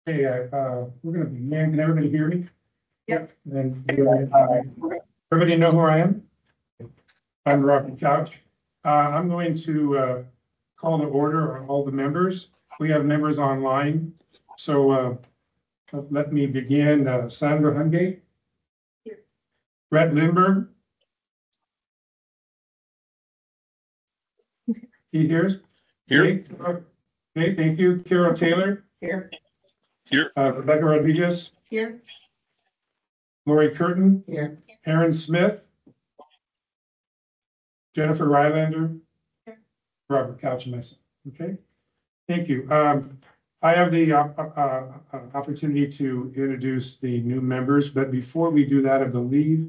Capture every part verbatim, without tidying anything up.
Hey, uh, uh, we're gonna begin. Can everybody hear me? Yep. Then, uh, everybody know who I am? I'm Robert Couch. Uh, I'm going to, uh, call to order all the members. We have members online. So, uh, let me begin. Uh, Sandra Hungate. Here. Brett Lindbergh. He hears? Here. Okay, okay, thank you. Carol Taylor. Here. Here. Uh, Rebecca Rodriguez. Here. Lori Curtin. Here. Aaron Smith. Jennifer Rylander. Here. Robert Couch and myself. Okay, thank you. Um, I have the uh, uh, uh, opportunity to introduce the new members, but before we do that, I believe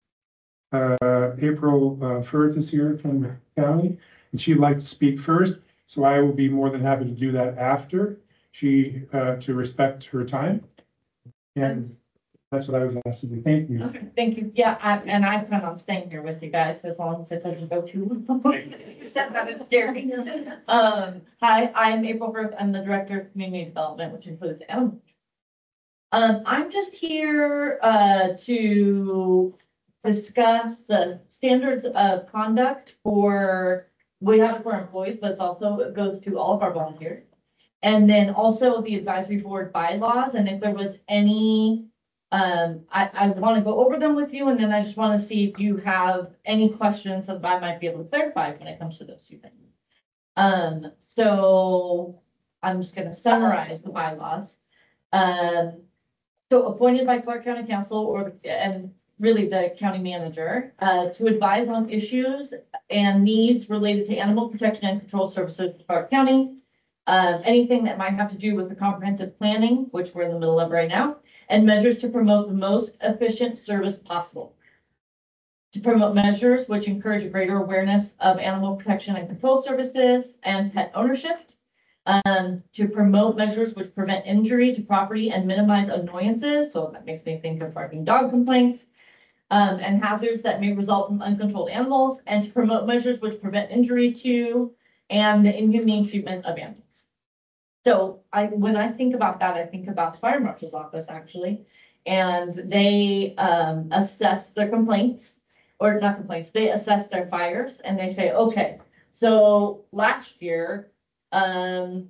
uh, April uh, Firth is here from the county, and she'd like to speak first. So I will be more than happy to do that after she uh, to respect her time. And that's what I was asked to do. Thank you. Okay, thank you. Yeah, I, and I plan on staying here with you guys as long as it doesn't go too long. Except that it's scary. Um, hi, I'm April Firth. I'm the Director of Community Development, which includes animal. Um, I'm just here uh, to discuss the standards of conduct for, we have it for employees, but it's also, it goes to all of our volunteers. And then also the advisory board bylaws, and if there was any, um, I, I want to go over them with you, and then I just want to see if you have any questions that I might be able to clarify when it comes to those two things. Um, so I'm just going to summarize the bylaws. Um, so appointed by Clark County Council or, and really the county manager, uh, to advise on issues and needs related to animal protection and control services in Clark County. Uh, anything that might have to do with the comprehensive planning, which we're in the middle of right now, and measures to promote the most efficient service possible. To promote measures which encourage a greater awareness of animal protection and control services and pet ownership. Um, to promote measures which prevent injury to property and minimize annoyances. So that makes me think of barking dog complaints. Um, and hazards that may result from uncontrolled animals. And to promote measures which prevent injury to and the inhumane treatment of animals. So I, when I think about that, I think about the fire marshal's office actually, and they um, assess their complaints, or not complaints, they assess their fires, and they say, okay, so last year, um,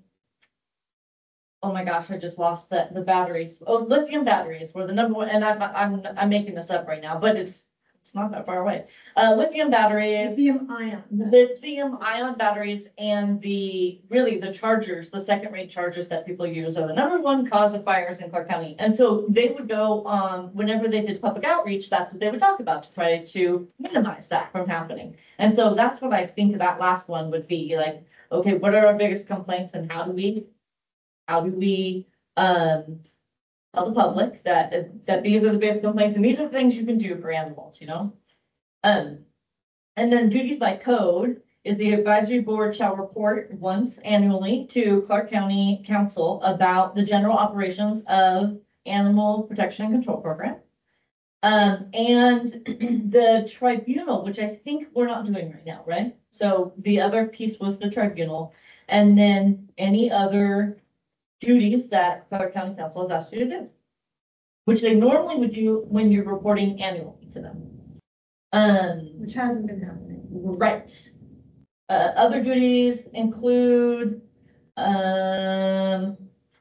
oh my gosh, I just lost the, the batteries. Oh, lithium batteries were the number one, and I'm I'm I'm making this up right now, but it's it's not that far away. Uh, lithium batteries, lithium ion, lithium ion batteries, and the really the chargers, the second rate chargers that people use are the number one cause of fires in Clark County. And so they would go um, whenever they did public outreach, that's what they would talk about to try to minimize that from happening. And so that's what I think that last one would be like. Okay, what are our biggest complaints, and how do we how do we um, tell the public that that these are the biggest complaints and these are the things you can do for animals, you know? Um, and then duties by code is the advisory board shall report once annually to Clark County Council about the general operations of animal protection and control program. Um, and the tribunal, which I think we're not doing right now, right? So the other piece was the tribunal, and then any other duties that Clark County Council has asked you to do, which they normally would do when you're reporting annually to them. Um, which hasn't been happening. Right. Uh, other duties include um,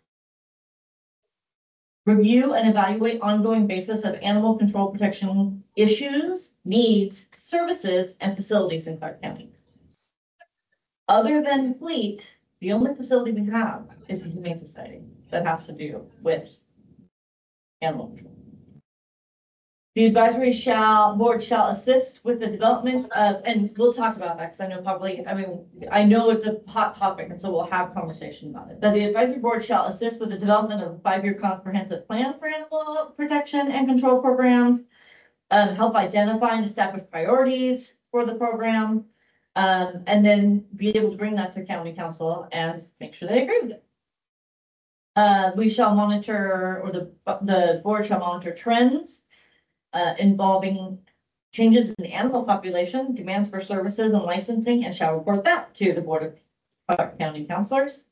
review and evaluate ongoing basis of animal control protection issues, needs, services, and facilities in Clark County. Other than fleet, the only facility we have is the Humane Society that has to do with animal control. The advisory shall board shall assist with the development of, and we'll talk about that because I know probably, I mean, I know it's a hot topic, and so we'll have conversation about it. But the advisory board shall assist with the development of a five-year comprehensive plan for animal protection and control programs, um, help identify and establish priorities for the program, um, and then be able to bring that to county council and make sure they agree with it. Uh, we shall monitor, or the the board shall monitor trends Uh, involving changes in the animal population, demands for services and licensing, and shall report that to the Board of Clark County Councilors.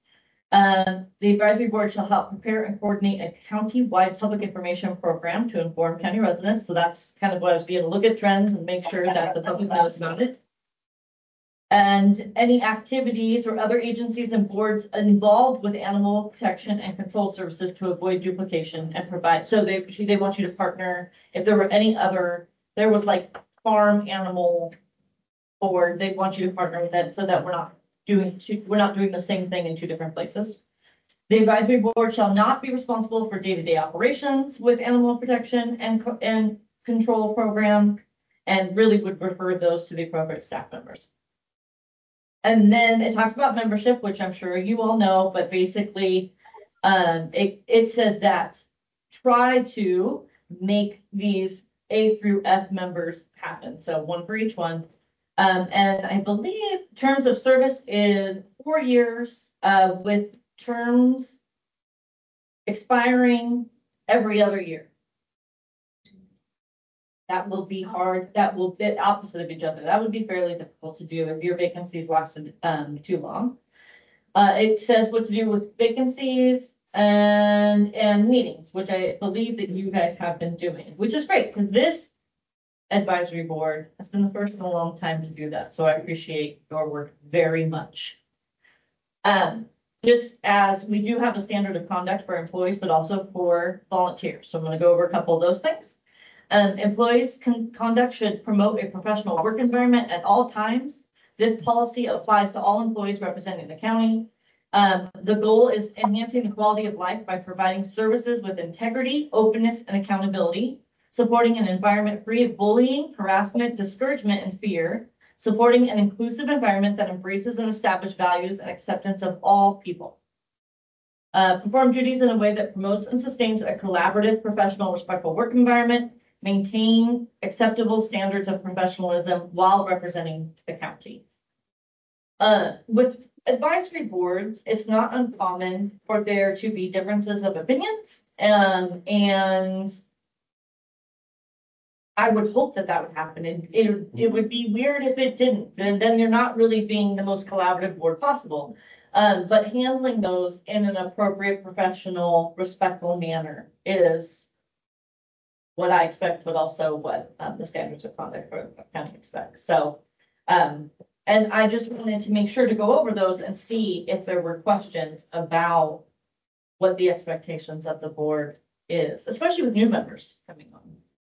Uh, the advisory board shall help prepare and coordinate a county-wide public information program to inform county residents. So that's kind of what I was being, look at trends and make sure that the public knows about it. And any activities or other agencies and boards involved with animal protection and control services to avoid duplication and provide. So they, they want you to partner. If there were any other, there was like farm animal board, they want you to partner with it so that we're not doing two, we're not doing the same thing in two different places. The advisory board shall not be responsible for day-to-day operations with animal protection and, and control program, and really would refer those to the appropriate staff members. And then it talks about membership, which I'm sure you all know, but basically um, it, it says that try to make these A through F members happen. So one for each one. Um, and I believe terms of service is four years uh, with terms expiring every other year. That will be hard. That will be opposite of each other. That would be fairly difficult to do if your vacancies lasted um, too long. Uh, it says what to do with vacancies and and meetings, which I believe that you guys have been doing, which is great because this advisory board has been the first in a long time to do that. So I appreciate your work very much. Um, just as we do have a standard of conduct for employees, but also for volunteers. So I'm going to go over a couple of those things. Um, employees' con conduct should promote a professional work environment at all times. This policy applies to all employees representing the county. Um, the goal is enhancing the quality of life by providing services with integrity, openness, and accountability, supporting an environment free of bullying, harassment, discouragement, and fear, supporting an inclusive environment that embraces and establishes values and acceptance of all people. Uh, perform duties in a way that promotes and sustains a collaborative, professional, respectful work environment, maintain acceptable standards of professionalism while representing the county. Uh, with advisory boards, it's not uncommon for there to be differences of opinions, um, and I would hope that that would happen. And it, it would be weird if it didn't, and then you're not really being the most collaborative board possible. Um, but handling those in an appropriate, professional, respectful manner is what I expect, but also what um, the standards of conduct for the county expects. So, um, and I just wanted to make sure to go over those and see if there were questions about what the expectations of the board is, especially with new members coming on.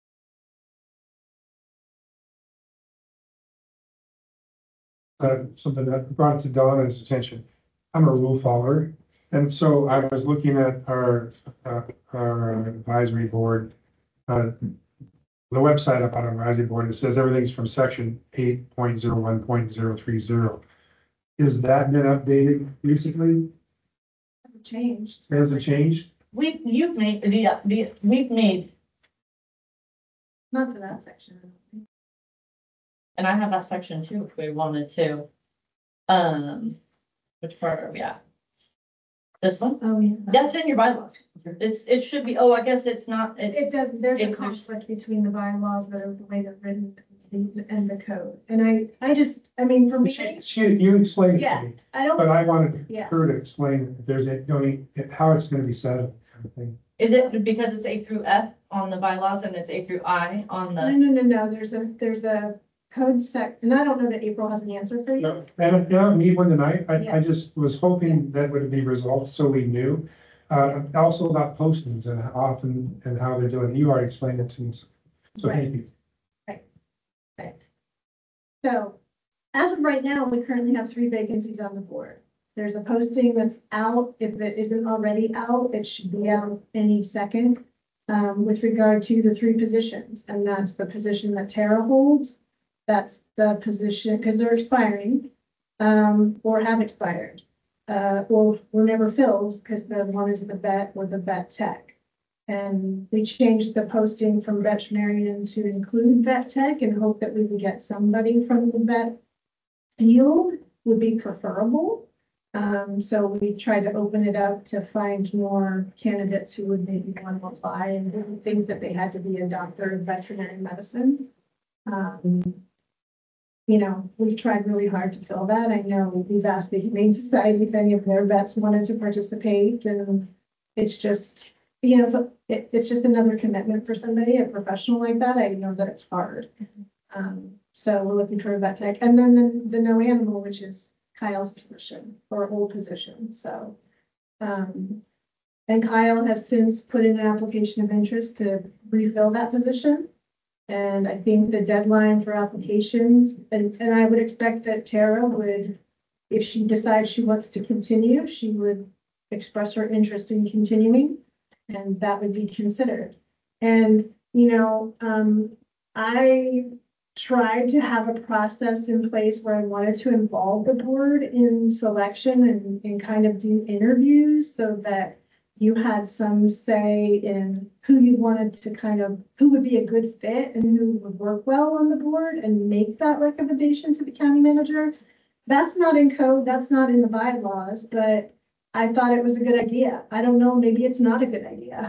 Uh, something that brought it to Donna's attention. I'm a rule follower, and so I was looking at our uh, our advisory board, uh, the website of our advisory board. It says everything's from section eight point zero one point zero three zero. Is that been updated recently? Changed. Has it changed? We you've made the the we've made not to that section. And I have that section too if we wanted to. Um, which part are we at? This one? Oh yeah. That's in your bylaws. It's it should be. Oh, I guess it's not. It's, it does. There's it, a conflict there's, between the bylaws that are the way they're written and the code. And I I just I mean for me. She, she you explained yeah, it to me. I don't. But I wanted yeah. her to explain if there's a going how it's going to be settled. Kind of thing. Is it because it's A through F on the bylaws and it's A through I on the? No, no, no, no. There's a there's a code sec, and I don't know that April has an answer for you. No, and I don't need one tonight. I, yeah. I just was hoping that would be resolved so we knew. Uh, also about postings and how often and how they're doing. You already explained it to me. So right. thank you. Right. Right. So as of right now, we currently have three vacancies on the board. There's a posting that's out. If it isn't already out, it should be out any second um, with regard to the three positions. And that's the position that Tara holds. That's the position because they're expiring um, or have expired uh, or were never filled because the one is the vet or the vet tech. And we changed the posting from veterinarian to include vet tech and hope that we would get somebody from the vet field would be preferable. Um, so we tried to open it up to find more candidates who would maybe want to apply and didn't think that they had to be a doctor of veterinary medicine. Um, you know, we've tried really hard to fill that. I know we've asked the Humane Society if any of their vets wanted to participate, and it's just, you know, so it, it's just another commitment for somebody, a professional like that. I know that it's hard. Um, so we're looking for that tech. And then the, the no animal, which is Kyle's position or old position. So, um, and Kyle has since put in an application of interest to refill that position. And I think the deadline for applications, and, and I would expect that Tara would, if she decides she wants to continue, she would express her interest in continuing, and that would be considered. And, you know, um, I tried to have a process in place where I wanted to involve the board in selection and, and kind of do interviews so that you had some say in who you wanted to kind of, who would be a good fit and who would work well on the board and make that recommendation to the county manager. That's not in code, that's not in the bylaws, but I thought it was a good idea. I don't know, maybe it's not a good idea.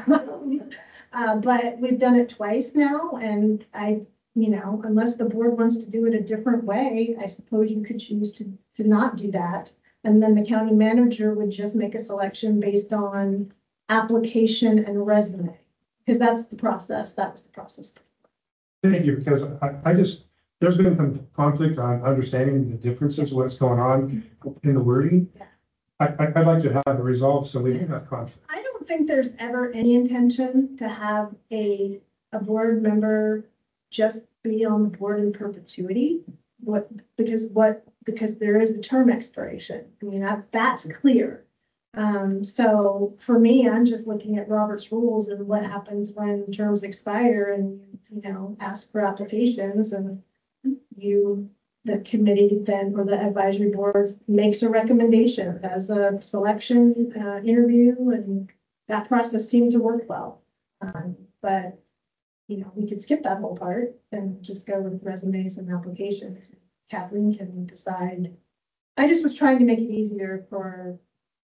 uh, but we've done it twice now, and I, you know, unless the board wants to do it a different way, I suppose you could choose to, to not do that. And then the county manager would just make a selection based on application and resume, because that's the process. That's the process. Thank you, because I, I just, there's been some conflict on understanding the differences, what's going on in the wording. Yeah. I, I'd like to have it resolved so we don't have conflict. I don't think there's ever any intention to have a, a board member just be on the board in perpetuity. What, because what, because there is a term expiration. I mean, that, that's clear. Um, so for me, I'm just looking at Robert's rules and what happens when terms expire and, you know, ask for applications, and you, the committee then, or the advisory board makes a recommendation as a selection uh, interview, and that process seemed to work well. Um, but, you know, we could skip that whole part and just go with resumes and applications. Kathleen can decide. I just was trying to make it easier for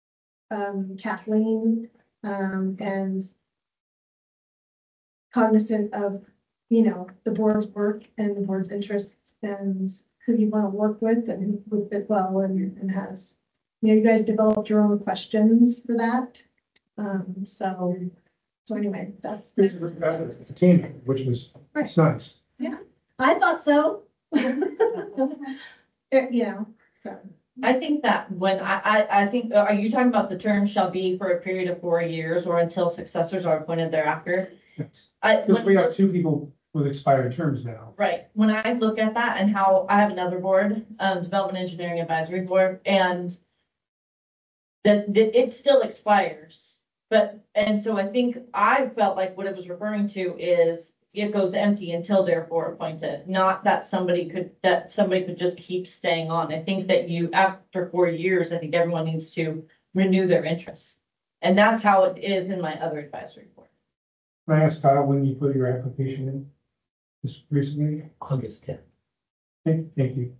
um, Kathleen um, and cognizant of, you know, the board's work and the board's interests and who you want to work with and who would fit well and, and has, you know, you guys developed your own questions for that. Um, so, so anyway, that's It's a team, which was, right. It's nice. Yeah, I thought so. It, you know, so. I think that when I, I, I think, are you talking about the term shall be for a period of four years or until successors are appointed thereafter? Yes. I, Because when, we have two people with expired terms now. Right. When I look at that and how I have another board, um, Development Engineering Advisory Board, and that it still expires. But, and so I think I felt like what it was referring to is it goes empty until therefore appointed, not that somebody could, that somebody could just keep staying on. I think that you, after four years, I think everyone needs to renew their interests. And that's how it is in my other advisory board. Can I ask Kyle when you put your application in this recently? August tenth. Thank, thank you.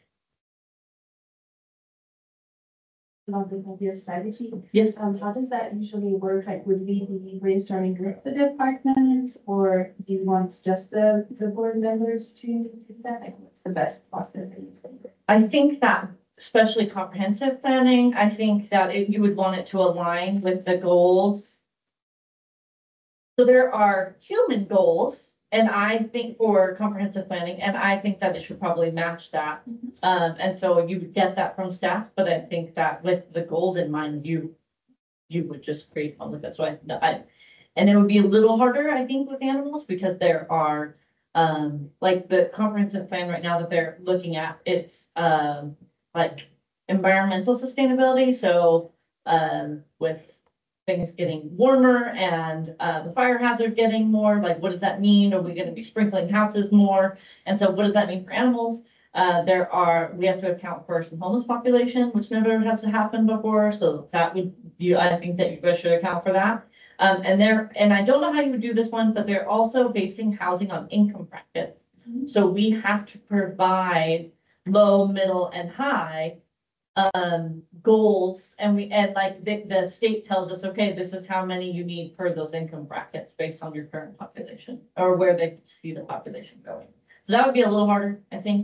Development of your strategy. Yes. Um, how does that usually work? Like, would we be brainstorming with the departments, or do you want just the, the board members to do that? Like, what's the best process that you think? I think that, especially comprehensive planning, I think that it, you would want it to align with the goals. So there are human goals, and I think for comprehensive planning, and I think that it should probably match that. Um, and so you would get that from staff, but I think that with the goals in mind, you you would just create one with it. So I, I and it would be a little harder, I think, with animals because there are um, like the comprehensive plan right now that they're looking at. It's um, like environmental sustainability. So um, with things getting warmer and uh, the fire hazard getting more, like what does that mean? Are we going to be sprinkling houses more? And so what does that mean for animals? Uh, there are, we have to account for some homeless population, which never has to happen before. So that would, you, I think that you guys should account for that. Um, and there, and I don't know how you would do this one, but they're also basing housing on income brackets. Mm-hmm. So we have to provide low, middle, and high um goals, and we and like the, the state tells us, okay, this is how many you need per those income brackets based on your current population or where they see the population going. So that would be a little harder, I think,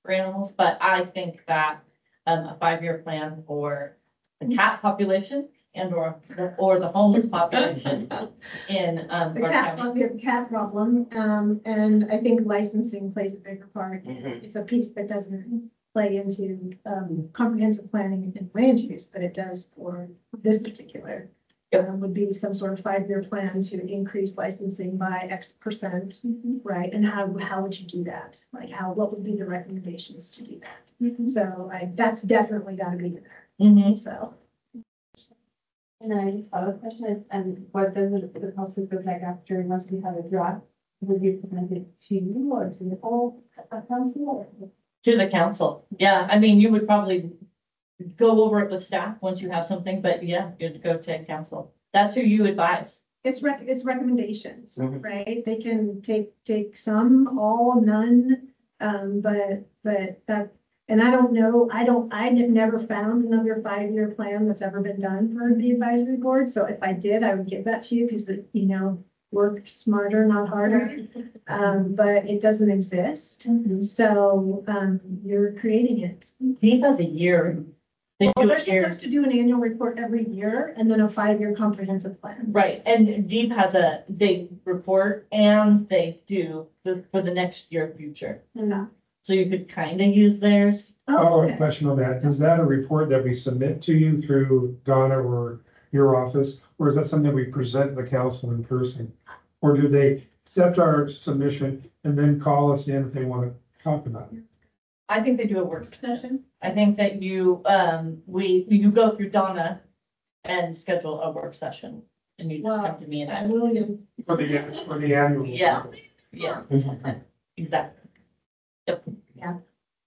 for animals, but I think that um, a five-year plan for the cat population and or, or the homeless population in um, The Clark cat, County. we have a cat problem, um, and I think licensing plays a bigger part. Mhm. It's a piece that doesn't play into, um, comprehensive planning and land use, but it does for this particular. Yep. Um, would be some sort of five-year plan to increase licensing by X percent, right? And how, how would you do that? Like how, what would be the recommendations to do that? So I, that's definitely gotta be in there, Mhm. so. And then I just thought a question is, um, what does the the process look like after, once we have a draft? Would you present it to you or to the whole uh, council? or- To the council. Yeah, I mean, you would probably go over it with staff once you have something, but yeah, you'd go to council. That's who you advise. It's rec, it's recommendations, Mhm. right? They can take, take some, all, none, um, but, but that, and I don't know, I don't, I have never found another five-year plan that's ever been done for the advisory board. So if I did, I would give that to you because, you know, work smarter, not harder. Um, but it doesn't exist. So, um, you're creating it. He has a year. They Well, do they're a year. supposed to do an annual report every year and then a five-year comprehensive plan. Right, and Veep has a, they report and they do the, for the next year future. Yeah. So you could kind of use theirs. Oh, a okay. question on that. Is that a report that we submit to you through Donna or your office? Or is that something we present to the council in person? Or do they accept our submission and then call us in if they want to talk about it? I think they do a work session. Session? I think that you, um, we, you go through Donna and schedule a work session. And you just Wow. come to me and I, William. For the, for the annual. Yeah. yeah, exactly. Yep. Yeah.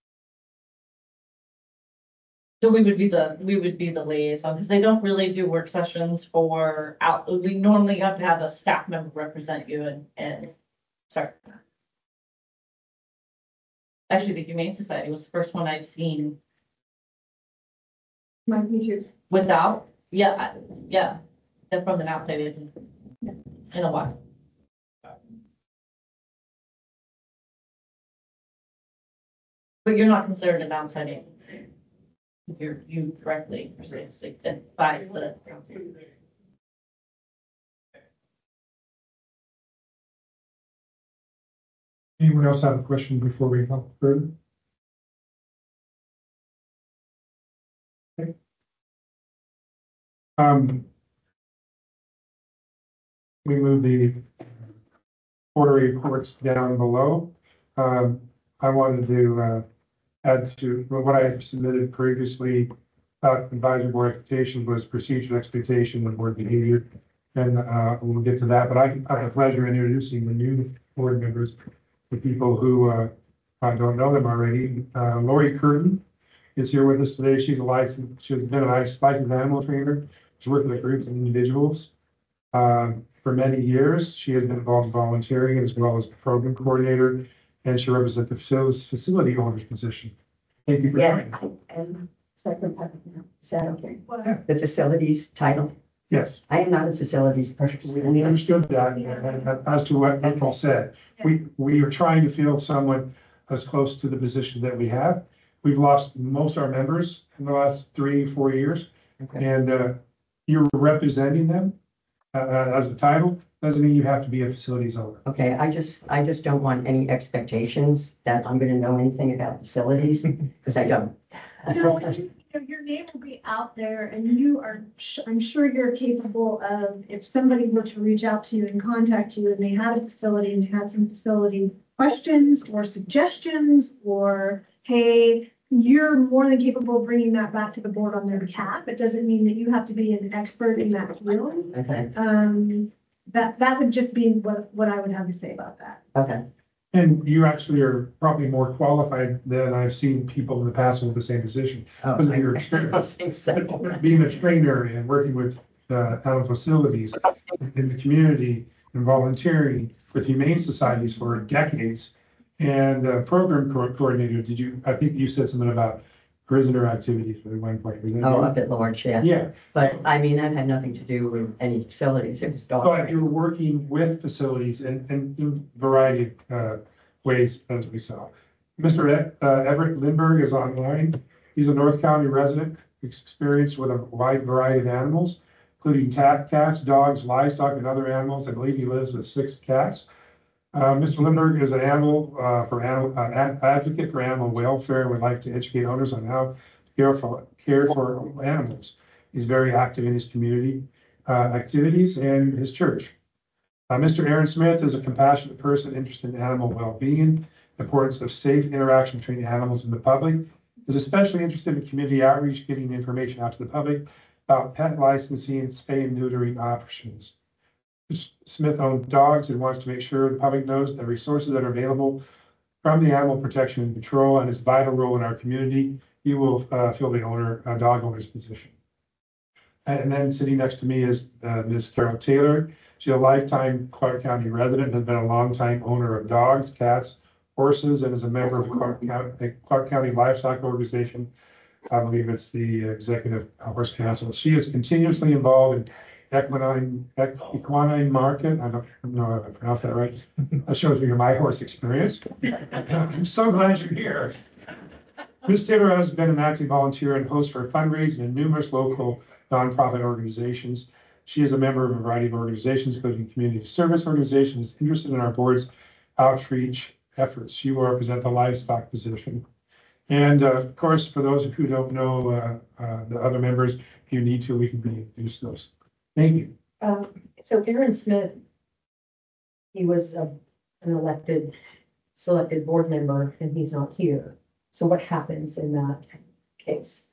So we would be the, we would be the liaison, because they don't really do work sessions for out, we normally have to have a staff member represent you and, and start. Actually, the Humane Society was the first one I've seen My, me too. without, yeah, I- yeah, they're from an outside agent in a while. But you're not considered an outside agency. You're, you directly advise the. Anyone else have a question before we go further? Okay. Um, we move the quarterly reports down below. Um, I wanted to, uh, add to what I had submitted previously. Uh, advisory board expectation was procedure expectation and board behavior. And, uh, we'll get to that, but I I have the pleasure in introducing the new board members, the people who, uh, I don't know them already. Uh, Lori Curtin is here with us today. She's a licensed, she's been a licensed animal trainer. She's worked with groups and individuals. Um, for many years, she has been involved in volunteering as well as program coordinator, and she represents the facilities- facility owner's position. Thank you for Yeah, joining. I am, is that okay? Yeah. The facilities title, Yes, I am not a facilities person. we understood that, and- and as to what April said. We, we are trying to fill someone as close to the position that we have. We've lost most of our members in the last three, four years, Okay. and uh, you're representing them uh, uh, as a title, doesn't mean you have to be a facilities owner. Okay, I just, I just don't want any expectations that I'm gonna know anything about facilities, because I don't. No, you know, your name will be out there and you are, sh- I'm sure you're capable of, if somebody were to reach out to you and contact you and they had a facility and you had some facility questions or suggestions or, hey, you're more than capable of bringing that back to the board on their behalf. It doesn't mean that you have to be an expert in that field. Okay, Um, that, that would just be what, what I would have to say about that. okay, And you actually are probably more qualified than I've seen people in the past with the same position. oh, Because of I your I don't experience. think so. Being a trainer and working with uh, town facilities in the community and volunteering with humane societies for decades. And uh, program co- coordinator, did you, I think you said something about prisoner activities at one point. was that Oh, you? up at large, yeah, Yeah, but I mean, that had nothing to do with any facilities, it was dog. but you were working with facilities in, in in a variety of uh, ways as we saw. Mister E- uh, Everett Lindbergh is online. He's a North County resident, experienced with a wide variety of animals, including cat, cats, dogs, livestock, and other animals. I believe he lives with six cats. Uh, Mister Lindbergh is an animal uh, for animal uh, ad- advocate for animal welfare and would like to educate owners on how to care for care for animals. He's very active in his community uh, activities and his church. Uh, Mister Aaron Smith is a compassionate person interested in animal well-being, the importance of safe interaction between animals and the public. Is especially interested in community outreach, getting information out to the public about pet licensing and spay and neutering options. Smith owns dogs and wants to make sure the public knows the resources that are available from the Animal Protection and Patrol and his vital role in our community. He will uh, fill the owner, uh, dog owner's position. And then sitting next to me is uh, Miz Carol Taylor. She's a lifetime Clark County resident, has been a longtime owner of dogs, cats, horses, and is a member of the Clark County, Clark County Livestock Organization. I believe it's the Executive Horse Council. She is continuously involved in equine, equine market. I don't know if I pronounced that right. That shows me my horse experience. I'm so glad you're here. Miz Taylor has been an active volunteer and host for fundraising in numerous local nonprofit organizations. She is a member of a variety of organizations, including community service organizations, interested in our board's outreach efforts. She will represent the livestock position. And uh, of course, for those who don't know uh, uh, the other members, if you need to, we can introduce those. Thank you. Um, so Aaron Smith, he was a, an elected, selected board member, and he's not here. So what happens in that case?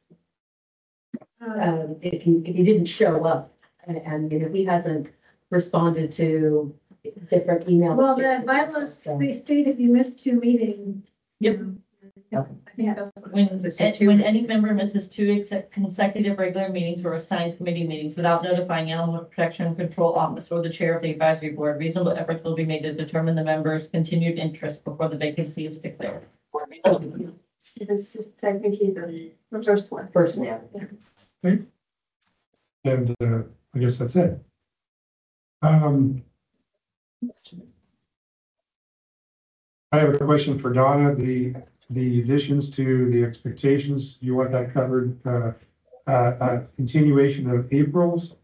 Um, if he if he didn't show up, and, and you know he hasn't responded to different emails. Well, the bylaws, so. they state if you miss two meetings. Yep. I think that's what. When, and when any member misses two exec- consecutive regular meetings or assigned committee meetings without notifying Animal Protection and Control Office or the chair of the advisory board, reasonable efforts will be made to determine the member's continued interest before the vacancy is declared. This is technically the the first one. First one. Okay. And uh, I guess that's it. Um, I have a question for Donna. The the additions to the expectations, you want that covered? Uh, uh, uh, continuation of April's.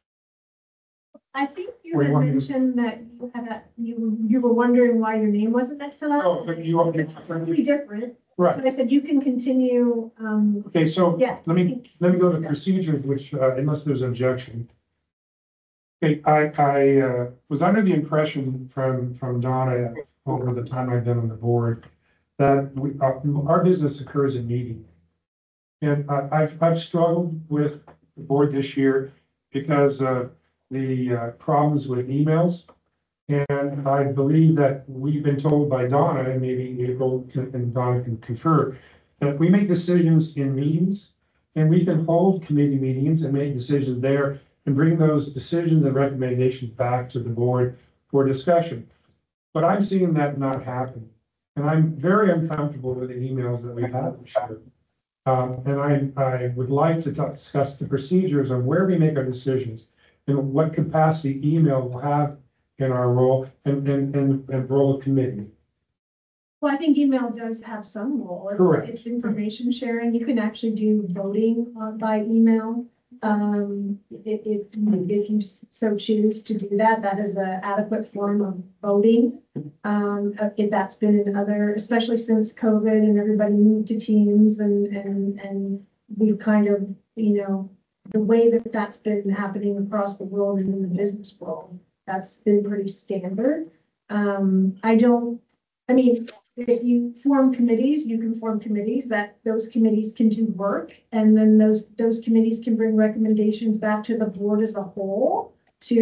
I think you Or you had want me to- mentioned that you had a, you, you were wondering why your name wasn't next to that. Oh, but you want me It's completely different. Right. So I said you can continue, um, Okay, so yeah. let me let me go to procedures, which uh, unless there's objection. Okay, I I uh, was under the impression from from Donna over the time I've been on the board that we, uh, our business occurs in meeting, and I, I've I've struggled with the board this year because of the uh, problems with emails. And I believe that we've been told by Donna, and maybe April and Donna can confer, that we make decisions in meetings, and we can hold committee meetings and make decisions there and bring those decisions and recommendations back to the board for discussion. But I'm seeing that not happen. And I'm very uncomfortable with the emails that we've had this year. Um, and I, I would like to talk, discuss the procedures on where we make our decisions and what capacity email will have in our role and, and, and, and role of committee. well, I think email does have some role. It's- Correct. It's information sharing. You can actually do voting on by email. Um, if, if, if you so choose to do that, that is an adequate form of voting. Um, if that's been in other, especially since COVID and everybody moved to Teams and, and, and we've kind of, you know, the way that that's been happening across the world and in the business world, that's been pretty standard. Um, I don't, I mean, if you form committees, you can form committees that those committees can do work. And then those, those committees can bring recommendations back to the board as a whole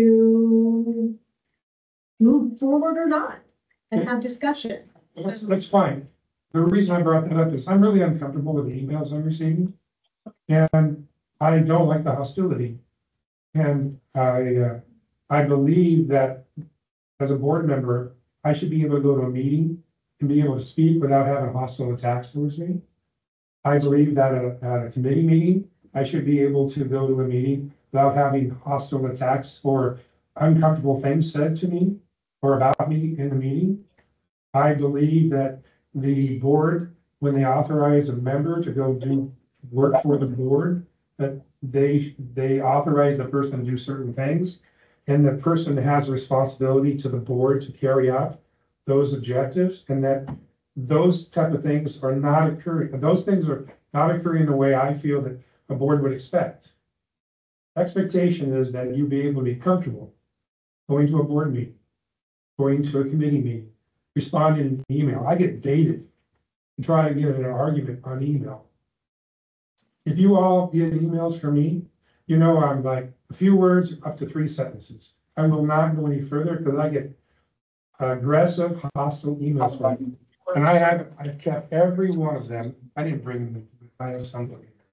to move forward or not and have discussion. That's, So- that's fine. The reason I brought that up is I'm really uncomfortable with the emails I'm receiving. And I don't like the hostility. And I, uh, I believe that as a board member, I should be able to go to a meeting and be able to speak without having hostile attacks towards me. I believe that at a, at a committee meeting, I should be able to go to a meeting without having hostile attacks or uncomfortable things said to me or about me in the meeting. I believe that the board, when they authorize a member to go do work for the board, that they, they authorize the person to do certain things. And the person has a responsibility to the board to carry out those objectives, and that those type of things are not occurring. Those things are not occurring the way I feel that a board would expect. Expectation is that you be able to be comfortable going to a board meeting, going to a committee meeting, responding in email. I get baited to try to get in an argument on email. If you all get emails from me, you know I'm like a few words up to three sentences. I will not go any further because I get aggressive, hostile emails from you. And I have, I've kept every one of them. I didn't bring them, I have some.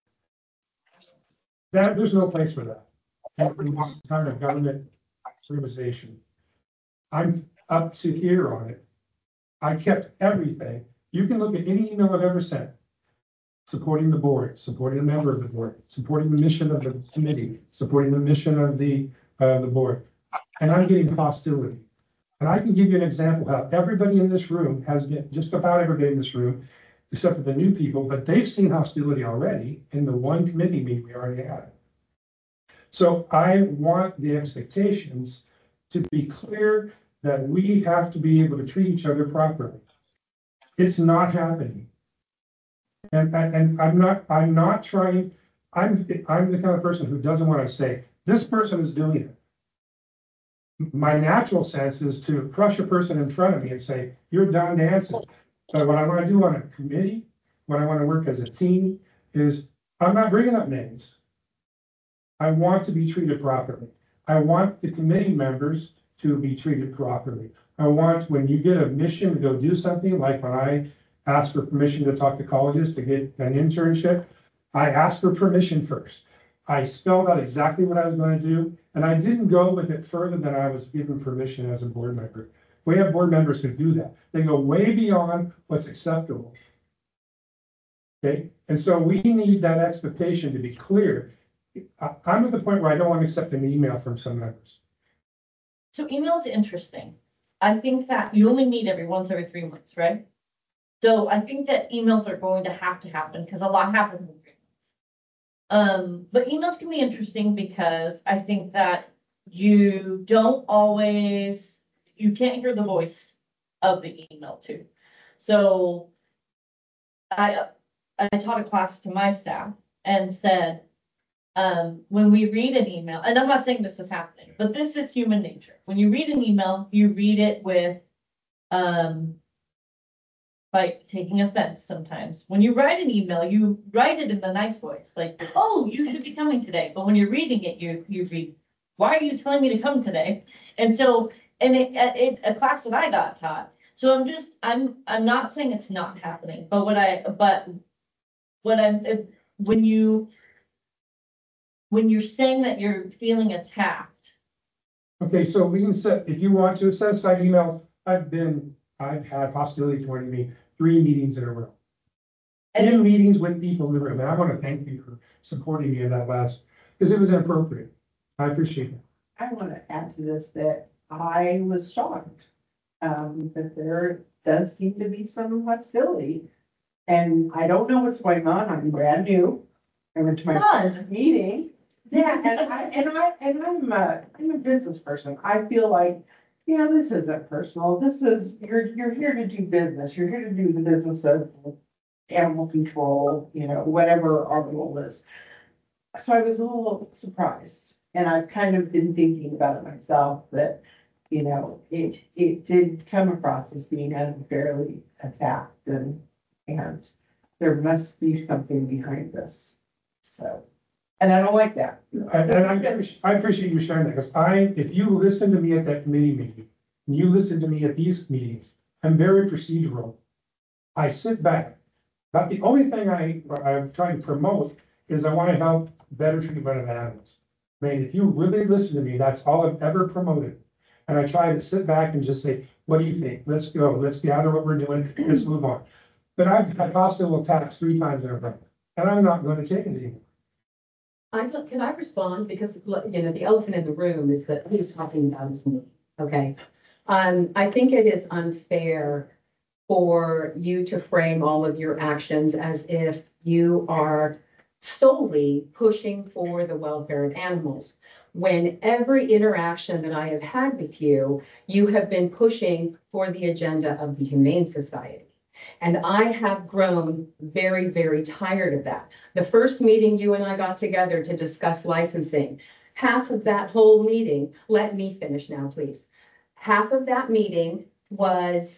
That, there's no place for that. In this kind of government organization. I'm up to here on it. I kept everything. You can look at any email I've ever sent. Supporting the board, supporting a member of the board, supporting the mission of the committee, supporting the mission of the, uh, the board. And I'm getting hostility. And I can give you an example how everybody in this room has been, just about everybody in this room, except for the new people, but they've seen hostility already in the one committee meeting we already had. So I want the expectations to be clear that we have to be able to treat each other properly. It's not happening. And, and, and I'm not, I'm not trying, I'm, I'm the kind of person who doesn't want to say, this person is doing it. My natural sense is to crush a person in front of me and say, you're done dancing. But what I want to do on a committee, what I want to work as a team is I'm not bringing up names. I want to be treated properly. I want the committee members to be treated properly. I want, when you get a mission to go do something, like when I asked for permission to talk to colleges to get an internship, I asked for permission first. I spelled out exactly what I was going to do, and I didn't go with it further than I was given permission as a board member. We have board members who do that. They go way beyond what's acceptable. Okay, and so we need that expectation to be clear. I'm at the point where I don't want to accept an email from some members. So email is interesting. I think that you only meet every once every three months, right? So I think that emails are going to have to happen because a lot happens in three months. Um, but emails can be interesting because I think that you don't always, you can't hear the voice of the email too. So I, I taught a class to my staff and said, um, when we read an email, and I'm not saying this is happening, but this is human nature. When you read an email, you read it with, um, by taking offense sometimes. When you write an email, you write it in the nice voice, like, oh, you should be coming today. But when you're reading it, you you read, why are you telling me to come today? And so, and it, it's a class that I got taught. So I'm just, I'm, I'm not saying it's not happening, but what I, but what I'm, when you, when you're saying that you're feeling attacked. Okay, so we can set, if you want to set aside emails, I've been, I've had hostility toward me three meetings in a row. And in meetings with people in the room. And I want to thank you for supporting me in that last, because it was inappropriate. I appreciate it. I want to add to this that I was shocked um, that there does seem to be some hostility. And I don't know what's going on. I'm brand new. I went to my Fun. first meeting. Yeah, and I and I and I'm a I'm a business person. I feel like, you know, this isn't personal. This is you're you're here to do business. You're here to do the business of animal control, you know, whatever our role is. So I was a little surprised. And I've kind of been thinking about it myself that, you know, it it did come across as being unfairly attacked and and there must be something behind this. So, and I don't like that. And, and I, appreciate, I appreciate you sharing that, because I, if you listen to me at that committee meeting, and you listen to me at these meetings, I'm very procedural. I sit back. But the only thing I, I'm trying to promote is I want to help better treatment of animals. I mean, if you really listen to me, that's all I've ever promoted. And I try to sit back and just say, what do you think? Let's go. Let's gather what we're doing. Let's move on. But I've had hostile attacks three times in a row, and I'm not going to take it anymore. I don't, can I respond? Because, you know, the elephant in the room is that he's talking about is me, okay? Um, I think it is unfair for you to frame all of your actions as if you are solely pushing for the welfare of animals. When every interaction that I have had with you, you have been pushing for the agenda of the Humane Society. And I have grown very, very tired of that. The first meeting you and I got together to discuss licensing, half of that whole meeting, let me finish now, please. Half of that meeting was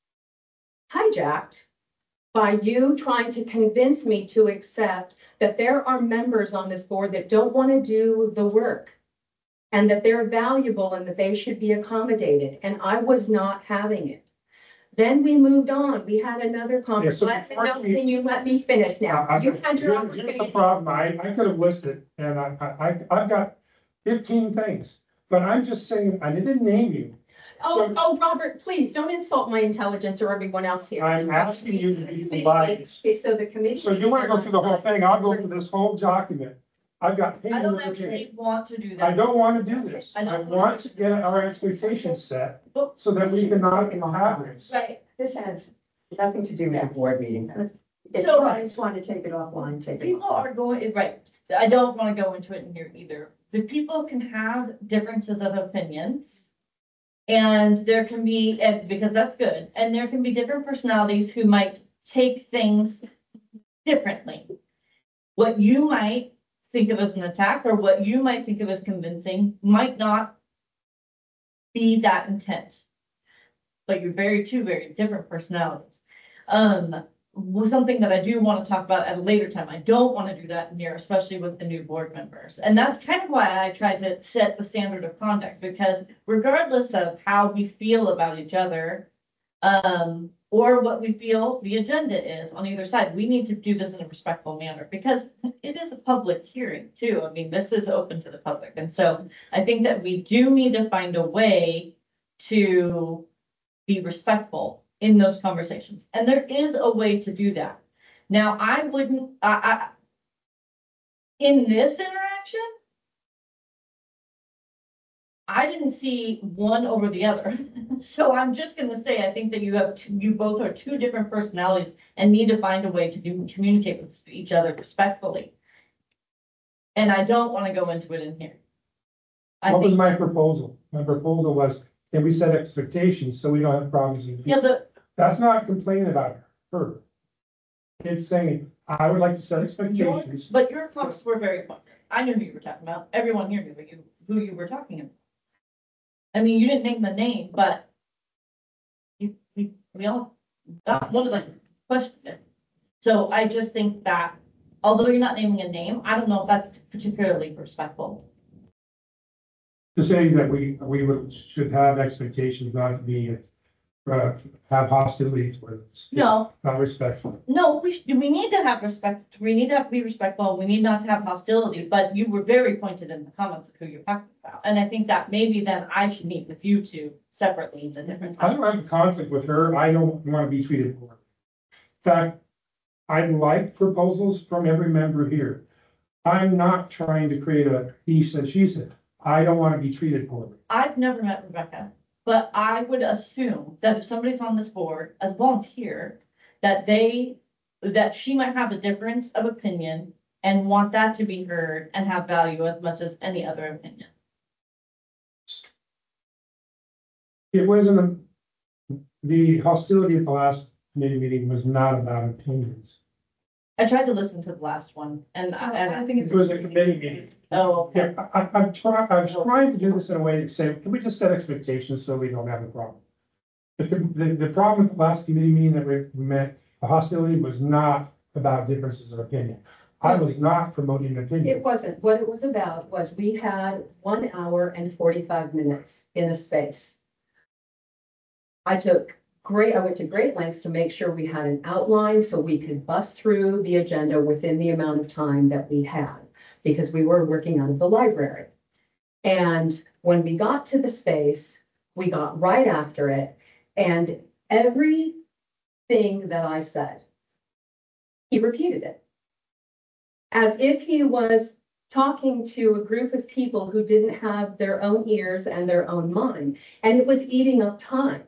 hijacked by you trying to convince me to accept that there are members on this board that don't want to do the work and that they're valuable and that they should be accommodated. And I was not having it. Then we moved on. We had another conference. Yeah, so Let- before no, we- Can you let me finish now? I- I- You had your here- opportunity. Here's the problem. I, I could have listed, and I, I, I- I've got fifteen things, but I'm just saying, I didn't name you. Oh, So- oh, Robert, please don't insult my intelligence or everyone else here. I'm asking you to be Committee- polite. Okay, so the committee. So you want to go through the whole thing? I'll go through this whole document. I've got I pages don't of pages. actually want to do that. I don't want to do this. I I don't want to get our expectations set so that we can not have this. Right, This has nothing to do with the board meeting. If So- you guys want to take it offline, take it people offline. are going, right, I don't want to go into it in here either. The people can have differences of opinions. And there can be, and because that's good, and there can be different personalities who might take things differently. What you might think of as an attack or what you might think of as convincing might not be that intent. But you're very two very different personalities. Um, was something that I do want to talk about at a later time. I don't want to do that in here, especially with the new board members. And that's kind of why I tried to set the standard of conduct, because regardless of how we feel about each other, um, or what we feel the agenda is on either side, we need to do this in a respectful manner, because it is a public hearing too. I mean, this is open to the public. And so I think that we do need to find a way to be respectful in those conversations. And there is a way to do that. Now, I wouldn't, I, I in this interaction, I didn't see one over the other. So I'm just going to say, I think that you have, two, you both are two different personalities and need to find a way to do, communicate with each other respectfully. And I don't want to go into it in here. I What was think, my proposal? My proposal was, can we set expectations so we don't have problems in the yeah, future? the, That's not complaining about her. It's saying, I would like to set your, expectations. but your comments were very pointed. I knew who you were talking about. Everyone here knew who you, who you were talking about. I mean, you didn't name the name, but you, we, we all got one of us questioned it. So I just think that, although you're not naming a name, I don't know if that's particularly respectful. To say that we, we would, should have expectations not to be, uh, have hostility towards. No. Not respectful. No, we, sh- we need to have respect. We need to have, be respectful. We need not to have hostility, but you were very pointed in the comments of who you're talking about. And I think that maybe then I should meet with you two separately at a different I time. don't have a conflict with her. I don't want to be treated poorly. In fact, I like proposals from every member here. I'm not trying to create a he said, she said. I don't want to be treated poorly. I've never met Rebecca, but I would assume that if somebody's on this board as volunteer, that they, that she might have a difference of opinion and want that to be heard and have value as much as any other opinion. It wasn't, a- the hostility at the last committee meeting was not about opinions. I tried to listen to the last one and, I- and I I, think it's. It was a committee meeting. oh, Yeah, I, I- I'm trying, I was trying to do this in a way to say, can we just set expectations so we don't have a problem? But the, the, the problem with the last committee meeting that we we met, the hostility was not about differences of opinion. I was not promoting It opinion. wasn't. What it was about was we had one hour and forty-five minutes in a space. I took great, I went to great lengths to make sure we had an outline so we could bust through the agenda within the amount of time that we had, because we were working out of the library. And when we got to the space, we got right after it, and everything that I said, he repeated it. As if he was talking to a group of people who didn't have their own ears and their own mind, and it was eating up time.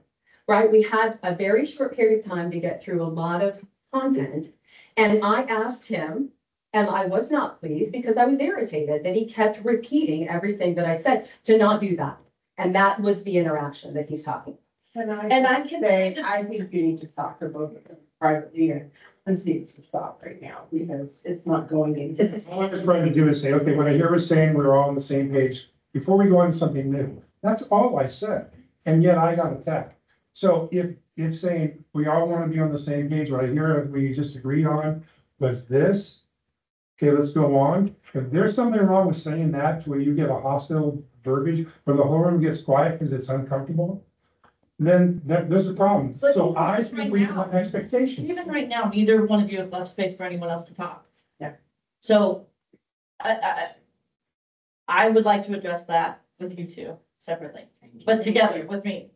right? We had a very short period of time to get through a lot of content. And I asked him, and I was not pleased because I was irritated that he kept repeating everything that I said to not do that. And that was the interaction that he's talking. And I, And I can can say, kind of- I think you need to talk to both of them privately and, and see it's to stop right now because it's not going into. All I'm just trying to do is say, okay, what I hear is saying we're all on the same page before we go into something new. That's all I said. And yet I got attacked. So if, if saying we all want to be on the same page, what I hear we just agreed on was this. Okay, let's go on. If there's something wrong with saying that to where you get a hostile verbiage, where the whole room gets quiet because it's uncomfortable, then that, there's a problem. But So I right speak with now- my expectations. Even right now, neither one of you have left space for anyone else to talk. Yeah. So I, I, I would like to address that with you two separately, but together with me.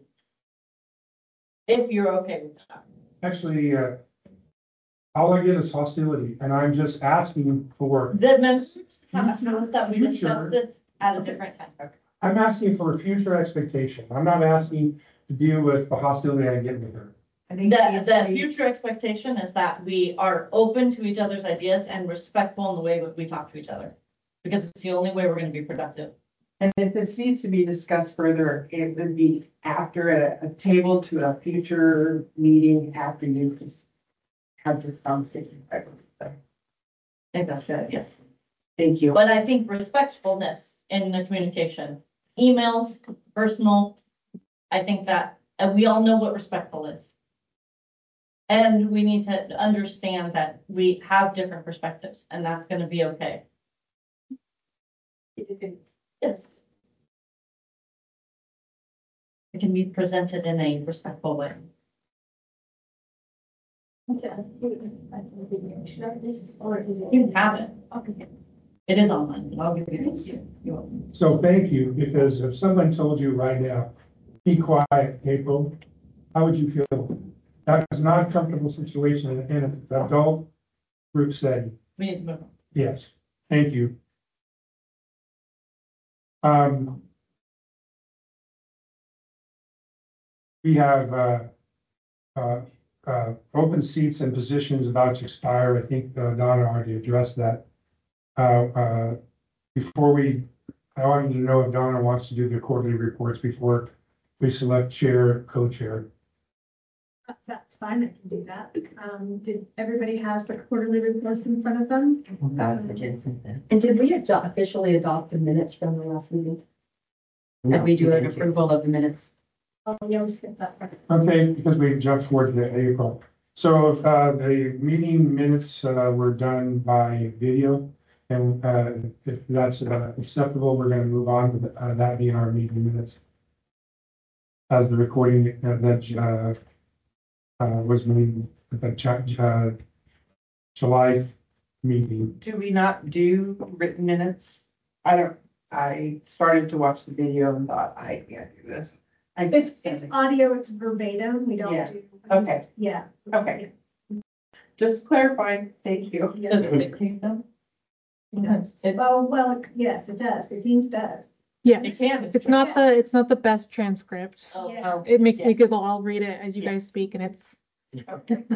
If you're okay with that. Actually, uh, all I get is hostility, and I'm just asking for, The members have asked that we Future. discuss this at a different time. I'm asking for a future expectation. I'm not asking to deal with the hostility I get with her. I think The, it's the the- future expectation is that we are open to each other's ideas and respectful in the way that we talk to each other. Because it's the only way we're gonna be productive. And if this needs to be discussed further, it would be after a, a table to a future meeting after you just have this conversation. I think that's good, yeah. Thank you. But I think respectfulness in the communication, emails, personal, I think that, and we all know what respectful is. And we need to understand that we have different perspectives and that's gonna be okay. Yes. It can be presented in a respectful way. Or is it? You have it. Okay. It is online. I'll give you this. You're welcome. So thank you, because if someone told you right now, be quiet, April, how would you feel? That is not a comfortable situation in an adult group setting. We need to move on. Yes, thank you. Um, we have, uh, uh, uh, open seats and positions about to expire. I think uh, Donna already addressed that. Uh, uh, before we, I wanted to know if Donna wants to do the quarterly reports before we select chair, co-chair. That's fine, I can do that. Um, did everybody has the quarterly reports in front of them? And did we adopt, officially adopt the minutes from the last meeting? Did we do an approval of the minutes? Oh, we always skip that part. Okay, because we jumped forward to April. So uh, the meeting minutes uh, were done by video. And uh, if that's uh, acceptable, we're going to move on to uh, that being our meeting minutes. As the recording uh, that uh, uh, was made at the uh, July meeting. Do we not do written minutes? I don't, I started to watch the video and thought, I can't do this. I It's, it's audio, it's verbatim, we don't Yeah. do. Okay. Yeah. Okay. Just clarifying, thank you. Does it dictate them? It does. It- Oh, well, yes, it does, the Teams does. It Yes, can. it's not the, it's not the best transcript. Oh, Yeah. oh, It makes yeah. me giggle. I'll read it as you Yeah. guys speak and it's, Okay.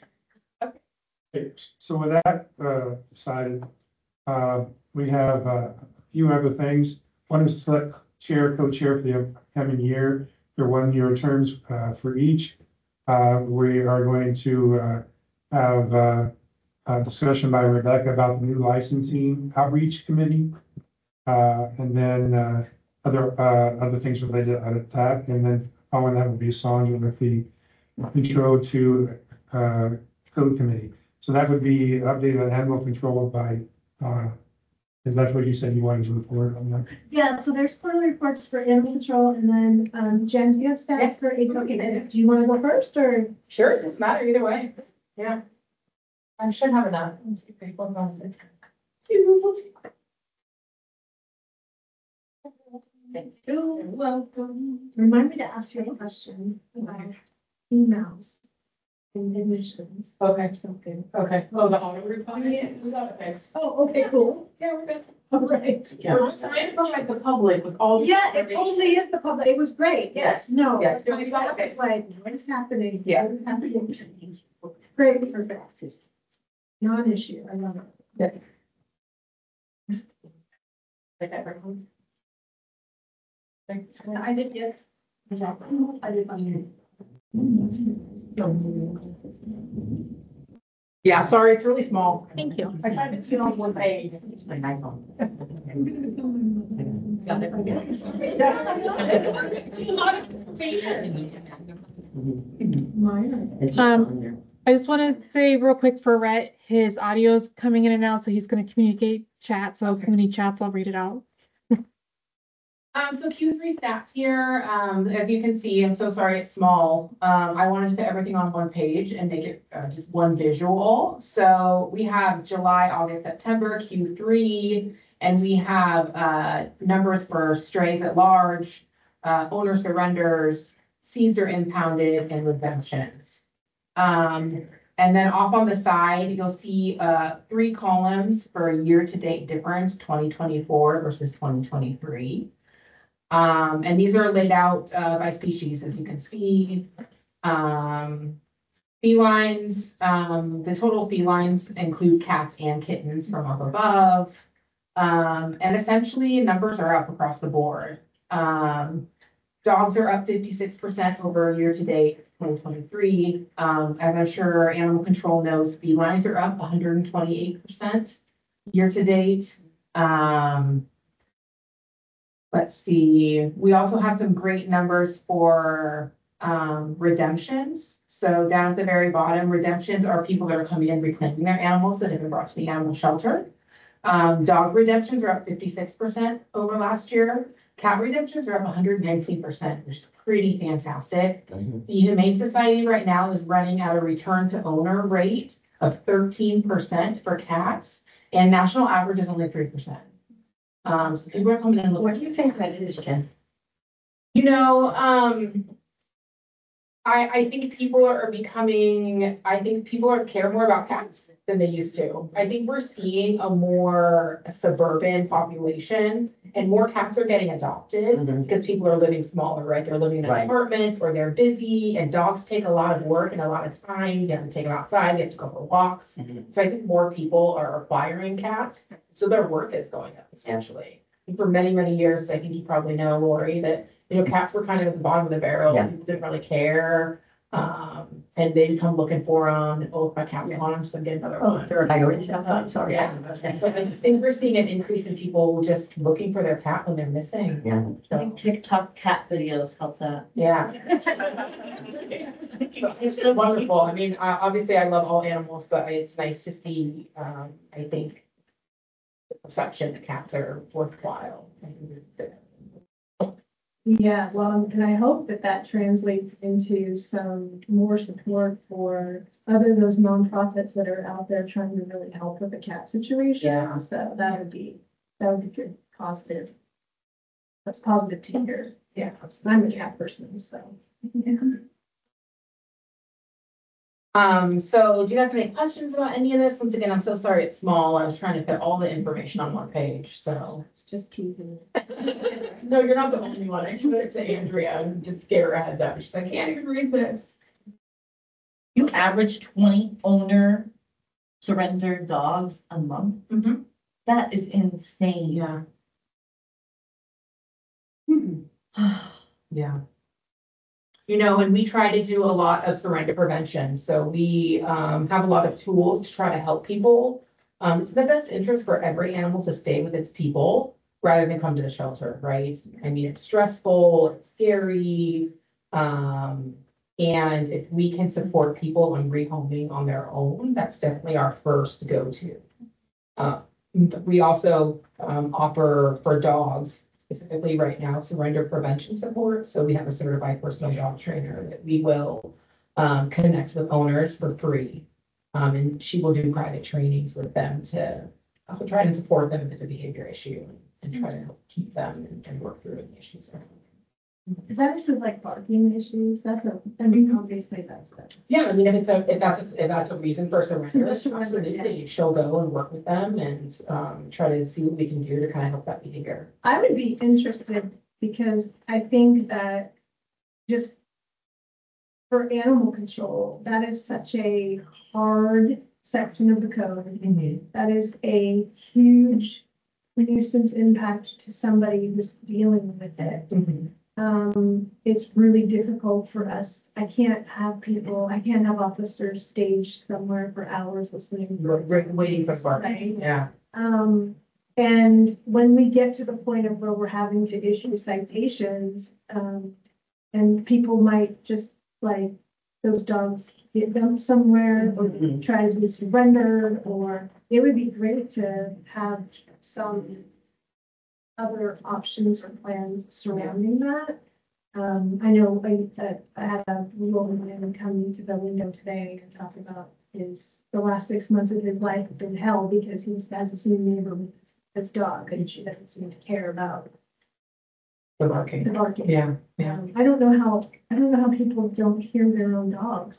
Okay, so with that uh, decided, uh, we have uh, a few other things. One is to select chair, co-chair for the upcoming year. They're one-year terms uh, for each. Uh, we are going to uh, have uh, a discussion by Rebecca about the new licensing outreach committee. Uh, and then uh, other uh, other things related to that. And then following that will be Sandra with the intro to uh, code committee. So that would be updated on animal control by, uh, is that what you said you wanted to move forward on that? Yeah, so there's quarterly reports for animal control, and then, um, Jen, do you have stats for April? Okay, do you want to go first, or? Sure, it doesn't matter either way. Yeah. I should have enough. Thank you. Welcome. Remind me to ask you a question about emails. in admissions. Okay. Or something. Okay. Oh, the auto reply? Yeah, we got it fixed. Oh, okay, cool. Yeah, we're good. All right. Yeah. We're just trying to provide the public with all. the Yeah, it information. totally is the public. It was great. Yes, no. Yes, When I we saw got it, it was like, what is happening? Yeah. What is happening? Great, perfect. Non-issue. I love it. Okay, everyone. Thanks. I did, yes. I did find Yeah, sorry, it's really small. Thank you. I tried to fit on one page. My iPhone. Got it. It's a lot of information. mine. It's just Um, on there. I just want to say real quick for Rhett, his audio's coming in and out, so he's going to communicate chat. So Okay. when he chats, I'll read it out. Um, so Q three stats here, um, as you can see, I'm so sorry it's small. Um, I wanted to put everything on one page and make it uh, just one visual. So we have July, August, September, Q three, and we have uh, numbers for strays at large, uh, owner surrenders, seized or impounded, and redemptions. Um, and then off on the side, you'll see uh, three columns for a year-to-date difference, twenty twenty-four versus twenty twenty-three. Um, and these are laid out uh, by species, as you can see. Um, felines, um, the total felines include cats and kittens from up above. Um, and essentially, numbers are up across the board. Um, dogs are up fifty-six percent over year to date, twenty twenty-three. Um, as I'm sure animal control knows, felines are up one hundred twenty-eight percent year to date. Um, Let's see, we also have some great numbers for um, redemptions. So down at the very bottom, redemptions are people that are coming in reclaiming their animals that have been brought to the animal shelter. Um, dog redemptions are up fifty-six percent over last year. Cat redemptions are up one hundred nineteen percent, which is pretty fantastic. Mm-hmm. The Humane Society right now is running at a return to owner rate of thirteen percent for cats, and national average is only three percent. Um, so people are coming in. What do you think that is, Jen? You know, um, I, I think people are becoming, I think people are care more about cats than they used to. I think we're seeing a more suburban population and more cats are getting adopted Mhm. because people are living smaller, right? They're living in an Right. apartment or they're busy and dogs take a lot of work and a lot of time. You have to take them outside, you have to go for walks. Mhm. So I think more people are acquiring cats, so their worth is going up essentially. And for many, many years, I think you probably know, Lori, that, you know, cats were kind of at the bottom of the barrel. Yeah. People didn't really care. Um, and they'd come looking for them. And, oh, if my cat's gone, I'm just gonna get another Oh, one. there are coyotes outside, sorry. Yeah. So I just think we're seeing an increase in people just looking for their cat when they're missing. Yeah. I So, think TikTok cat videos help that. yeah. It's so wonderful. I mean, I- obviously I love all animals, but it's nice to see, um, I think, the perception that cats are worthwhile. I think it's good. Yeah, well, and I hope that that translates into some more support for other those nonprofits that are out there trying to really help with the cat situation. Yeah. So that would be, that would be good, positive. That's positive to hear. Yeah. I'm a cat person, so. Yeah. Um, so do you guys have any questions about any of this? Once again, I'm so sorry it's small. I was trying to fit all the information on one page, so. It's just teasing. No, you're not the only one. I showed it to Andrea and just scare her heads up. She's like, I can't even read this. You average twenty owner surrendered dogs a month. Mm-hmm. That is insane. Yeah. Yeah. You know, and we try to do a lot of surrender prevention. So we um, have a lot of tools to try to help people. Um, it's in the best interest for every animal to stay with its people rather than come to the shelter, right? I mean, it's stressful, it's scary. Um, and if we can support people on rehoming on their own, that's definitely our first go-to. Uh, we also um, offer for dogs, specifically right now, surrender prevention support. So we have a certified personal dog trainer that we will um, connect with owners for free. Um, and she will do private trainings with them to uh, try and support them if it's a behavior issue and try to help keep them and, and work through any issues. Is that issue like barking issues? That's a, I mean, obviously that's it. Yeah, I mean, if it's a, if that's, a- if that's a reason for surrender, So surrender, absolutely, she'll go and work with them and, um, try to see what we can do to kind of help that behavior. I would be interested because I think that just for animal control, that is such a hard section of the code. That is a huge nuisance impact to somebody who's dealing with it. Um, it's really difficult for us. I can't have people, I can't have officers staged somewhere for hours listening. We're, we're waiting for spark. Right. Yeah. Um, and when we get to the point of where we're having to issue citations, um, and people might just like those dogs get dumped somewhere or Mhm. try to be surrendered, or it would be great to have some other options or plans surrounding that. Um, I know I, uh, I had a woman come to the window today and talk about his, the last six months of his life have been hell because he has this new neighbor with his dog and she doesn't seem to care about The the barking. barking. Yeah, yeah. Um, I don't know how, I don't know how people don't hear their own dogs.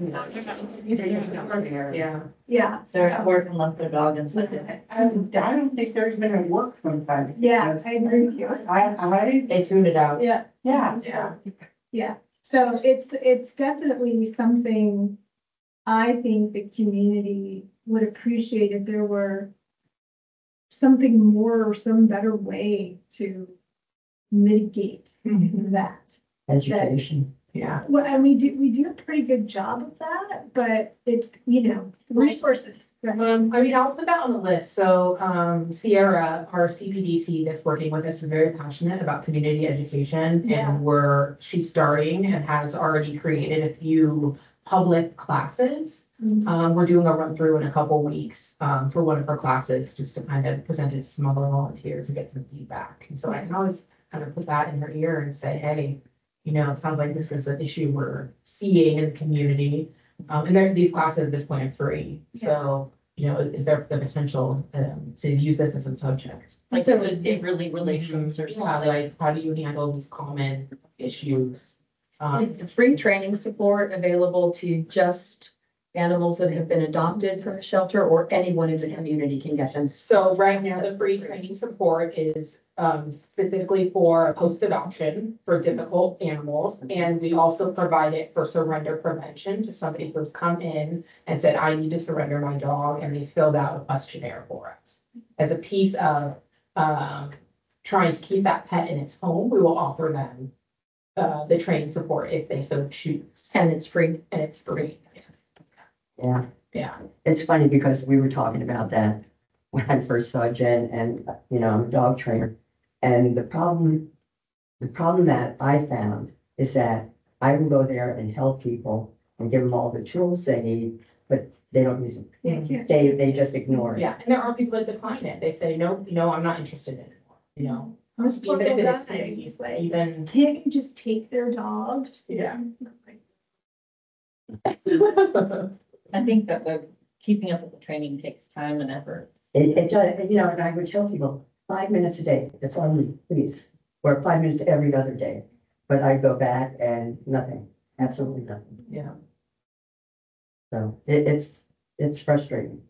Yeah. Yeah. They're at work and left their dog inside. I, I don't think there's been a work sometimes. Yeah, because I agree with you. I, I, They tuned it out. Yeah. yeah, Yeah. Yeah, so it's, it's definitely something I think the community would appreciate if there were something more or some better way to mitigate that. Education. Yeah. Well, and we do, we do a pretty good job of that, but it's, you know, resources. right? Um, I mean, I'll put that on the list. So, um, Sierra, our C P D T that's working with us is very passionate about community education. Yeah. And we're, she's starting and has already created a few public classes. Mhm. Um, we're doing a run through in a couple weeks, um, for one of her classes, just to kind of present it to some other volunteers and get some feedback. And so I can always kind of put that in her ear and say, hey, you know, it sounds like this is an issue we're seeing in the community. Um, and there, these classes at this point are free. So, you know, is there the potential, um, to use this as a subject? Like so the neighborly relations or Yeah, something. like how do you handle these common issues? Um, Is the free training support available to just animals that have been adopted from the shelter, or anyone in the community can get them? So right now, the free training support is um, specifically for post-adoption for difficult animals. And we also provide it for surrender prevention to somebody who's come in and said, I need to surrender my dog, and they filled out a questionnaire for us. As a piece of um, trying to keep that pet in its home, we will offer them uh, the training support if they so choose. And it's free. And it's free. Yeah. Yeah. It's funny because we were talking about that when I first saw Jen, and, you know, I'm a dog trainer. And the problem, the problem that I found is that I will go there and help people and give them all the tools they need, but they don't use them. Yeah, can't- They, they just ignore it. Yeah, and there are people that decline it. They say, no, you know, I'm not interested in it anymore, you know? Most Even people if it is die, free, it's like, even, can't you just take their dogs? Yeah. I think that the keeping up with the training takes time and effort. It, it does, you know, and I would tell people, five minutes a day, that's all I need, please. Or five minutes every other day. But I go back and nothing, absolutely nothing. yeah. So it, it's, it's frustrating.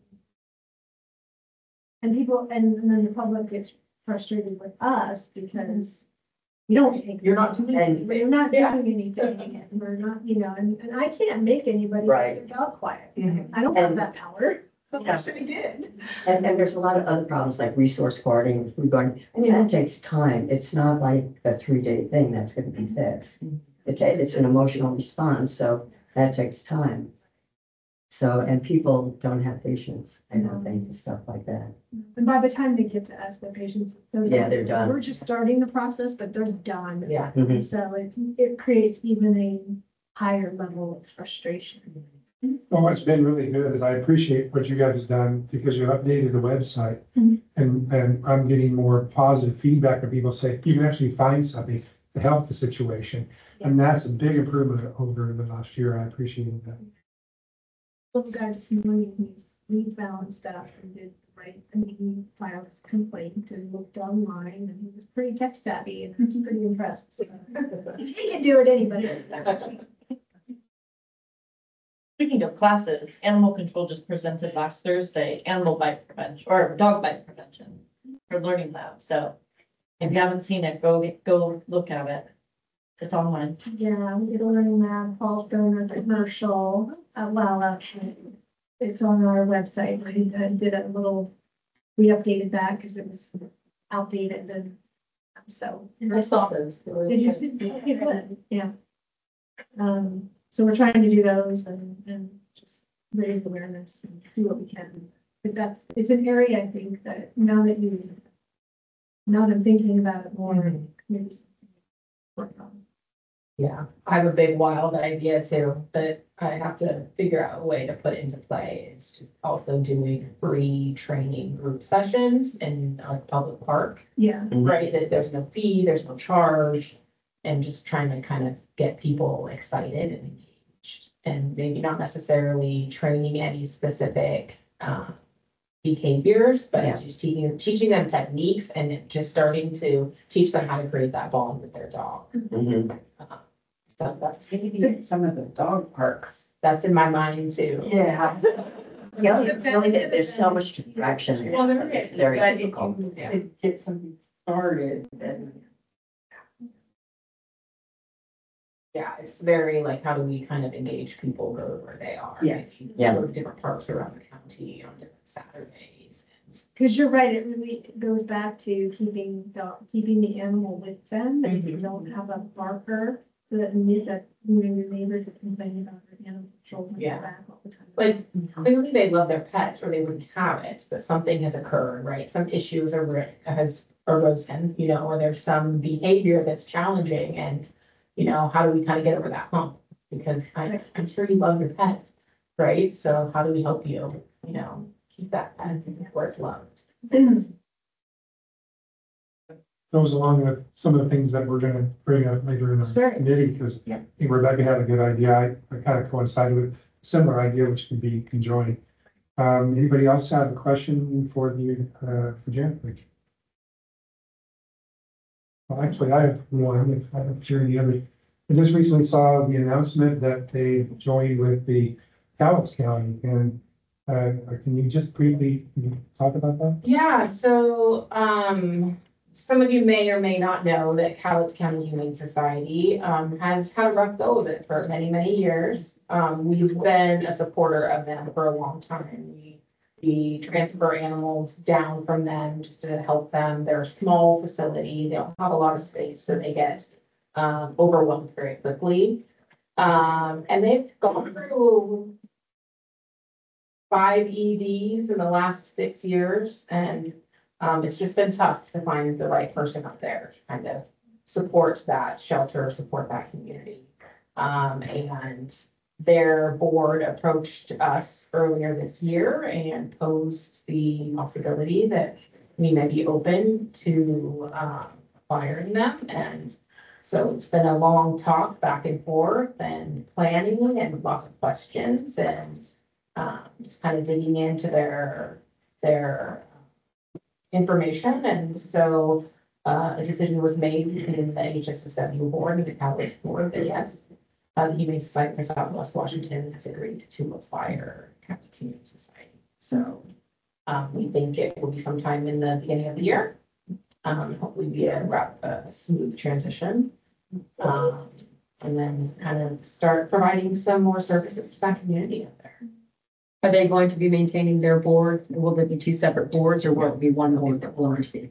And people, and then the public gets frustrated with us because we don't take. You're not doing anything. We're not Yeah. doing anything, and we're not, you know, and, and I can't make anybody Right. keep their dog quiet. Mhm. I don't have And- that power. Yeah. I did. And, and there's a lot of other problems like resource guarding, food guarding. I mean, that takes time. It's not like a three-day thing that's going to be fixed. It ta- it's an emotional response, so that takes time. So, and people don't have patience, I don't think, for stuff like that. And by the time they get to us, their patients. Yeah, they're done. We're just starting the process, but they're done. Yeah. Mhm. And so it, it creates even a higher level of frustration. Well, what's been really good is I appreciate what you guys have done because you've updated the website. Mhm. And, and I'm getting more positive feedback when people say you can actually find something to help the situation. And that's a big improvement over the last year. I appreciate that. Little guy this morning, he's we found stuff and did right. I mean, he filed his complaint and looked online, and he was pretty tech savvy, and I was pretty impressed. So, if he can do it, anybody. Speaking of classes, animal control just presented last Thursday, animal bite prevention, or dog bite prevention for Learning Lab. So if you haven't seen it, go, go look at it. It's online. Yeah, we did a learning lab, Paul's donor commercial, uh, well, uh, it's on our website. We uh, did a little, we updated that because it was outdated and so. I saw those. Did you see? Okay, good. Yeah. Um, so we're trying to do those and, and just raise awareness and do what we can. But that's, it's an area I think that now that you, now that I'm thinking about it more, Mhm. maybe something to work on. Yeah, I have a big wild idea too, but I have to figure out a way to put into play. It's just also doing free training group sessions in a public park, Yeah. right? That there's no fee, there's no charge, and just trying to kind of get people excited and engaged. And maybe not necessarily training any specific um, behaviors, but Yeah. just teaching teaching them techniques and just starting to teach them how to create that bond with their dog. Mhm. Uh, so that's Maybe at some of the dog parks. that's in my mind too. Yeah. Yeah, really, there's so much distraction. Well, there It's is, very but if difficult. you could get something started, then. Yeah, it's very like, how do we kind of engage people, go to where they are? Yes. Maybe Yeah. Go to different parks around the county on different Saturdays. Because you're right, it really goes back to keeping the, keeping the animal with them. And if you Mhm. don't have a barker, that need that, you know, your neighbors are complaining about their animal control Yeah. back all the time. Like, clearly they love their pets or they wouldn't have it, but something has occurred, right? Some issues are, has arisen, you know, or there's some behavior that's challenging and, you know, how do we kind of get over that hump? Because I, I'm sure you love your pets, right? So how do we help you, you know, keep that pet where it's loved? Goes along with some of the things that we're gonna bring up later in the Sure. committee, because Yeah. I think Rebecca had a good idea. I, I kind of coincided with a similar idea, which can be conjoined. Um, anybody else have a question for the, uh, for Jen? Well, actually, I have one, if I don't hear any other. I just recently saw the announcement that they joined with the Cowlitz County, and, uh, can you just briefly talk about that? Yeah, so um, some of you may or may not know that Cowlitz County Humane Society um, has had a rough go of it for many, many years. Um, we've been a supporter of them for a long time. We, we transfer animals down from them just to help them. They're a small facility. They don't have a lot of space, so they get um, overwhelmed very quickly. Um, and they've gone through five E Ds in the last six years, and um, it's just been tough to find the right person up there to kind of support that shelter, support that community. Um, and their board approached us earlier this year and posed the possibility that we may be open to um, acquiring them. And so it's been a long talk back and forth and planning and lots of questions and um, just kind of digging into their their information. And so uh, a decision was made in the H S S W board and the Cowlitz board that yes, uh, the Humane Society for Southwest Washington has agreed to acquire Cowlitz Humane Society. So um, we think it will be sometime in the beginning of the year. Um, hopefully be a, a smooth transition. Um, and then kind of start providing some more services to that community out there. Are they going to be maintaining their board? Will there be two separate boards or will it be one board that will oversee?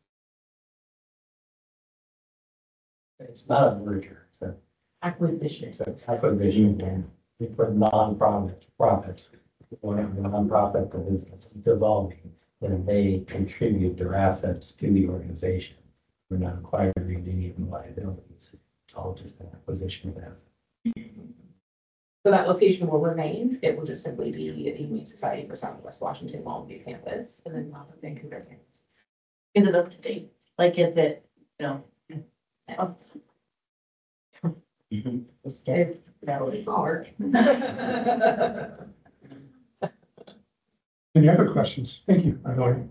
It's not a merger, it's a, Acquisition. it's a acquisition and we put non-profit profits. When the non-profit, the business is dissolving, then they contribute their assets to the organization. We're not acquiring any of the liabilities. It's all just an acquisition of assets. So that location will remain. It will just simply be the Humane Society for Southwest Washington Longview campus and then not the Vancouver campus. Is it up to date? Like, is it, you know? It's scary. That was hard. Any other questions? Thank you. I like it.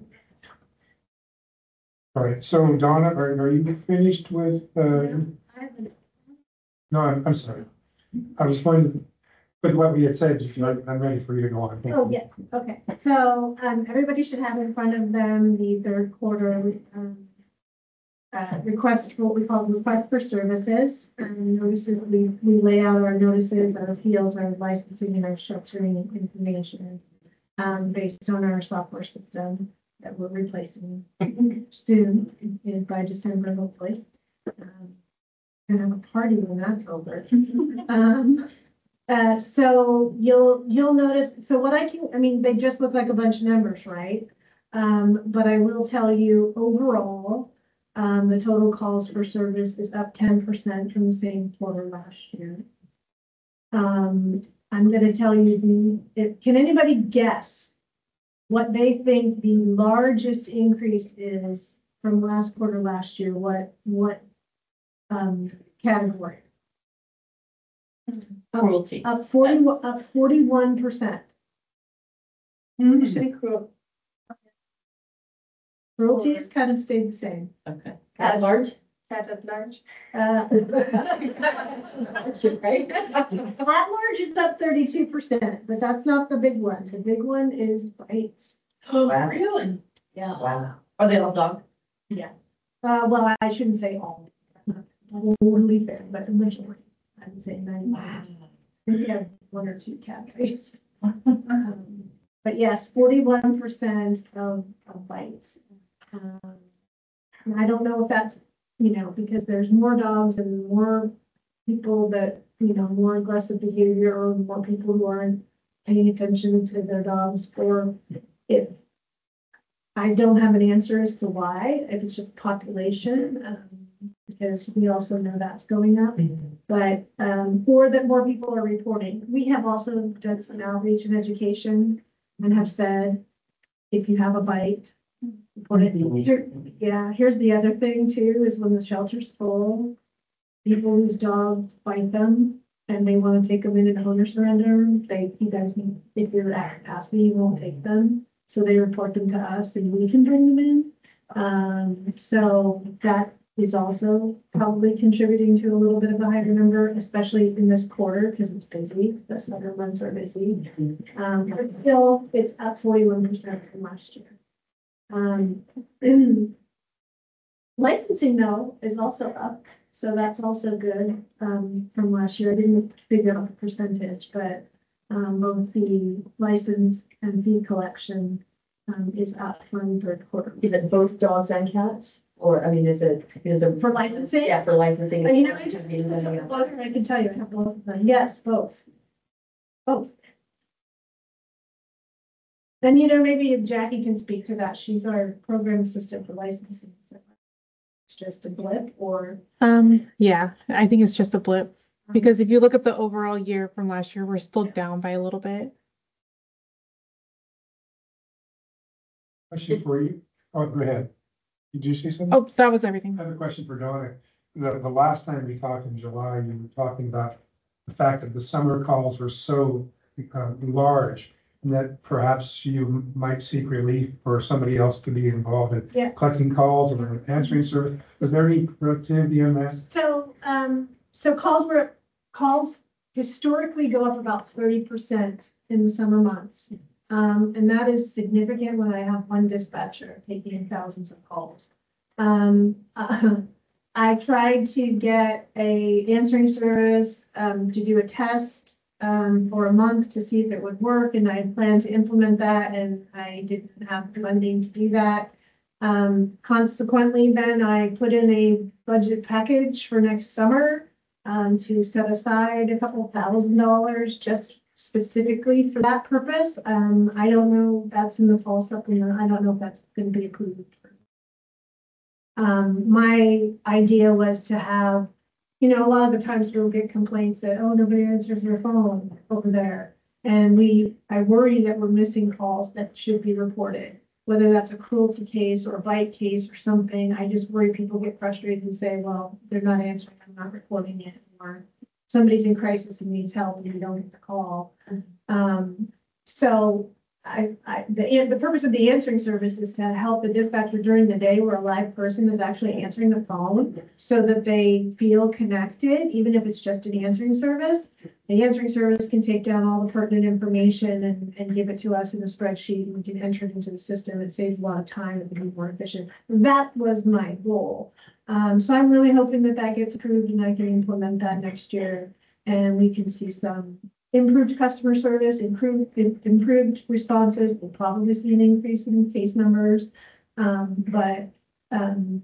All right, so Donna, are, are you finished with, uh, I haven't- no, I'm, I'm sorry. I was going to, with what we had said, you can, I'm ready for you to go on. Thank Oh, you. yes, okay. So, um, everybody should have in front of them the third quarter, um, uh, request for what we call request for services. Um, notices, we, we lay out our notices, our appeals, our licensing, and our structuring information, um, based on our software system that we're replacing soon, in- by December, hopefully. Um, and have a party when that's over. Um, uh, so you'll, you'll notice, so what I can, I mean, they just look like a bunch of numbers, right? Um, but I will tell you overall, um, the total calls for service is up ten percent from the same quarter last year. Um, I'm gonna tell you the, if, can anybody guess what they think the largest increase is from last quarter last year? What, what, um, category? Cruelty. Up forty, up forty-one percent. Should be cruel. Cruelty has kind of stayed the same. Okay. At large? Cat at large. Uh, Right? At large is up thirty-two percent, but that's not the big one. The big one is bites. Oh, Wow. really? Yeah. Wow. Are they all dog? Uh, well, I shouldn't say all. That's not totally fair, but the majority. I would say ninety-five. We have one or two cat bites. Um, But yes, forty-one percent of, of bites. Um, and I don't know if that's, you know, because there's more dogs and more people that, you know, more aggressive behavior, or more people who aren't paying attention to their dogs, or if I don't have an answer as to why, if it's just population, um, because we also know that's going up. But, um, or that more people are reporting. We have also done some outreach and education and have said, if you have a bite, report it. Here- Yeah, here's the other thing too, is when the shelter's full, people whose dogs bite them and they want to take them in an owner surrender, they, you guys, if you're at capacity, you won't take them. So they report them to us and we can bring them in. Um, so that is also probably contributing to a little bit of a higher number, especially in this quarter, because it's busy. The summer months are busy. Um, but still, it's up forty-one percent from last year. Um, licensing though is also up, so that's also good, um, from last year. I didn't figure out the percentage, but, um, both the license and fee collection, um, is up from third quarter. Is it both dogs and cats? Or, I mean, is it, is it? For licensing? Yeah, for licensing. But, you know, I just, I can tell you, I have both of them. Yes, both. Both. And, you know, maybe Jackie can speak to that. She's our program assistant for licensing. So it's just a blip, or, Um, yeah, I think it's just a blip because if you look at the overall year from last year, we're still down by a little bit. Question for you. Oh, go ahead. Did you say something? Oh, that was everything. I have a question for Donna. The, the last time we talked in July, you were talking about the fact that the summer calls were so uh, large, and that perhaps you might seek relief for somebody else to be involved in Yeah. collecting calls or answering service. Was there any productivity on that? So, um, so calls were, calls historically go up about thirty percent in the summer months. Um, and that is significant when I have one dispatcher taking thousands of calls. Um, uh, I tried to get a answering service, um, to do a test, um, for a month to see if it would work, and I planned to implement that, and I didn't have the funding to do that. Um, consequently, then I put in a budget package for next summer, um, to set aside a couple thousand dollars just specifically for that purpose. Um, I don't know, that's in the fall supplement. I don't know if that's going to be approved. Um, my idea was to have, you know, a lot of the times we'll get complaints that, oh, nobody answers their phone over there. And we, I worry that we're missing calls that should be reported, whether that's a cruelty case or a bite case or something. I just worry people get frustrated and say, well, they're not answering, I'm not reporting it, or somebody's in crisis and needs help and you don't get the call. Um, so I, I, the, the purpose of the answering service is to help the dispatcher during the day where a live person is actually answering the phone so that they feel connected, even if it's just an answering service. The answering service can take down all the pertinent information and, and give it to us in a spreadsheet, and we can enter it into the system. It saves a lot of time and can be more efficient. That was my goal. Um, so I'm really hoping that that gets approved and I can implement that next year, and we can see some improved customer service, improved improved responses. We'll probably see an increase in case numbers, um, but um,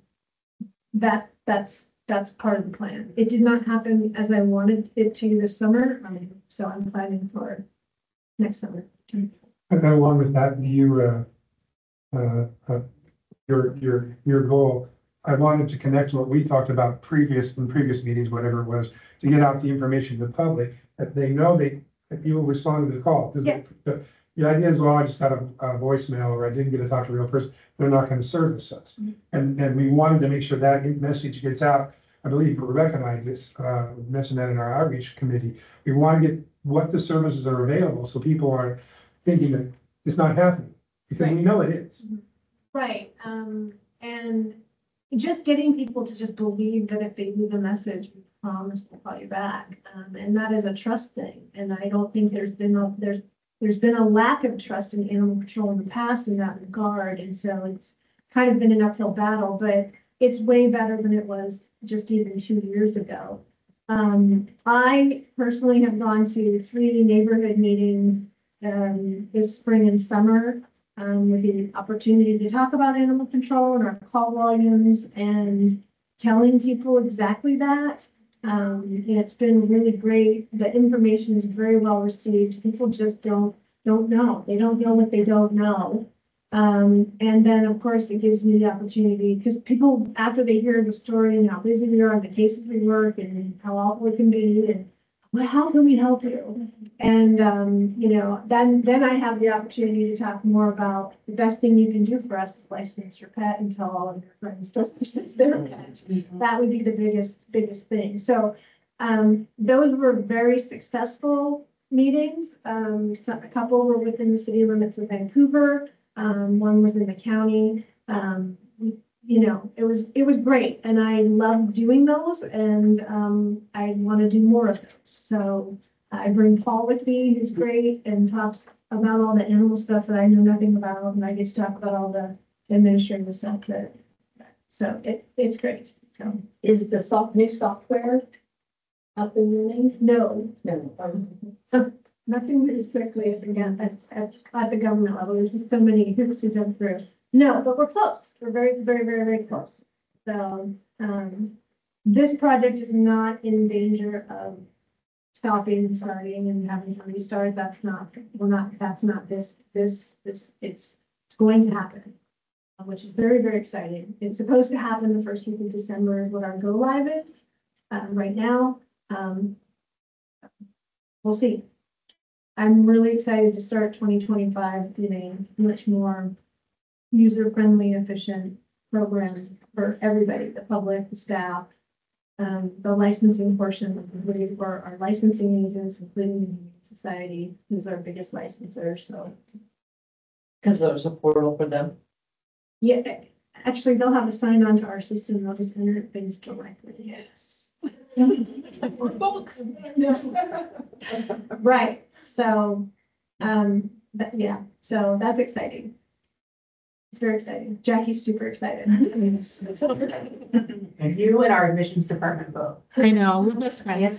that that's that's part of the plan. It did not happen as I wanted it to this summer, um, so I'm planning for next summer. And along with that, you uh, uh, uh, your your your goal. I wanted to connect to what we talked about previous in previous meetings, whatever it was, to get out the information to the public that they know they that people respond to the call. Yeah. The, the idea is, well, I just got a, a voicemail or I didn't get to talk to a real person. They're not going to service us, mm-hmm. and and we wanted to make sure that message gets out. I believe Rebecca and I just uh, mentioned that in our outreach committee. We want to get what the services are available so people are thinking that it's not happening, because right. we know it is. Mm-hmm. Right. Um, and just getting people to just believe that if they leave a message, we promise we'll call you back. Um, and that is a trust thing. And I don't think there's been a, there's there's been a lack of trust in animal control in the past in that regard. And so it's kind of been an uphill battle, but it's way better than it was just even two years ago. Um, I personally have gone to three neighborhood meetings um, this spring and summer. Um, with the opportunity to talk about animal control and our call volumes and telling people exactly that. Um, and it's been really great. The information is very well received. People just don't don't know. They don't know what they don't know. Um, and then, of course, it gives me the opportunity, because people, after they hear the story and how busy we are and the cases we work and how awful it can be, and well, how can we help you? And, um, you know, then then I have the opportunity to talk more about the best thing you can do for us is license your pet and tell all of your friends to license their pets. Mm-hmm. That would be the biggest, biggest thing. So um, those were very successful meetings. Um, so a couple were within the city limits of Vancouver. Um, one was in the county. Um, you know, it was it was great, and I love doing those, and um, I want to do more of those. So I bring Paul with me, who's great, and talks about all the animal stuff that I know nothing about, and I get to talk about all the administrative stuff that. So it it's great. So, is the soft new software up and running? No, no. Um, Nothing really strictly at the, at, at, at the government level. There's just so many hoops to jump through. No, but we're close. We're very, very, very, very close. So um, this project is not in danger of stopping, starting, and having to restart. That's not. We're not. That's not this. This. This. It's. It's going to happen, which is very, very exciting. It's supposed to happen the first week of December is what our go live is um, right now. Um, we'll see. I'm really excited to start twenty twenty-five in a much more user-friendly, efficient program for everybody, the public, the staff, um, the licensing portion, including for our licensing agents, including the Humane Society, who's our biggest licensor. So, because there's a portal for them. Yeah, actually, they'll have a sign on to our system. They'll just enter things directly. Yes. Right. So, um, but yeah, so that's exciting. It's very exciting. Jackie's super excited. And you and our admissions department both. I know, we're best friends.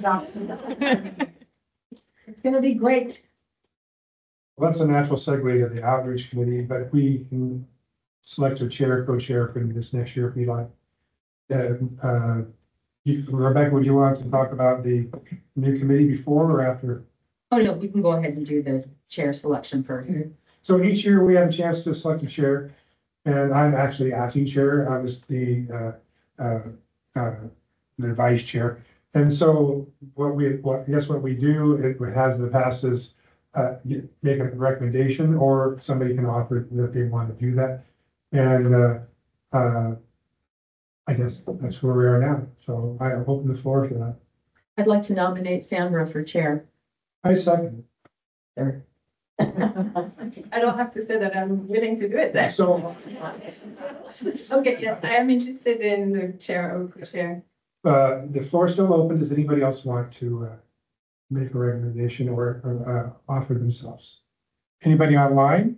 It's going to be great. Well, that's a natural segue to the outreach committee, but we can select a chair, co-chair for this next year if we like. Uh, uh, you, Rebecca, would you want to talk about the new committee before or after? Oh, no, we can go ahead and do the chair selection first. So each year we have a chance to select a chair, and I'm actually acting chair. I was the uh, uh, uh, the vice chair. And so what we, what I guess what we do, it has in the past is uh, make a recommendation, or somebody can offer that they want to do that. And uh, uh, I guess that's where we are now. So I open the floor for that. I'd like to nominate Sandra for chair. I second. There. I don't have to say that I'm willing to do it then. So, Okay, yes, I am interested in the chair or co-chair. uh, the floor is still open. Does anybody else want to, uh, make a recommendation or, or, uh, offer themselves? Anybody online?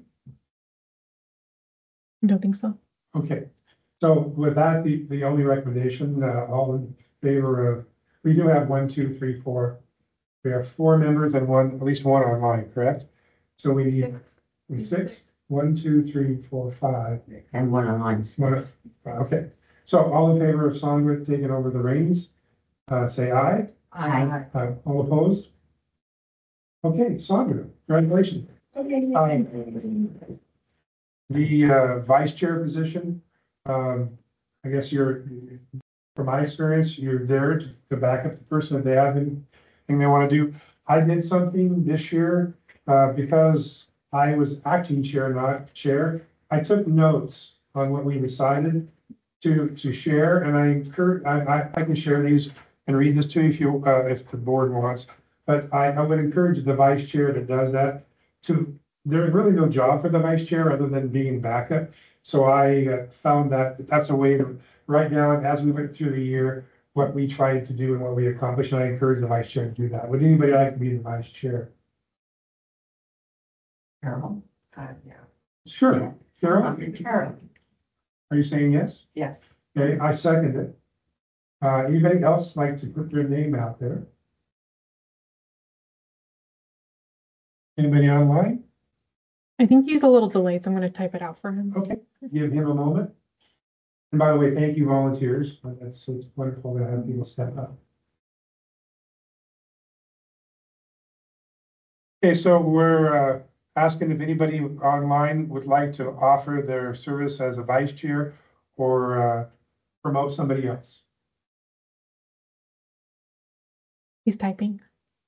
I don't think so. Okay, so with that, the, the only recommendation, uh, all in favor of, we do have one, two, three, four. We have four members and one, at least one online, correct? So we need six. One, two, three, four, five. And one online. One, okay, so all in favor of Sandra taking over the reins, uh, say aye. Aye. Uh, all opposed? Okay, Sandra, congratulations. Um, The uh, vice chair position, um, I guess you're, from my experience, you're there to, to back up the person if they have anything they want to do. I did something this year uh, because I was acting chair, not chair. I took notes on what we decided to to share, and I encourage. I, I, I can share these and read this to you if you uh, if the board wants. But I, I would encourage the vice chair that does that to. There's really no job for the vice chair other than being backup. So I uh, found that that's a way to write down as we went through the year what we tried to do and what we accomplished. And I encourage the vice chair to do that. Would anybody like to be the vice chair? Carol? Uh, yeah. Sure. Carol, Carol, are you saying yes? yes. Okay, I second it. Uh, anybody else like to put their name out there? Anybody online? I think he's a little delayed, so I'm going to type it out for him. Okay, give him a moment. And by the way, thank you volunteers. That's, it's wonderful to have people step up. Okay, so we're uh, asking if anybody online would like to offer their service as a vice chair or uh, promote somebody else. He's typing.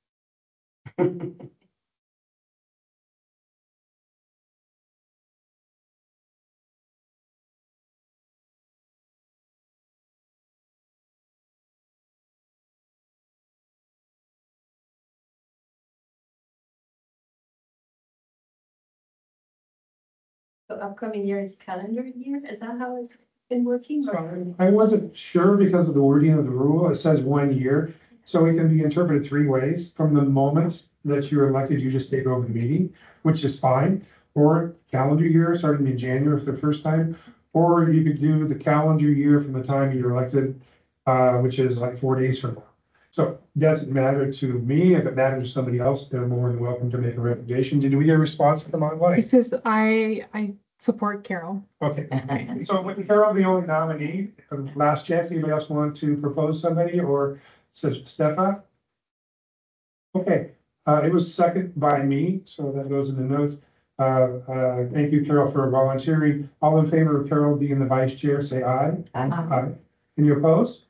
The upcoming year is calendar year, is that how it's been working? or- I wasn't sure because of the wording of the rule. It says one year. So it can be interpreted three ways. From the moment that you're elected, you just take over the meeting, which is fine. Or calendar year starting in January for the first time. Or you could do the calendar year from the time you're elected, uh, which is like four days from now. So it doesn't matter to me. If it matters to somebody else, they're more than welcome to make a recommendation. Did we get a response from online? He says, I, I support Carol. Okay, so with Carol the only nominee, uh, last chance, anybody else want to propose somebody or s- step up? Okay, uh, it was second by me, so that goes in the notes. Uh, uh, thank you, Carol, for volunteering. All in favor of Carol being the vice chair, say aye. Aye. Aye. Any opposed?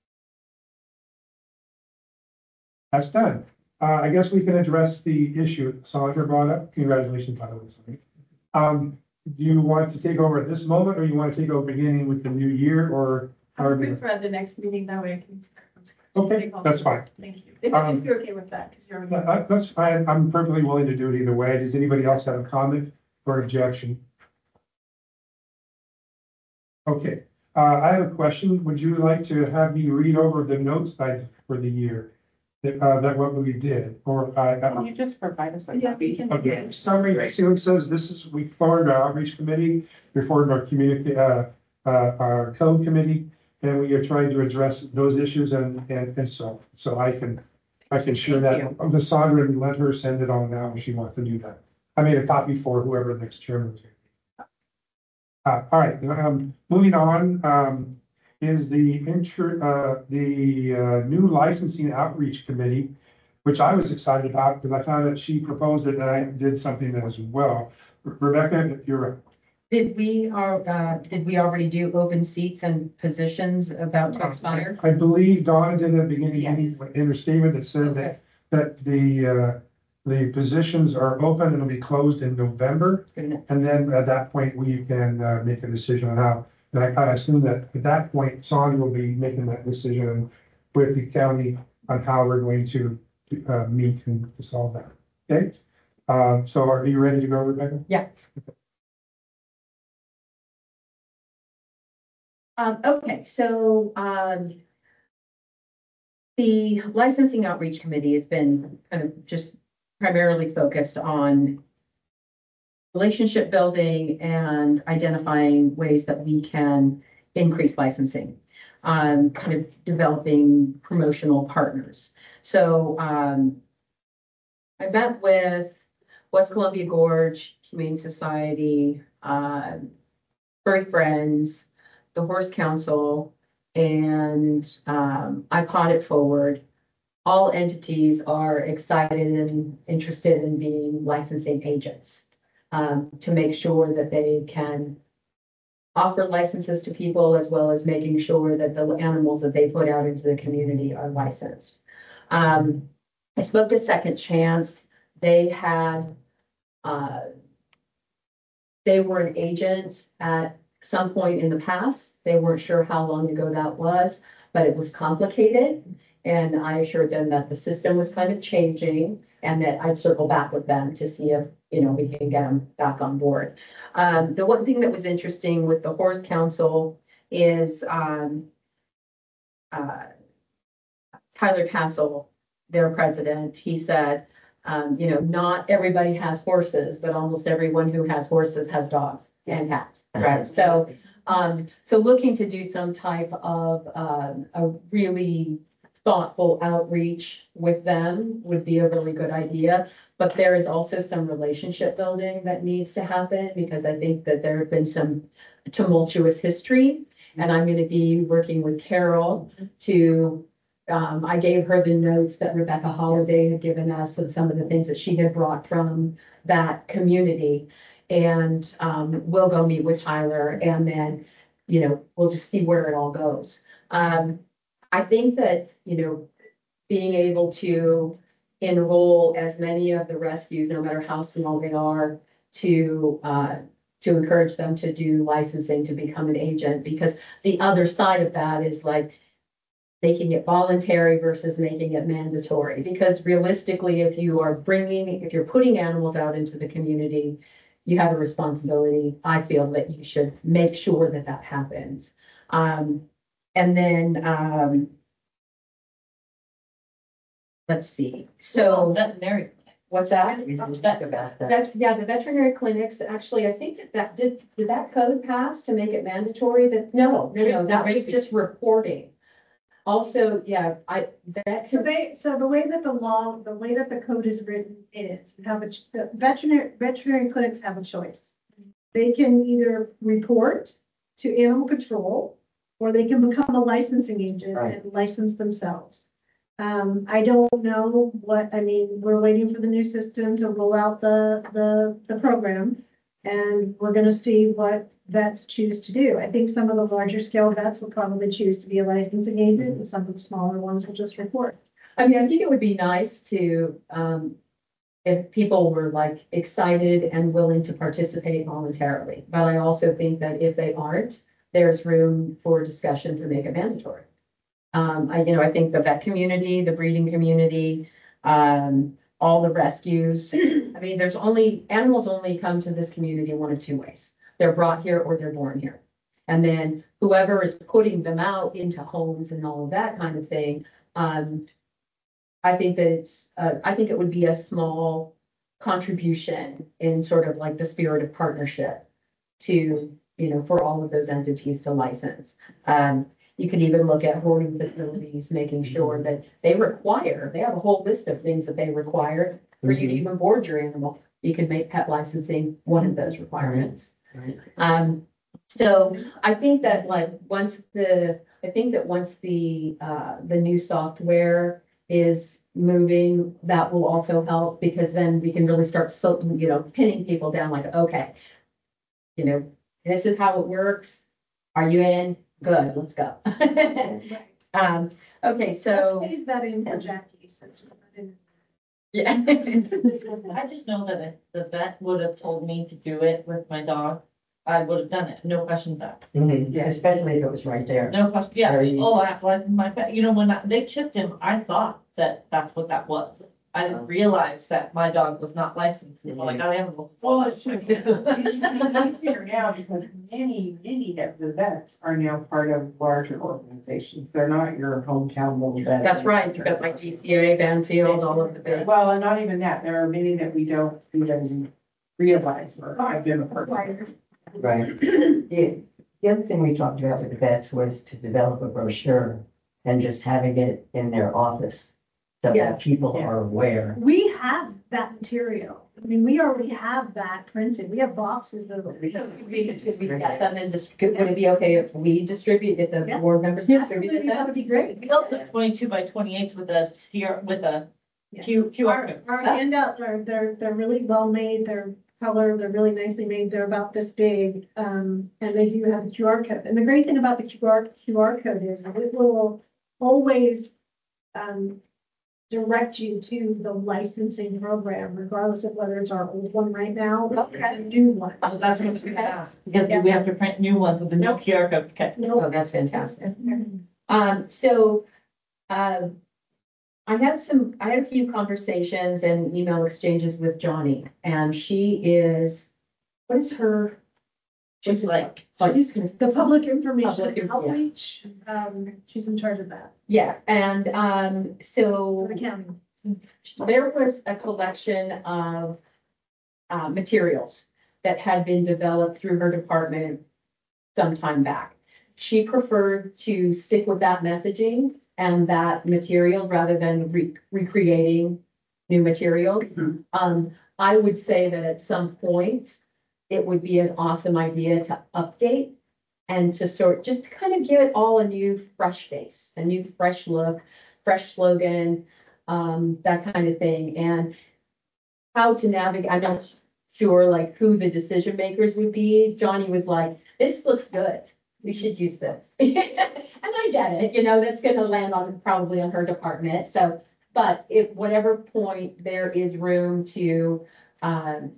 That's done. Uh, I guess we can address the issue Sandra brought up. Congratulations, by the way, Sandra. Um, do you want to take over at this moment, or you want to take over beginning with the new year, or? I would prefer at the next meeting, that way I can. Okay, that's fine. Thank you. If Um, if you're okay with that, because you're. That- that- That's fine. I'm perfectly willing to do it either way. Does anybody else have a comment or objection? Okay, uh, I have a question. Would you like to have me read over the notes I took for the year? That, uh, that what we did, or I, Can I- you just provide us a Yeah, we copy? can. okay, summary, see what it says, this is, we formed our outreach committee, we formed our community, uh, uh, our code committee, and we are trying to address those issues and, and, and so, so I can, I can share Thank that with Sandra and let her send it on now if she wants to do that. I made a copy for whoever the next chairman is. Uh, all right, um, moving on, um, is the inter, uh, the, uh, new licensing outreach committee, which I was excited about because I found that she proposed it and I did something as well. Rebecca, if you're, Did we, are, uh, did we already do open seats and positions about to expire? I believe Donna did at the beginning, Yes. in her statement that said Okay. that, that the, uh, the positions are open and will be closed in November. Good enough. And then at that point, we can, uh, make a decision on how, and I, I assume that at that point, Sandra will be making that decision with the county on how we're going to, uh, meet and solve that. Okay? Um, so are you ready to go, Rebecca? Yeah. Um, okay, so, um, the licensing outreach committee has been kind of just primarily focused on relationship building and identifying ways that we can increase licensing, um, kind of developing promotional partners. So, um, I met with West Columbia Gorge Humane Society, um, Furry Friends, the Horse Council, and um, I Pod It Forward. All entities are excited and interested in being licensing agents um, to make sure that they can offer licenses to people, as well as making sure that the animals that they put out into the community are licensed. Um, I spoke to Second Chance. They had, uh, they were an agent at some point in the past. They weren't sure how long ago that was, but it was complicated. And I assured them that the system was kind of changing and that I'd circle back with them to see if, you know, we can get them back on board. Um, the one thing that was interesting with the Horse Council is um, uh, Tyler Castle, their president, he said, um, you know, not everybody has horses, but almost everyone who has horses has dogs and cats, right? So, um, so looking to do some type of um, a really thoughtful outreach with them would be a really good idea. But there is also some relationship building that needs to happen, because I think that there have been some tumultuous history. And I'm going to be working with Carol to, um, I gave her the notes that Rebecca Holiday had given us of some of the things that she had brought from that community. And um, we'll go meet with Tyler, and then, you know, we'll just see where it all goes. Um, I think that, you know, being able to enroll as many of the rescues, no matter how small they are, to uh, to encourage them to do licensing, to become an agent, because the other side of that is like making it voluntary versus making it mandatory. Because realistically, if you are bringing, if you're putting animals out into the community, you have a responsibility. I feel that you should make sure that that happens. Um, and then, um, let's see. So veterinary. What's that? We didn't talk about that. Vet- yeah, the veterinary clinics, actually, I think that that did, did that code pass to make it mandatory? That, no, no, no, that was just reporting. Also, yeah, I, that. So they, so the way that the law, the way that the code is written is, you have a, ch- the veterinary, veterinary clinics have a choice. They can either report to animal control, or they can become a licensing agent Right. and license themselves. Um, I don't know what, I mean, we're waiting for the new system to roll out the, the, the program. And we're gonna see what vets choose to do. I think some of the larger scale vets will probably choose to be a licensing agent, and some of the smaller ones will just report. I mean, I think it would be nice to, um, if people were like excited and willing to participate voluntarily. But I also think that if they aren't, there's room for discussion to make it mandatory. Um, I, you know, I think the vet community, the breeding community, um, all the rescues. I mean, there's only, animals only come to this community one of two ways. They're brought here or they're born here. And then whoever is putting them out into homes and all of that kind of thing, um, I think that it's, uh, I think it would be a small contribution in sort of like the spirit of partnership to, you know, for all of those entities to license. Um, you could even look at hoarding facilities, making sure that they require, they have a whole list of things that they require for you to even board your animal. You could make pet licensing one of those requirements. Right. Um, so I think that like once the, I think that once the, uh, the new software is moving, that will also help, because then we can really start, so, you know, pinning people down like, okay, you know, this is how it works. Are you in? Good, let's go. Right. um, okay, Let's so phase that in for Jackie, so she's not in. yeah. I just know that if the vet would have told me to do it with my dog, I would have done it, no questions asked. Mhm. Yeah, especially if it was right there. No question, yeah, Very- oh, I, like my pet, you know, when I- they chipped him, I thought that that's what that was. I didn't realize that my dog was not licensed until I got animal. Well, it should be. It's easier now because many, many of the vets are now part of larger organizations. They're not your hometown little vet. That's right, you've got like D C A, Banfield, all of the big. Well, and not even that. There are many that we don't even realize or have been a part of. Right. The, the other thing we talked about with the vets was to develop a brochure and just having it in their office so Yeah. that people are aware. We have that material. I mean, we already have that printed. We have boxes of. So could we, could we get them and just, would it be okay if we distribute, if the Yeah. board members distributed Absolutely, that them? would be great. We also have twenty-two by twenty-eights with a tier, with a Yeah. Q, QR Our, code. our handouts are, they're, they're really well made, they're colored, they're really nicely made, they're about this big, um, and they do have a Q R code. And the great thing about the Q R, Q R code is it will always, um, direct you to the licensing program, regardless of whether it's our old one right now or Okay. the new one. Oh, that's what I was gonna ask, because we have to print new ones with the no Q R code, okay. Oh, that's fantastic. Um, so, um, I had some, I had a few conversations and email exchanges with Johnny, and she is, what is her? She's like, She's the public information Public, yeah. outreach, um, she's in charge of that Yeah, and, um, so. for the county. There was a collection of uh, materials that had been developed through her department some time back. She preferred to stick with that messaging and that material rather than re- recreating new materials. Um, I would say that at some point, it would be an awesome idea to update and to sort, just to kind of give it all a new fresh face, a new fresh look, fresh slogan, um, that kind of thing. And how to navigate, I'm not sure like who the decision makers would be. Johnny was like, this looks good. We should use this. And I get it, you know, that's gonna land on probably on her department. So, but if whatever point there is room to, um,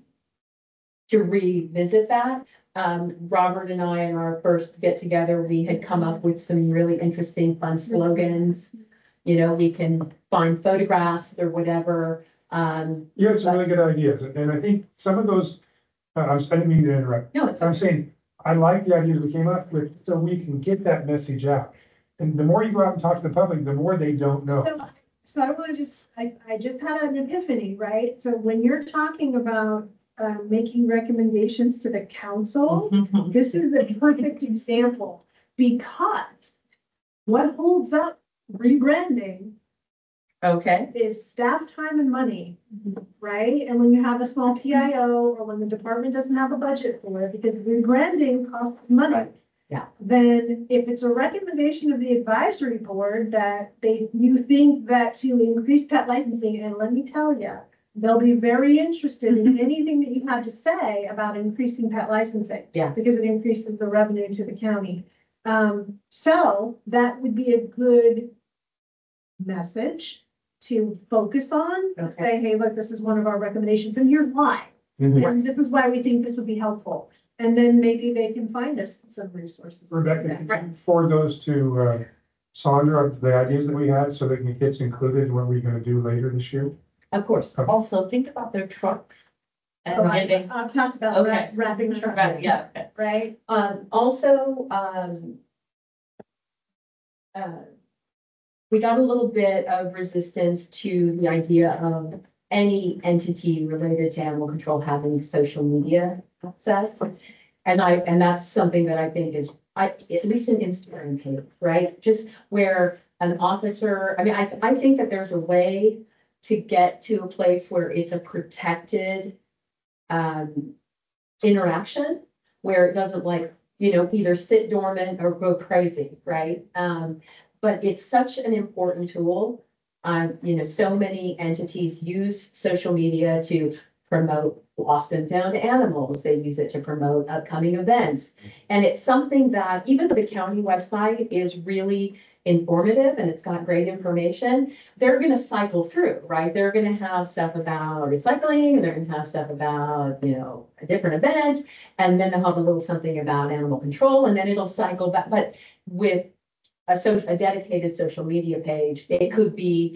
to revisit that, um, Robert and I in our first get together, we had come up with some really interesting fun slogans. You know, we can find photographs or whatever. Um, You have some really good ideas, and I think some of those, uh, I'm didn't mean to interrupt. no, it's, I'm saying, I like the ideas we came up with, so we can get that message out. And the more you go out and talk to the public, the more they don't know. So, so I want to just, I, I just had an epiphany, right? So when you're talking about, uh, making recommendations to the council, this is the perfect example, because what holds up rebranding okay, is staff time and money, right? And when you have a small P I O or when the department doesn't have a budget for it, because rebranding costs money. Right. Yeah. Then if it's a recommendation of the advisory board that they, you think that to increase pet licensing, and let me tell you, they'll be very interested in anything that you have to say about increasing pet licensing. Yeah. Because it increases the revenue to the county. Um, so that would be a good message to focus on, to Okay. say, hey, look, this is one of our recommendations, and here's why. Mhm. And this is why we think this would be helpful. And then maybe they can find us some resources. Rebecca, can you forward those to uh, Sandra, of the ideas that we had, so that it gets included in what we're gonna do later this year? of course. also think about their trucks. And Right. getting, I've talked about Okay. wrap- wrapping truck, right, yeah, okay. right? Um, also, um, uh, we got a little bit of resistance to the idea of any entity related to animal control having social media access. And I, and that's something that I think is, I, at least an Instagram page, right? Just where an officer, I mean, I, I think that there's a way to get to a place where it's a protected, um, interaction, where it doesn't like, you know, either sit dormant or go crazy, right? Um, but it's such an important tool. Um, you know, so many entities use social media to promote lost and found animals. They use it to promote upcoming events. And it's something that even though the county website is really informative and it's got great information, they're going to cycle through, right? They're going to have stuff about recycling, and they're going to have stuff about, you know, a different event, and then they'll have a little something about animal control, and then it'll cycle back. But with a social, a dedicated social media page, it could be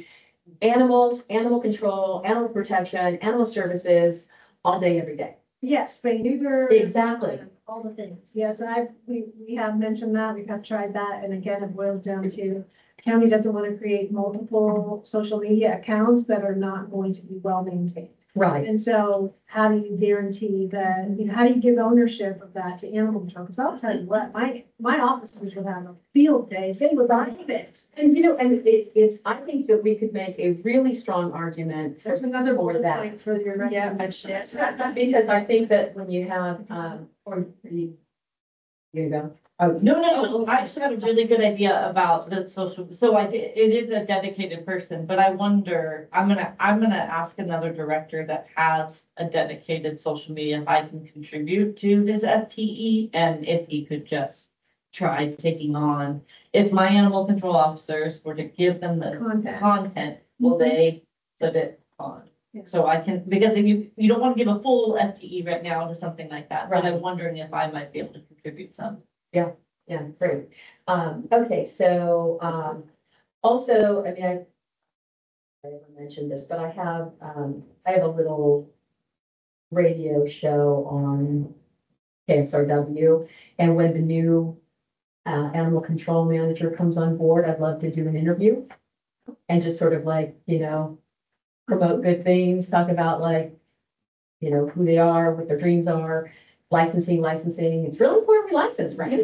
animals, animal control, animal protection, animal services, all day, every day. Yes, spay neuter. Exactly. All the things. Yes, I, we, we have mentioned that, we have tried that, and again, it boils down to county doesn't want to create multiple social media accounts that are not going to be well maintained. Right. And so how do you guarantee that, you know, how do you give ownership of that to animal control? Because I'll tell you what, my, my officers would have a field day, they would like it. And you know, and it's, it's, I think that we could make a really strong argument for There's another for bullet that. point for your Yeah, recommendations. because I think that when you have, um, or you, here you go. Oh, No, no, no, I just had a really good idea about the social, so I, did- it is a dedicated person, but I wonder, I'm gonna, I'm gonna ask another director that has a dedicated social media if I can contribute to his F T E, and if he could just try taking on, if my animal control officers were to give them the Content. content, will they put it on? Yeah. So I can, because you, you don't want to give a full F T E right now to something like that, but I'm Right. wondering if I might be able to contribute some. Yeah, great. Um, okay, so, um, also, I mean, I, I never mentioned this, but I have, um, I have a little radio show on K X R W, and when the new uh, animal control manager comes on board, I'd love to do an interview and just sort of like, you know, promote good things, talk about like, you know, who they are, what their dreams are, licensing, licensing. It's really important we license, right?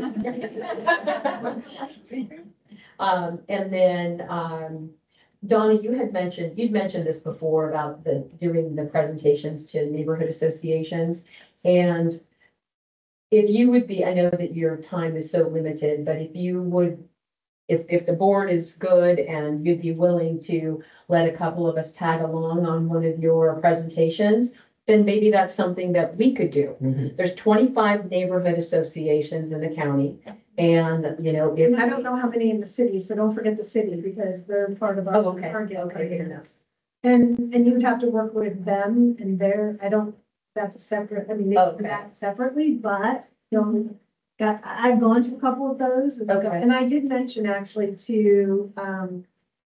um, and then, um, Donna, you had mentioned, you'd mentioned this before about the doing the presentations to neighborhood associations. And if you would be, I know that your time is so limited, but if you would, if, if the board is good and you'd be willing to let a couple of us tag along on one of your presentations, then maybe that's something that we could do. Mhm. There's twenty-five neighborhood associations in the county. And, you know, if. And I don't know how many in the city, so don't forget the city because they're part of our. Oh, okay, our guild. okay, good enough. And, and you would have to work with them and their, I don't, that's a separate, I mean, they do Okay. that separately, but, you know, got, I've gone to a couple of those. And, Okay. and I did mention actually to, um,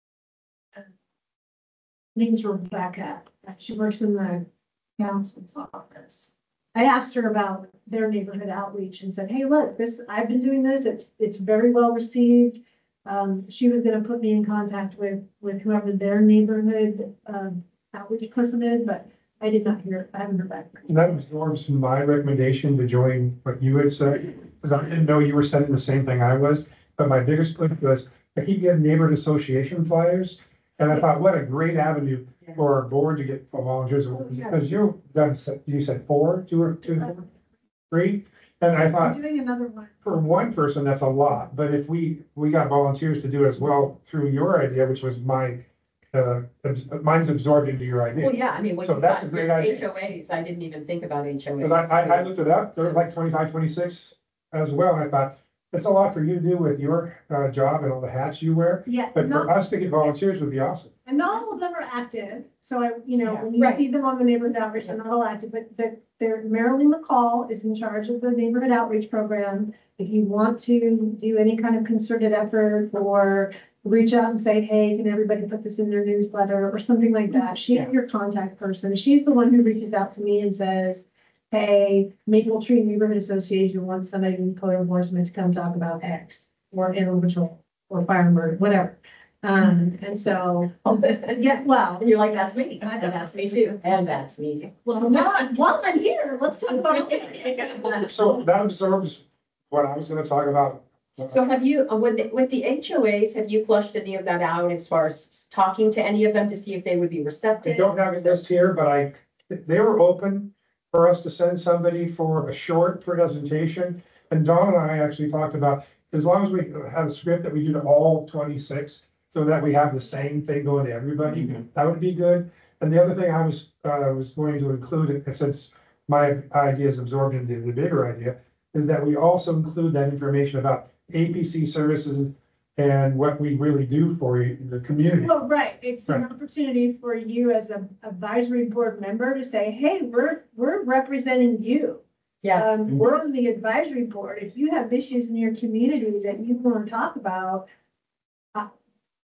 name's Rebecca, she works in the council's office. I asked her about their neighborhood outreach and said, hey, look, this, I've been doing this, it's, it's very well received. Um, she was gonna put me in contact with, with whoever their neighborhood, um, outreach person is, but I did not hear, I haven't heard back. And that absorbs my recommendation to join what you had said, because I didn't know you were sending the same thing I was. But my biggest push was, I keep getting neighborhood association flyers, and I thought, what a great avenue for our board to get volunteers, because you've done, you said four, two or two, four, three? And I I'm thought, doing another one. for one person, that's a lot, but if we, we got volunteers to do it as well through your idea, which was my, uh, abs- mine's absorbed into your idea. Well, yeah, I mean, when So you that's got a great your idea. H O As, I didn't even think about H O As. Because I, I, I looked it up, there were like twenty-five, twenty-six as well, and I thought, it's a lot for you to do with your, uh, job and all the hats you wear. Yeah, But not, for us to get volunteers would be awesome. and not all of them are active, so I, you know, Yeah. when you Right. see them on the neighborhood outreach, they're not all active, but the, they're, Marilyn McCall is in charge of the neighborhood outreach program. If you want to do any kind of concerted effort or reach out and say, hey, can everybody put this in their newsletter or something like that, she's Yeah. your contact person. She's the one who reaches out to me and says, hey, Maple Tree Neighborhood Association wants somebody in code enforcement to come talk about X or animal control or fire and murder, whatever. Um, and so, yeah, well, And you're like, that's me, and that's me too, and that's me too. well, now, I'm- while I'm here, let's talk about it. So that absorbs what I was gonna talk about. So have you, uh, with, the- with the H O As, have you flushed any of that out as far as talking to any of them to see if they would be I receptive? don't have a list here, but I, they were open for us to send somebody for a short presentation. And Dawn and I actually talked about, as long as we have a script that we do to all twenty-six, so that we have the same thing going to everybody, that would be good. And the other thing I was, uh, was going to include, and since my idea is absorbed into the bigger idea, is that we also include that information about A P C services and what we really do for the community. Well, right, it's an Right. opportunity for you as an advisory board member to say, hey, we're, we're representing you. Yeah, Um, we're on the advisory board. If you have issues in your community that you want to talk about, uh,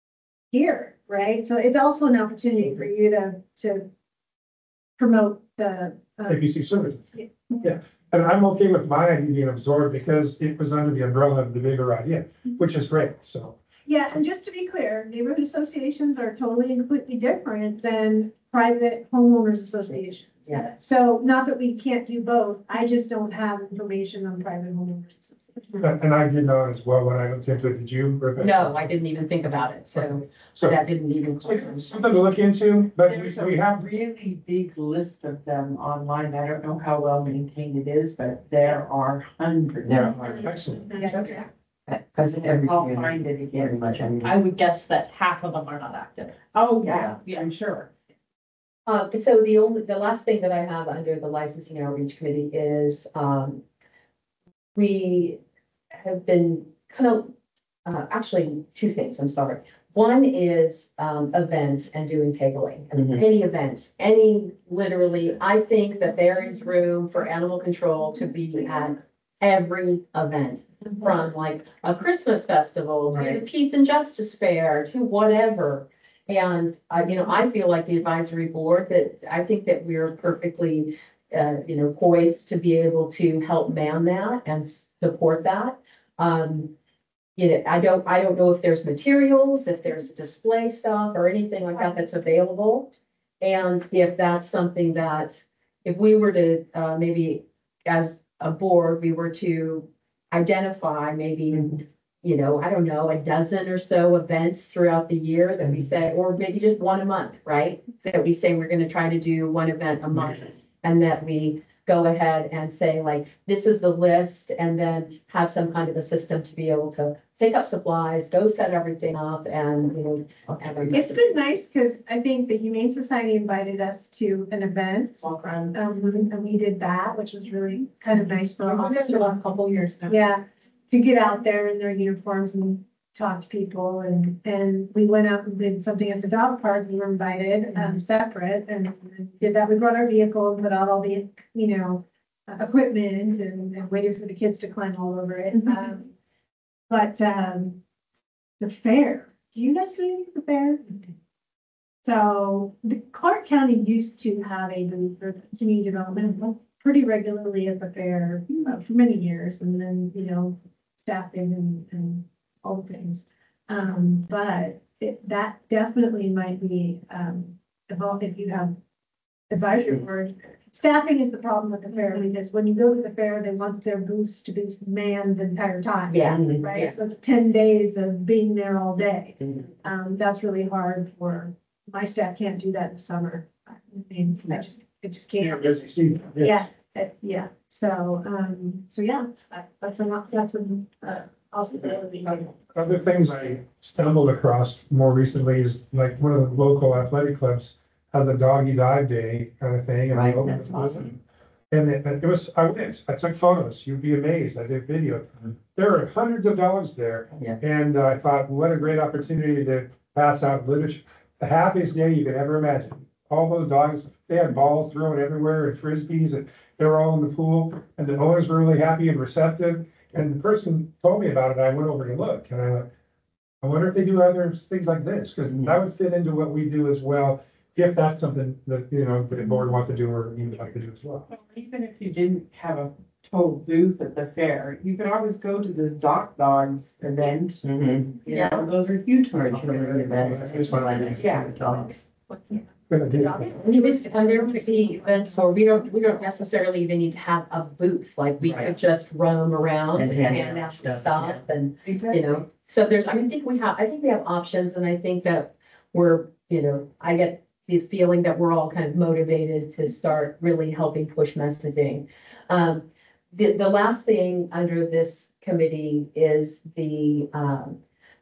here, right? So it's also an opportunity for you to, to promote the. uh, A B C services. Yeah. Yeah, and I'm okay with my idea being absorbed because it was under the umbrella of the bigger idea, which is great, so. Yeah, and just to be clear, neighborhood associations are totally and completely different than private homeowners associations. Yeah. So not that we can't do both, I just don't have information on private homeowners associations. And and I did not as well when I looked into it, did you? Rebecca? No, I didn't even think about it, so So that didn't even. it's something to look into, but we There's a we have, really big list of them online. I don't know how well maintained it is, but there are hundreds. There are. excellent. Yeah. Because every I'll community, find it again. pretty much, I mean. I would guess that half of them are not active. Oh, yeah, yeah, I'm sure. Uh, so the only, the last thing that I have under the licensing outreach committee is, um, we have been kind of, uh, actually, two things, I'm sorry. One is, um, events and doing tabling, Mhm. any events, any, literally, I think that there is room for animal control to be at every event. From like a Christmas festival to the Right. Peace and Justice Fair to whatever. And, uh, you know, I feel like the advisory board that I think that we're perfectly, uh, you know, poised to be able to help man that and support that. Um, you know, I don't, I don't know if there's materials, if there's display stuff or anything like that that's available. And if that's something that, if we were to, uh, maybe as a board, we were to identify maybe, you know, I don't know, a dozen or so events throughout the year that we say, or maybe just one a month, right? That we say we're going to try to do one event a month, and that we go ahead and say like, this is the list, and then have some kind of a system to be able to pick up supplies, go set everything up, and, you know, have a- It's been nice because I think the Humane Society invited us to an event. Walk around. Um, and we did that, which was really kind of nice for Well, us. just the last couple of years now. Yeah, to get out there in their uniforms and talk to people, and, and we went out and did something at the dog park. We were invited, um, separate, and and did that. We brought our vehicle and put out all the, you know, uh, equipment, and, and waited for the kids to climb all over it. Um, But, um, the fair, do you guys do anything at the fair? So the Clark County used to have a booth for community development pretty regularly at the fair uh, for many years, and then, you know, staffing and, and all the things. Um, but it, that definitely might be, um, evolved if you have advisory board. Staffing is the problem with the fair, because when you go to the fair, they want their booths to be manned the entire time. Yeah. Right, Yeah. so it's ten days of being there all day. Mhm. Um, that's really hard for, my staff can't do that in the summer. I mean, I just, it just Yeah, can't. busy season. Yeah, it- yeah, so, um, so yeah, that- that's a, that's a, uh, possibility. Other things I stumbled across more recently is like one of the local athletic clubs has a doggy dive day kind of thing. and Right, they open that's the pool. awesome. And it, it was, I went, I took photos, you'd be amazed, I did video. There are hundreds of dogs there. Yeah. And I thought, what a great opportunity to pass out literature, the happiest day you could ever imagine. All those dogs, they had balls thrown everywhere and frisbees, and they were all in the pool, and the owners were really happy and receptive. And the person told me about it, I went over to look, and I went, I wonder if they do other things like this, because that would fit into what we do as well, if that's something that, you know, the board wants to do or you would like to do as well. Even if you didn't have a total booth at the fair, you could always go to the Doc Dogs event. Mhm. You know, those are huge. Or children events, it's one of those Yeah. dogs. Good idea. You just, and there would be events where we don't, we don't necessarily even need to have a booth, like we Right. could just roam around And and hand hand out out stuff, stuff and, you Exactly. know. So there's, I mean, think we have, I think we have options, and I think that we're, you know, I get the feeling that we're all kind of motivated to start really helping push messaging. Um, the, the last thing under this committee is the, um,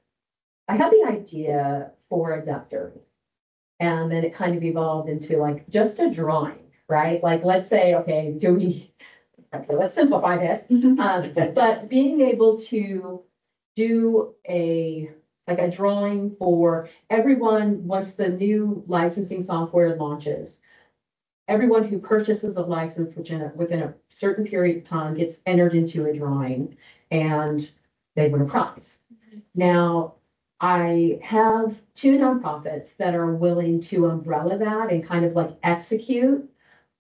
I had the idea for a duck derby. And then it kind of evolved into like just a drawing, right? Like, let's say, okay, do we, okay, let's simplify this. Um, but being able to do a, like a drawing for everyone, once the new licensing software launches, everyone who purchases a license within a, within a certain period of time gets entered into a drawing, and they win a prize. Now, I have two nonprofits that are willing to umbrella that and kind of like execute.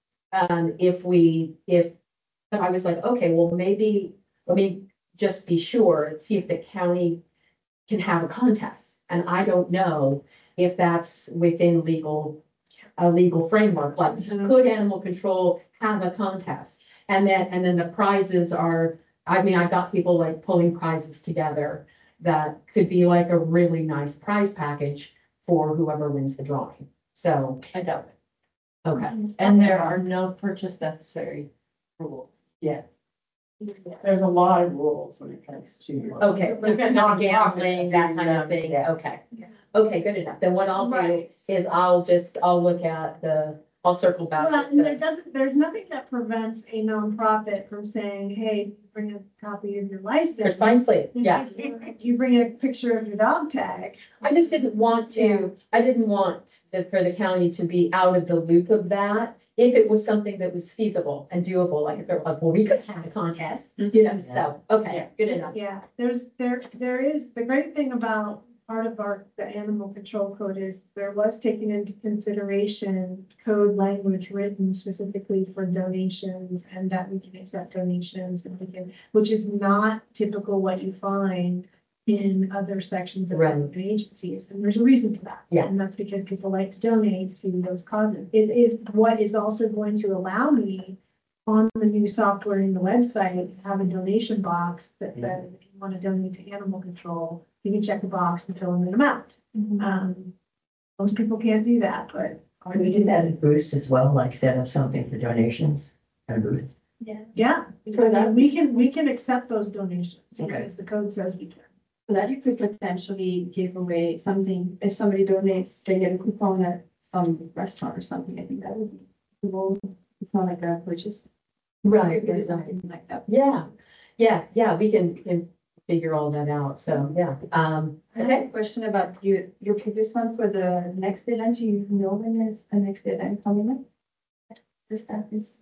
Um, if we, if, but I was like, okay, well, maybe, let me just be sure and see if the county can have a contest. And I don't know if that's within legal, a legal framework, like could animal control have a contest? And then, and then the prizes are, I mean, I've got people like pulling prizes together that could be like a really nice prize package for whoever wins the drawing. So, I doubt it. okay. And there are no purchase necessary rules. Yes. There's a lot of rules when it comes to. Okay, Even not nonprofit gambling, that kind of thing, yes. okay. Okay, good enough. Then what I'll do Right. is I'll just, I'll look at the, I'll circle back. Well, with and there the- doesn't, there's nothing that prevents a nonprofit from saying, hey, bring a copy of your license. Precisely, yes. You bring a picture of your dog tag. I just didn't want to, I didn't want the, for the county to be out of the loop of that. If it was something that was feasible and doable, like if they're like, well, we could have a contest, you know, so, okay, good enough. Yeah, there's, there, there is, the great thing about part of our, the animal control code is there was taken into consideration code language written specifically for donations and that we can accept donations and we can, which is not typical what you find in other sections of Right. government agencies. And there's a reason for that. Yeah. And that's because people like to donate to those causes. It is what is also going to allow me on the new software in the website, have a donation box that says, if you want to donate to animal control, you can check the box and fill in an amount. Um, most people can't do that, but. Can we do that at booths as well, like set up something for donations at a booth? Yeah, For that- we can, we can accept those donations Okay. because the code says we can. So that you could potentially give away something, if somebody donates, they get a coupon at some restaurant or something, I think that would be cool. It's not like a purchase. Right, It could be right. something like that. Yeah, yeah, yeah, we can, we can figure all that out, so, yeah, um, I have a question about your, your previous one for the next event. Do you know when there's a next event coming up? The staff is.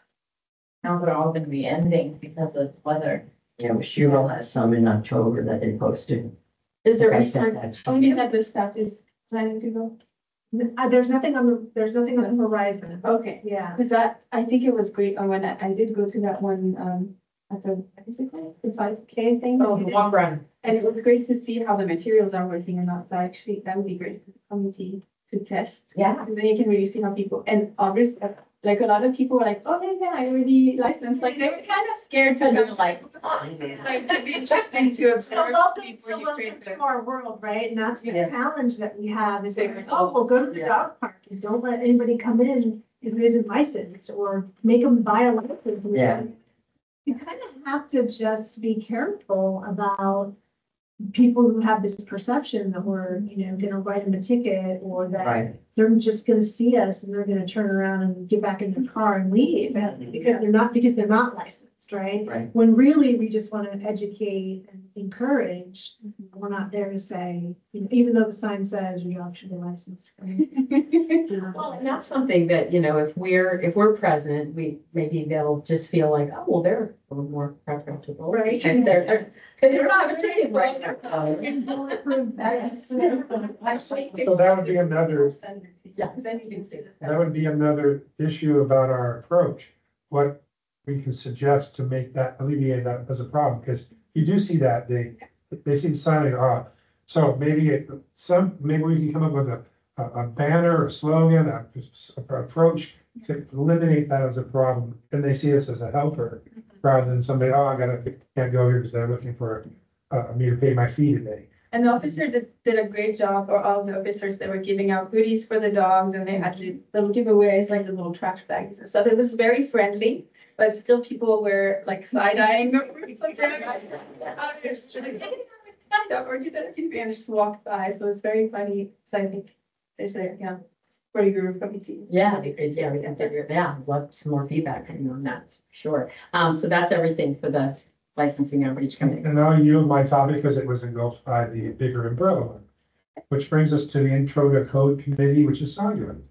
Now they're all gonna be ending because of weather. Yeah, well, Shiro has some in October that they posted. Is there I any sent time, that to only you. that the staff is planning to go? Uh, there's nothing on the, there's nothing on the horizon. Okay. Yeah. Because that, I think it was great uh, when I, I did go to that one, um, at the, what is it called? The five K thing. oh, the walk run. And it was great to see how the materials are working or not. So actually, that would be great for the community to test. Yeah. And then you can really see how people, and obviously, like a lot of people were like, oh yeah, yeah, I already licensed. Like they were kind of scared to And go you're like, like, so it could be interesting to So observe welcome, before so you welcome create to the. our world, right? And that's the Yeah. challenge that we have is Same like, with oh, well, go to the Yeah. dog park and don't let anybody come in who isn't licensed or make them buy a license. And Yeah. so you kind of have to just be careful about people who have this perception that we're, you know, gonna write them a ticket or that Right. they're just gonna see us and they're gonna turn around and get back in their car and leave because they're not, because they're not licensed, right? Right. When really we just want to educate and encourage. We're not there to say, you know, even though the sign says your dog should be licensed. well, and that's something that, you know, if we're, if we're present, we, maybe they'll just feel like, oh, well, they're a little more preferential. Right. Because they're, they're, because they don't have a ticket Right. right That's- Actually, So that would be another- I'll send it to you, Yeah. 'cause then you can see the That stuff. would be another issue about our approach. What we can suggest to make that alleviate that as a problem, because you do see that they, they see the sign and go, oh, so maybe it, some, maybe we can come up with a, a a banner, a slogan, a, a approach to eliminate that as a problem. And they see us as a helper rather than somebody, oh, I gotta, can't go here because they're looking for uh, me to pay my fee today. And the officer did, did a great job, or all the officers that were giving out goodies for the dogs, and they had li- little giveaways, like the little trash bags and stuff. It was very friendly, but still people were like side eyeing them. Sometimes. Uh, they're just like, "Hey, stand up, or you don't see," and just walked by. So it's very funny. So I think there's a, yeah, for your committee. Yeah, it'd be great. Yeah, we can figure, yeah, I'd love some more feedback from you on that, for sure. Um, so that's everything for the licensing outreach committee. And I'll yield my topic because it was engulfed by the bigger umbrella one. Which brings us to the intro to code committee, which is Sandra.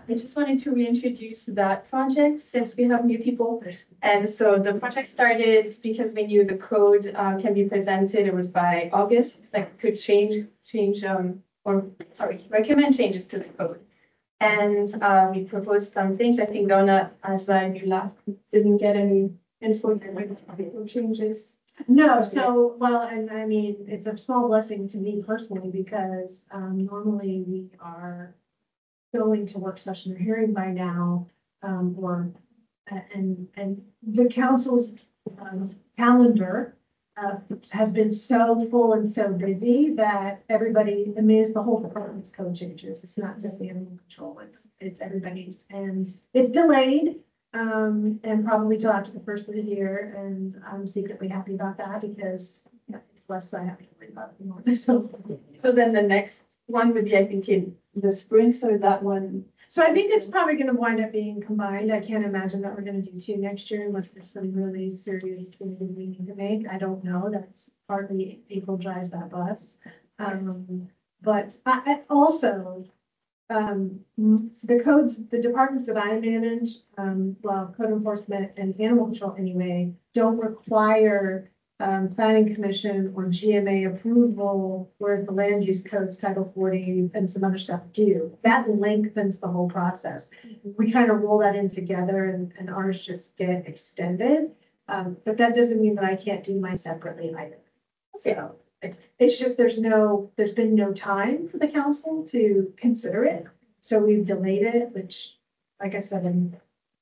I just wanted to reintroduce that project since we have new people. And so the project started because we knew the code uh, can be presented. It was by August, like we could change, change, um, or sorry, recommend changes to the code. And uh, we proposed some things. I think Donna, as I knew last, didn't get any info on changes. No, so, well, and I mean, it's a small blessing to me personally because um, normally we are going to work session or hearing by now, um, or, and, and the council's um, calendar uh, has been so full and so busy that everybody, I mean, it's the whole department's code changes. It's not just the animal control, it's, it's everybody's, and it's delayed. Um, and probably till after the first of the year, and I'm secretly happy about that because you know, it's less I have to worry about it anymore. So, so then the next one would be, I think, in the spring. So that one. So I think it's probably going to wind up being combined. I can't imagine that we're going to do two next year unless there's some really serious changes we need to make. I don't know. That's partly April drives that bus. Um, but I, I also. Um, the codes, the departments that I manage, um, well, code enforcement and animal control anyway, don't require um, planning commission or G M A approval, whereas the land use codes, Title forty and some other stuff do. That lengthens the whole process. We kind of roll that in together and, and ours just get extended. Um, but that doesn't mean that I can't do mine separately either. So. It's just there's no, there's been no time for the council to consider it. So we've delayed it, which, like I said, I'm...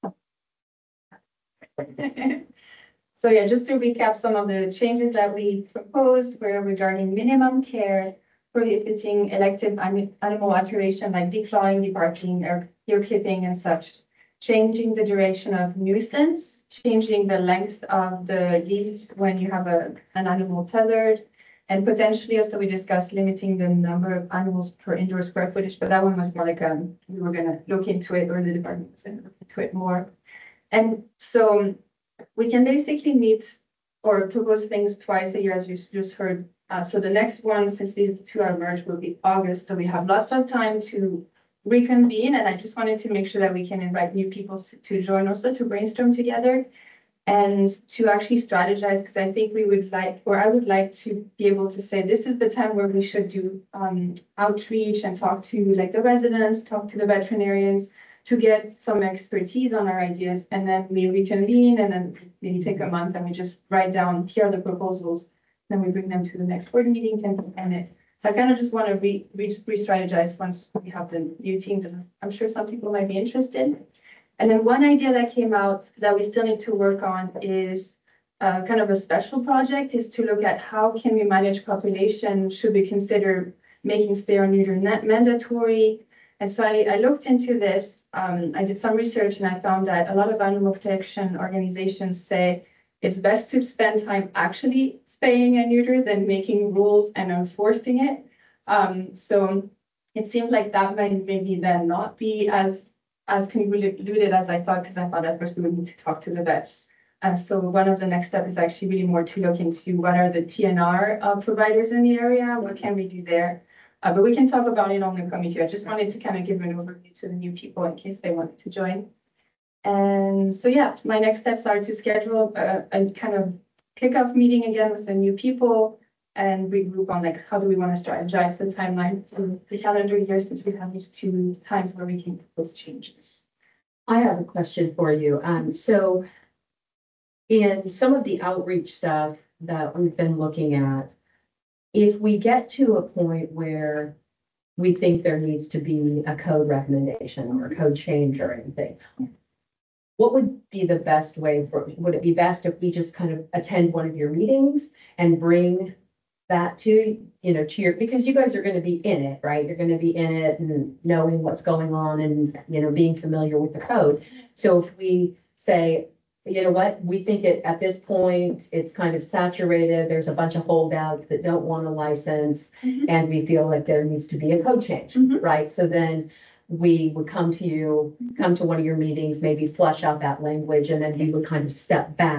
So yeah, just to recap some of the changes that we proposed were regarding minimum care, prohibiting elective animal alteration like declawing, debarking, or ear clipping and such, changing the duration of nuisance, changing the length of the leash when you have a, an animal tethered, and potentially also we discussed limiting the number of animals per indoor square footage, but that one was more like um we were gonna look into it, or the department was gonna look into it more. And so we can basically meet or propose things twice a year, as you just heard. Uh, so the next one, since these two are merged, will be August. So we have lots of time to reconvene, and I just wanted to make sure that we can invite new people to, to join also to brainstorm together. And to actually strategize, because I think we would like, or I would like to be able to say, this is the time where we should do um, outreach and talk to like the residents, talk to the veterinarians to get some expertise on our ideas. And then we reconvene and then maybe take a month and we just write down, here are the proposals. Then we bring them to the next board meeting and and it. So I kind of just want to re, re, re-strategize once we have the new team, because I'm sure some people might be interested. And then one idea that came out that we still need to work on is uh, kind of a special project, is to look at how can we manage population, should we consider making spay or neuter mandatory. And so I, I looked into this, um, I did some research and I found that a lot of animal protection organizations say it's best to spend time actually spaying and neuter than making rules and enforcing it. Um, so it seemed like that might maybe then not be as as convoluted as I thought, because I thought at first we would need to talk to the vets. And so one of the next steps is actually really more to look into what are the T N R uh, providers in the area, what can we do there? Uh, but we can talk about it on the committee. I just wanted to kind of give an overview to the new people in case they wanted to join. And so yeah, my next steps are to schedule a, a kind of kickoff meeting again with the new people and regroup on like how do we want to strategize the timeline in the calendar year, since we have these two times where we can propose changes. I have a question for you. Um, so in some of the outreach stuff that we've been looking at, if we get to a point where we think there needs to be a code recommendation or a code change or anything, what would be the best way for, would it be best if we just kind of attend one of your meetings and bring that to, you know, to your, because you guys are going to be in it, right? You're going to be in it and knowing what's going on and, you know, being familiar with the code. So if we say, you know what, we think it at this point, it's kind of saturated. There's a bunch of holdouts that don't want a license, mm-hmm. and we feel like there needs to be a code change, mm-hmm. right? So then we would come to you, come to one of your meetings, maybe flesh out that language, and then we would kind of step back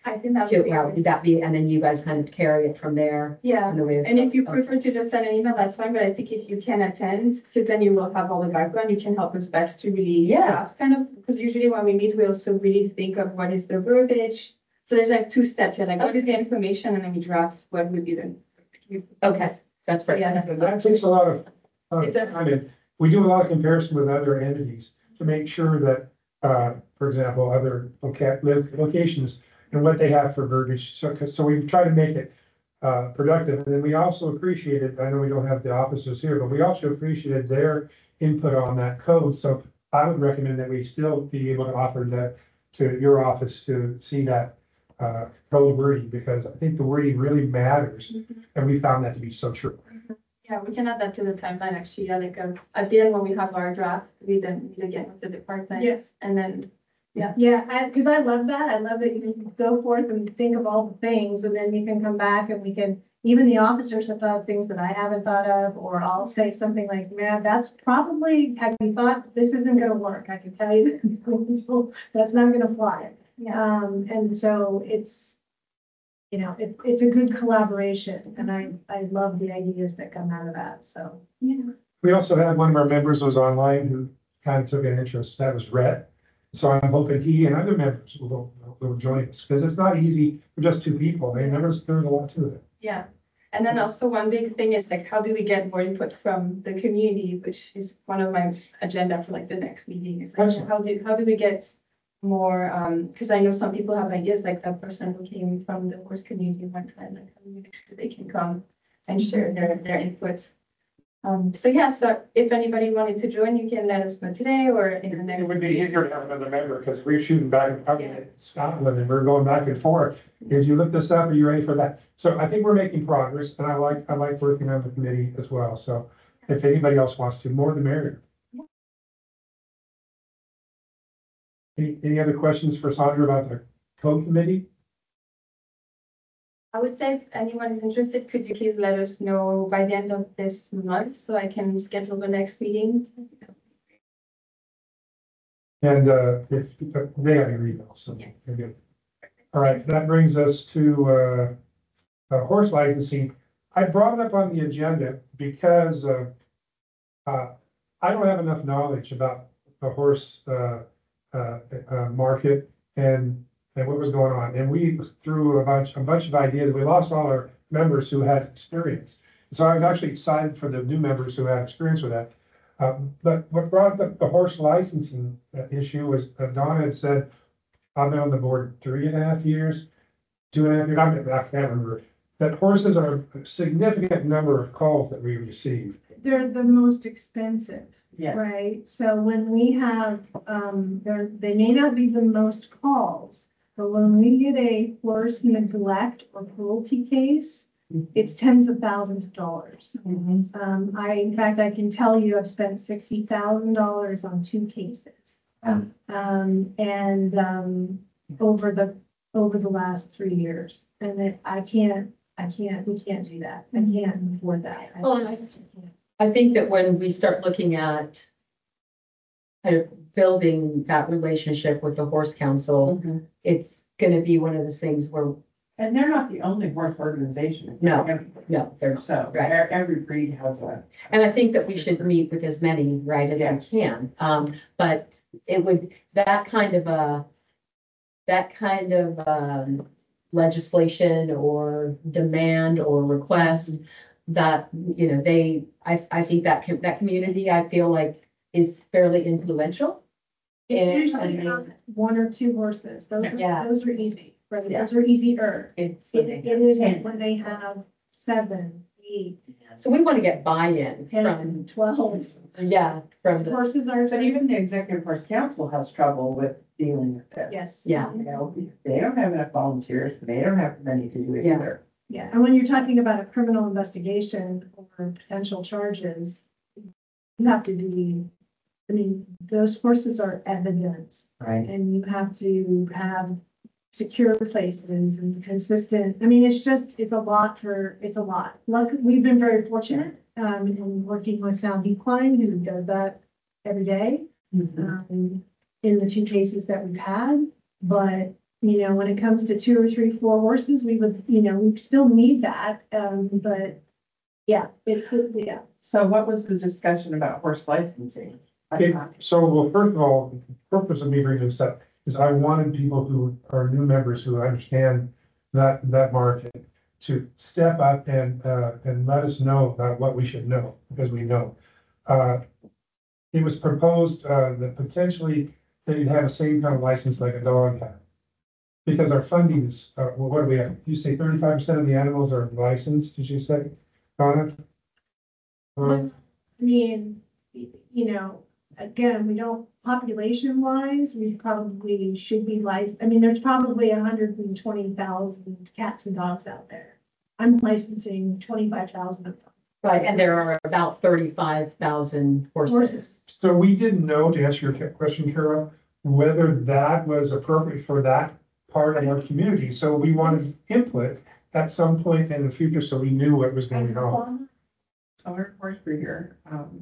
I think that to, would be well, great. would that be, and then you guys kind of carry it from there? Yeah, in the way of- and if you okay. prefer to just send an email, that's fine, but I think if you can attend, because then you will have all the background, you can help us best to really Yeah. draft kind of, because usually when we meet, we also really think of what is the verbiage. So there's like two steps, you're like, what is the information, and then we draft what would be the. Okay, that's So, right. yeah, that's. And that takes a lot of, of It's a- time. And we do a lot of comparison with other entities to make sure that, uh, for example, other loca- lo- locations and what they have for verbiage. So, 'cause- so we try to make it uh, productive. And then we also appreciated, I know we don't have the officers here, but we also appreciated their input on that code. So I would recommend that we still be able to offer that to your office to see that uh, code wording, because I think the wording really matters. And we found that to be so true. Yeah, we can add that to the timeline actually, yeah, like, um, at the end when we have our draft, we then meet again with the department. Yes. And then, Yeah, I, cause I love that. I love that you can go forth and think of all the things, and then you can come back and we can, even the officers have thought of things that I haven't thought of, or I'll say something like, man, that's probably, have you thought this isn't gonna work? I can tell you that that's not gonna fly. yeah, Um, and so it's, you know, it, it's a good collaboration, and I, I love the ideas that come out of that, so. yeah. We also had one of our members was online who kind of took an interest. That was Rhett. So I'm hoping he and other members will, will join us, because it's not easy for just two people. I mean, there's, there's a lot to it. Yeah, and then also one big thing is like, how do we get more input from the community, which is one of my agenda for like the next meeting is like, Excellent. how do, how do we get more, um, because I know some people have ideas, like that person who came from the horse community one time, like how do we make sure they can come and share their, their inputs. Um, so yeah, so if anybody wanted to join, you can let us know today or in the next. It would be easier to have another member, because we're shooting back and forth in Scotland and we're going back and forth. Did you look this up? Are you ready for that? So I think we're making progress, and I like, I like working on the committee as well. So if anybody else wants to, more the merrier. Any, any other questions for Sandra about the code committee? I would say if anyone is interested, could you please let us know by the end of this month so I can schedule the next meeting? And uh, if they have your email, so they're good. All right, that brings us to uh, uh, horse licensing. I brought it up on the agenda because uh, uh, I don't have enough knowledge about the horse uh, uh, uh, market and and what was going on. And we threw a bunch a bunch of ideas. We lost all our members who had experience. So I was actually excited for the new members who had experience with that. Uh, but what brought up the, the horse licensing uh, issue was uh, Donna had said, I've been on the board three and a half years, two and a half years, I can't I can't remember, that horses are a significant number of calls that we receive. They're the most expensive, Yeah. right? So when we have, um, they're, they may not be the most calls, but when we get a horse neglect or cruelty case, it's tens of thousands of dollars. Um, I, in fact, I can tell you I've spent sixty thousand dollars on two cases. Um, and, um, over the, over the last three years. And it, I can't, I can't, we can't do that. I can't afford that. I Well, and I- just can't. I think that when we start looking at kind of building that relationship with the horse council, Mhm. it's gonna be one of those things where, And they're not the only horse organization. No. no, they're not. So Right. e- every breed has a. And I think that we should meet with as many, right, as Yeah. we can. Um, but it would, that kind of a, that kind of, um, legislation or demand or request that, you know, they, I, I think that, co- that community, I feel like is fairly influential. It's And- usually have one or two horses. Those are, Yeah. those are easy, right? Yeah. Those are easier. It's. It, it isn't when they have seven, eight, So we want to get buy-in from, ten, twelve. yeah, from the, Horses are. But even the executive horse council has trouble with dealing with this. Yes. yeah. You know, they don't have enough volunteers, they don't have money to do it Yeah. either. Yeah, and when you're talking about a criminal investigation or potential charges, you have to be, I mean, those horses are evidence. Right. And you have to have secure places and consistent, I mean, it's just, it's a lot for, it's a lot. Luck, we've been very fortunate, um, in working with Sound Equine, who does that every day, um, in the two cases that we've had. But You know, when it comes to two or three, four horses, we would, you know, we still need that, um, but yeah, it could, yeah. So what was the discussion about horse licensing? Okay, so, well, first of all, the purpose of me bringing this up is I wanted people who are new members who understand that, that market to step up and, uh, and let us know about what we should know, because we know. Uh, it was proposed, uh, that potentially they'd have the same kind of license like a dog had. Because our funding is, uh, well, what do we have? You say thirty-five percent of the animals are licensed, did you say, Donna? Uh, I mean, you know, again, we don't, population wise, we probably should be licensed. I mean, there's probably hundred and twenty thousand cats and dogs out there. I'm licensing twenty-five thousand of them. Right, and there are about thirty-five thousand horses. Horses. So we didn't know, to answer your question, Carol, whether that was appropriate for that part of our community. So we wanted input at some point in the future, so we knew what was going on. Our horse breeder, um,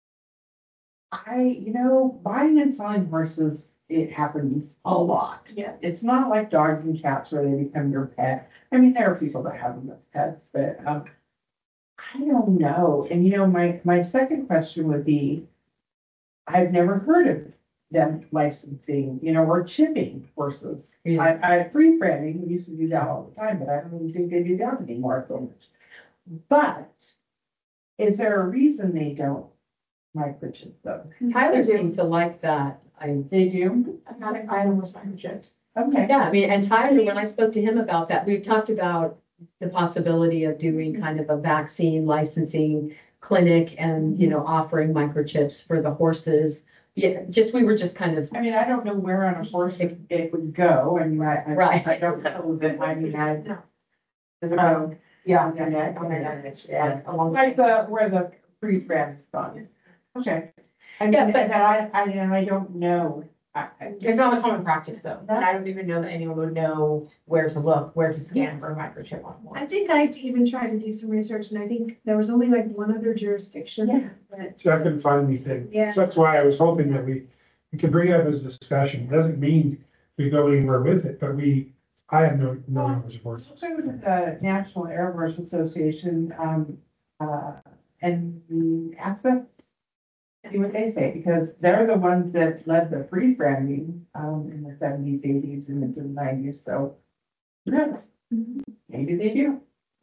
I, you know, buying and selling horses, it happens a lot. Yeah. It's not like dogs and cats where they become your pet. I mean, there are people that have them as pets, but, um, I don't know. And, you know, my, my second question would be, I've never heard of them licensing, you know, or chipping horses. Yeah. I, I free branding, we used to do that all the time, but I don't even think they do that anymore so much. But is there a reason they don't microchip them? Tyler seemed to like that. I, They do? I'm not, I don't was microchipped. Okay. yeah, I mean, and Tyler, when I spoke to him about that, we talked about the possibility of doing kind of a vaccine licensing clinic and, you know, offering microchips for the horses. Yeah, just, we were just kind of, I mean, I don't know where on a horse it, it would go. I mean, I, I, Right. I don't know that, I mean, I. Does it Um, go? yeah, On the neck, on the neck, yeah, along like the, where the freeze brand is gone. Okay. I mean, Yeah, and but- I, I, and I don't know. I, I, It's not a common practice though, and I don't even know that anyone would know where to look, where to scan for a microchip on one. I think I even tried to do some research and I think there was only like one other jurisdiction Yeah. that, So I couldn't find anything. Yeah. So that's why I was hoping that we, we could bring it up as a discussion. It doesn't mean we go anywhere with it, but we, I have no, no knowledge of horses. also with the National Air Horse Association, um, uh, and ask them, see what they say, because they're the ones that led the freeze branding, um, in the seventies, eighties, and into the nineties, so. Who knows? Maybe they do.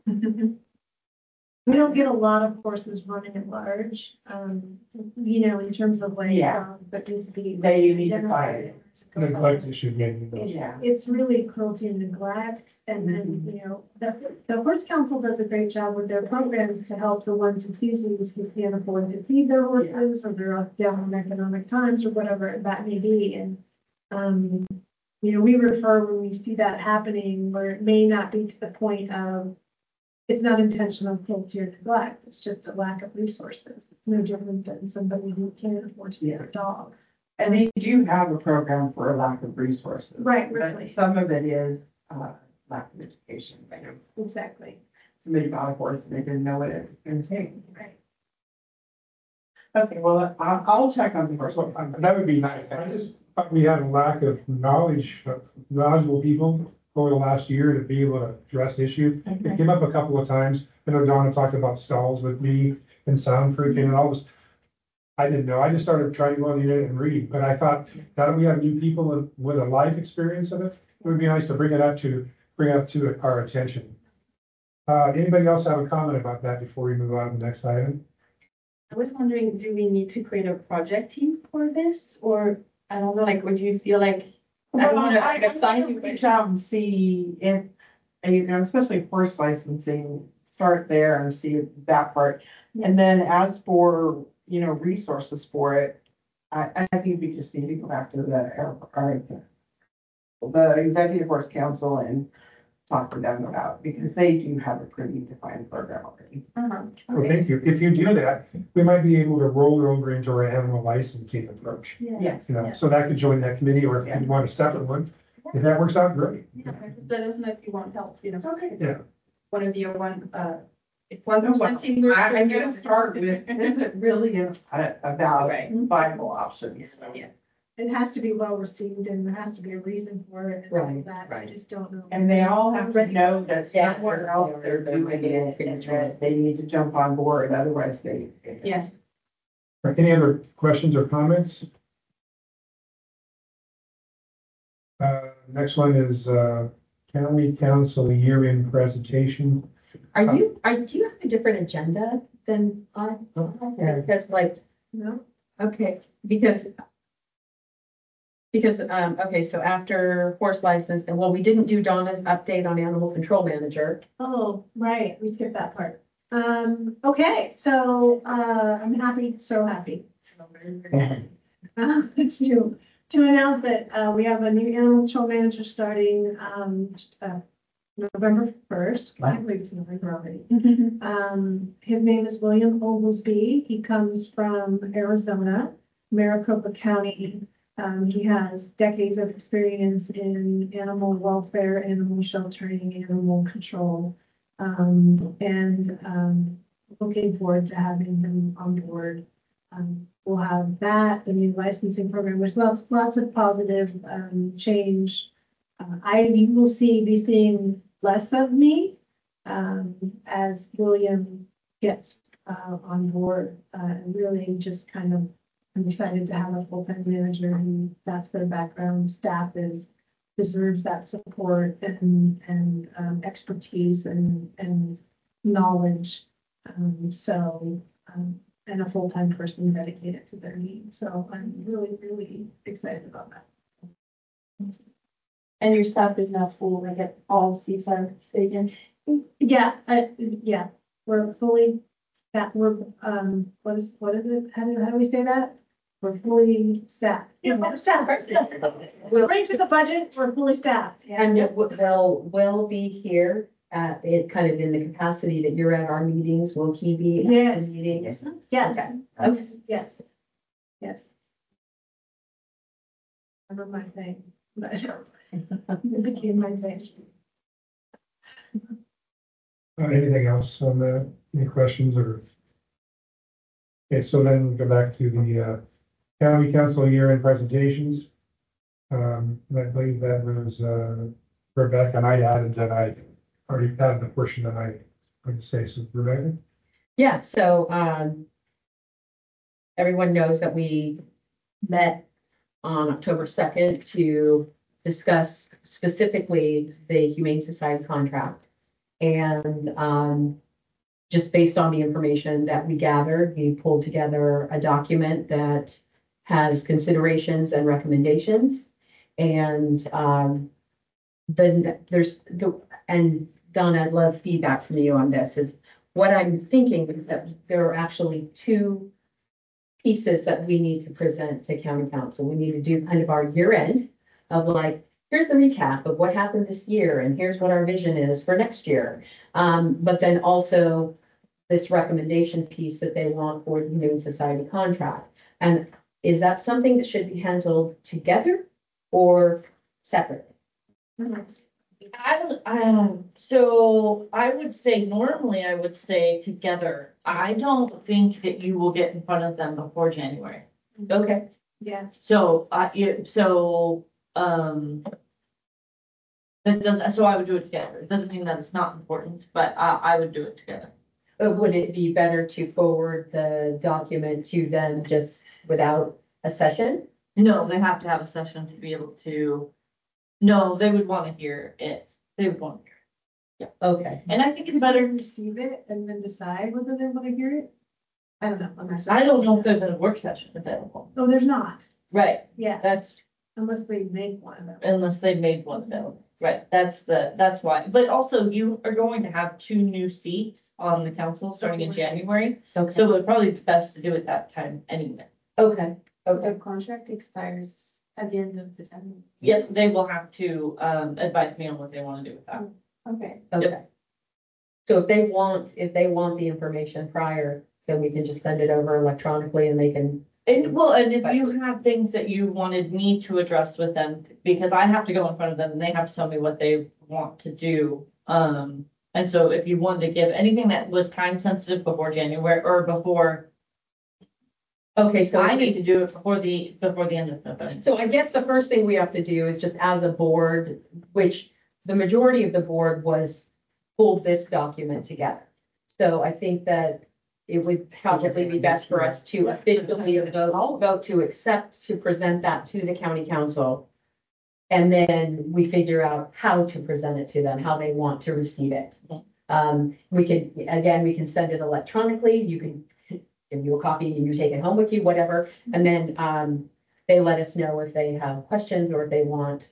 we don't get a lot of horses running at large, um, you know, in terms of like, Yeah. um, but needs to be. They need to fight it. Neglect issue maybe. those. Yeah. It's really cruelty and neglect, and then, you know, the, the Horse Council does a great job with their programs to help the ones and twosies who can't afford to feed their horses, or they're down in economic times, or whatever that may be, and, um, you know, we refer when we see that happening, where it may not be to the point of, it's not intentional cruelty or neglect, it's just a lack of resources. It's no different than somebody who can't afford to feed a dog. And they do have a program for a lack of resources. Right, But really. some of it is, uh, lack of education. I know Exactly. somebody got a horse and they didn't know what it was gonna take. Right. Okay, well, I'll, I'll check on the horse. So uh, that would be nice. I just thought we had a lack of knowledge, of knowledgeable people over the last year to be able to address issues. It came up a couple of times. I know Donna talked about stalls with me and sound freaking and all this. I didn't know. I just started trying to go on the internet and read, but I thought now that we have new people with, with a life experience of it, it would be nice to bring it up to, bring it up to our attention. Uh, anybody else have a comment about that before we move on to the next item? I was wondering, do we need to create a project team for this? Or, I don't know, like, would you feel like, I don't Well, want to I, like, I assign would you, reach but out and see if, you know, especially horse licensing, start there and see that part. And then as for, you know, resources for it, I, I think we just need to go back to the, our, our- the Executive Horse Council and talk to them about, because they do have a pretty defined program already. uh-huh. Well, thank you. If you do that, we might be able to roll it over into our animal licensing approach. Yes. You know, so that could join that committee, or if you want a separate one, if that works out, great. Yeah, just let us know if you want help, you know. Okay. Yeah. One of your one, uh, if one No, percent well, team. works I, for I'm you, gonna start with, is it really a, a valid, Right. viable option? Yeah. it has to be well received and there has to be a reason for it. And all Right, that, I right. just don't know. And they all have to know that Yeah. somewhere else they're doing it, and that they need to jump on board, otherwise they. Yes. Any other questions or comments? Uh, next one is, uh, county council year-end presentation. Are you, are, do you have a different agenda than I? Yeah. Because like, No? okay, because because, um, okay, so after horse license, and well, we didn't do Donna's update on animal control manager. Oh, right, we skipped that part. Um, okay, so, uh, I'm happy, so happy. So very, very happy. Uh, to, to announce that, uh, we have a new animal control manager starting, um, uh, November first. I can't believe it's November already. Um, his name is William Oglesby. He comes from Arizona, Maricopa County. Um, he has decades of experience in animal welfare, animal sheltering, animal control. Um, and, um, looking forward to having him on board. Um, we'll have that, the new licensing program. There's lots, lots of positive, um, change. Uh, I, you will see, be seeing less of me, um, as William gets, uh, on board, uh, and really just kind of, I'm excited to have a full-time manager who, that's their background, staff is, deserves that support and, and, um, expertise and, and knowledge. Um, so, um, and a full-time person dedicated to their needs. So I'm really, really excited about that. And your staff is now full, like at all seats are vacant. Yeah, uh, yeah, we're fully, that we're, um, what is, what is it? How do, how do we say that? We're fully staffed. Yeah, we're staffed. We're right to the budget, we're fully staffed. Yeah. And w- they'll, will be here at it kind of in the capacity that you're at our meetings. Will he be at Yes. the meetings? Yes, Okay. Okay. yes, yes. Never my thing, but it became my thing. Uh, anything else on that? Any questions or? Okay, so then we go back to the, uh, county council year-end presentations. Um, and I believe that was, uh, Rebecca, and I added that I already added the portion that I would say, so Rebecca. Yeah, so, um, everyone knows that we met on October second to discuss specifically the Humane Society contract. And, um, just based on the information that we gathered, we pulled together a document that has considerations and recommendations. And, um, then there's the, and Donna, I'd love feedback from you on this, is what I'm thinking is that there are actually two pieces that we need to present to county council. We need to do kind of our year end of like, here's the recap of what happened this year and here's what our vision is for next year. Um, but then also this recommendation piece that they want for the Humane Society contract. And is that something that should be handled together or separately? I don't, um, so I would say normally I would say together. I don't think that you will get in front of them before January. Okay. Yeah. So, uh, you, so, um, that does, so I would do it together. It doesn't mean that it's not important, but I, I would do it together. Uh, Would it be better to forward the document to them just without a session? No, they have to have a session to be able to, no, they would want to hear it. They would want to hear it. Okay. And I think it's Could better. they receive it and then decide whether they want to hear it? I don't know. I'm not sure. I don't know if there's a work session available. Oh, there's not. Right, Yeah, that's unless they make one of them. unless they made one available. Right, that's the, that's why. But also you are going to have two new seats on the council starting in January. Okay. So it would probably be best to do it that time anyway. Okay. Okay. The contract expires at the end of December. Yes, they will have to um advise me on what they want to do with that. Okay. Okay. So if they want, if they want the information prior, then we can just send it over electronically and they can. And well, and if you have things that you wanted me to address with them, because I have to go in front of them and they have to tell me what they want to do. Um, and so if you wanted to give anything that was time sensitive before January or before Okay, so. I need to do it before the, before the end of November. So I guess the first thing we have to do is just as a board, which the majority of the board was pulled this document together. So I think that it would probably be best for us to officially vote, vote to accept, to present that to the county council. And then we figure out how to present it to them, how they want to receive it. Um, we can, again, we can send it electronically. You can give you a copy and you take it home with you, whatever. And then um, they let us know if they have questions or if they want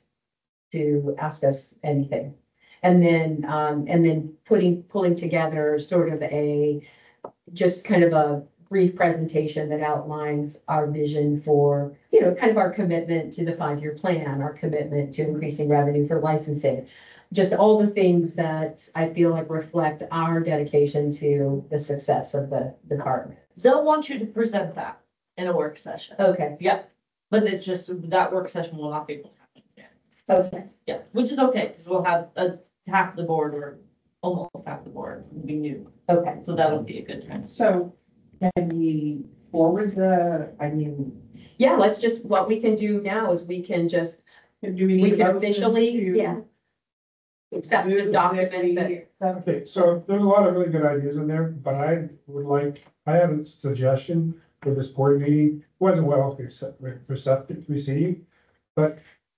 to ask us anything. And then, um, and then putting, pulling together sort of a, just kind of a brief presentation that outlines our vision for, you know, kind of our commitment to the five-year plan, our commitment to increasing revenue for licensing, just all the things that I feel like reflect our dedication to the success of the department. They'll want you to present that in a work session. Okay. Yep. But it's just, that work session will not be able to happen again. Okay. Yeah, which is okay, because we'll have a half the board or almost half the board will be new. Okay. So that'll be a good time. So can we forward the, I mean, Yeah, let's just, what we can do now is we can just, do we we need a can motion officially, to yeah, accept the move document that that. we accept? Okay, so there's a lot of really good ideas in there, but I would like, I have a suggestion for this board meeting. Wasn't well receptive, received, but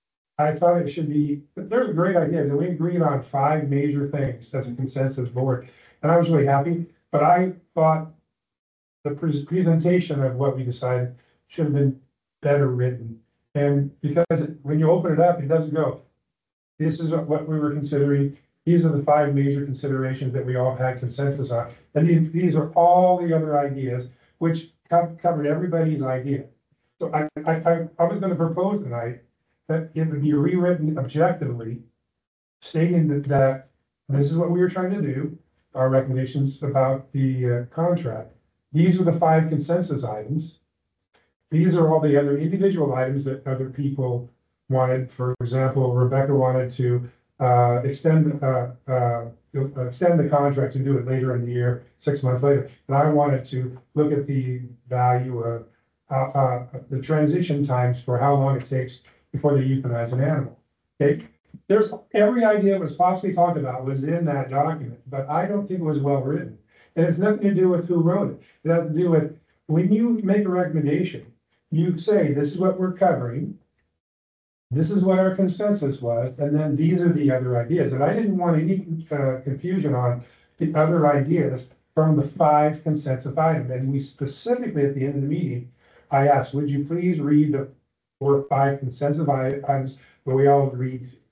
I thought it should be, there's a great idea, that we agreed on five major things as a consensus board. And I was really happy, but I thought the pre- presentation of what we decided should have been better written. And because it, when you open it up, it doesn't go, this is what we were considering. These are the five major considerations that we all had consensus on. And these, these are all the other ideas, which co- covered everybody's idea. So I, I, I, I was going to propose tonight that it would be rewritten objectively, stating that, that this is what we were trying to do, our recommendations about the uh, contract. These are the five consensus items. These are all the other individual items that other people wanted. For example, Rebecca wanted to uh, extend uh, uh, extend the contract and do it later in the year, six months later. And I wanted to look at the value of uh, uh, the transition times for how long it takes before they euthanize an animal. Okay, there's every idea that was possibly talked about was in that document, but I don't think it was well written. And it's nothing to do with who wrote it. It has to do with when you make a recommendation, you say, this is what we're covering. This is what our consensus was, and then these are the other ideas. And I didn't want any uh, confusion on the other ideas from the five consensus items. And we specifically at the end of the meeting, I asked, would you please read the four or five consensus items that we all agreed to?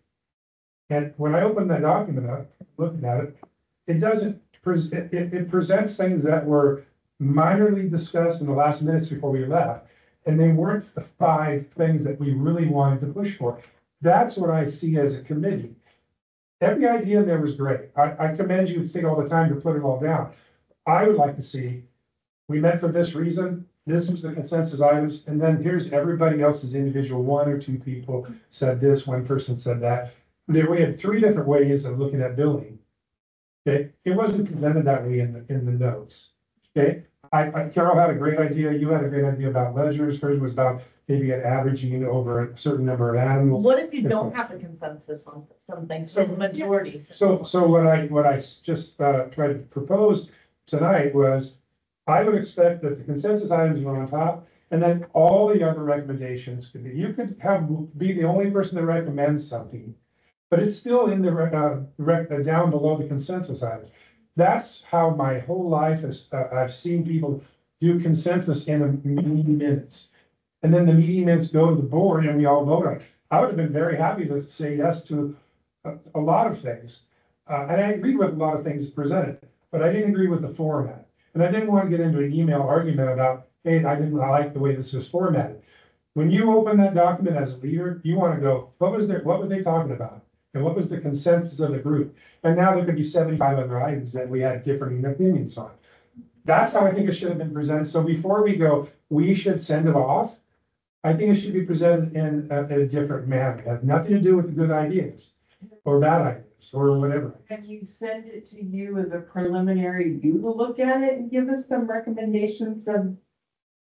And when I opened that document up, looking at it, it doesn't present, it, it presents things that were minorly discussed in the last minutes before we left. And they weren't the five things that we really wanted to push for. That's what I see as a committee. Every idea in there was great. I, I commend you to take all the time to put it all down. I would like to see, we met for this reason, this was the consensus items, and then here's everybody else's individual, one or two people said this, one person said that. There, we had three different ways of looking at billing. Okay, it wasn't presented that way in the in the notes. Okay, I, I Carol had a great idea. You had a great idea about ledgers. Hers was about maybe an averaging over a certain number of animals. What if you don't have a consensus on something, so the majority? So, so what I what I just uh, tried to propose tonight was, I would expect that the consensus items were on top, and then all the other recommendations could be. You could have be the only person that recommends something, but it's still in the uh, rec, uh, down below the consensus items. That's how my whole life is. Uh, I've seen people do consensus in a meeting minutes, and then the meeting minutes go to the board, and we all vote on it. I would have been very happy to say yes to a, a lot of things, uh, and I agreed with a lot of things presented, but I didn't agree with the format, and I didn't want to get into an email argument about, hey, I didn't I like the way this is formatted. When you open that document as a leader, you want to go, what was their, what were they talking about? And what was the consensus of the group? And now there could be seventy-five other items that we had differing opinions on. That's how I think it should have been presented. So before we go, we should send it off. I think it should be presented in a, in a different manner. It has nothing to do with the good ideas or bad ideas or whatever. Can you send it to you as a preliminary, you to look at it and give us some recommendations of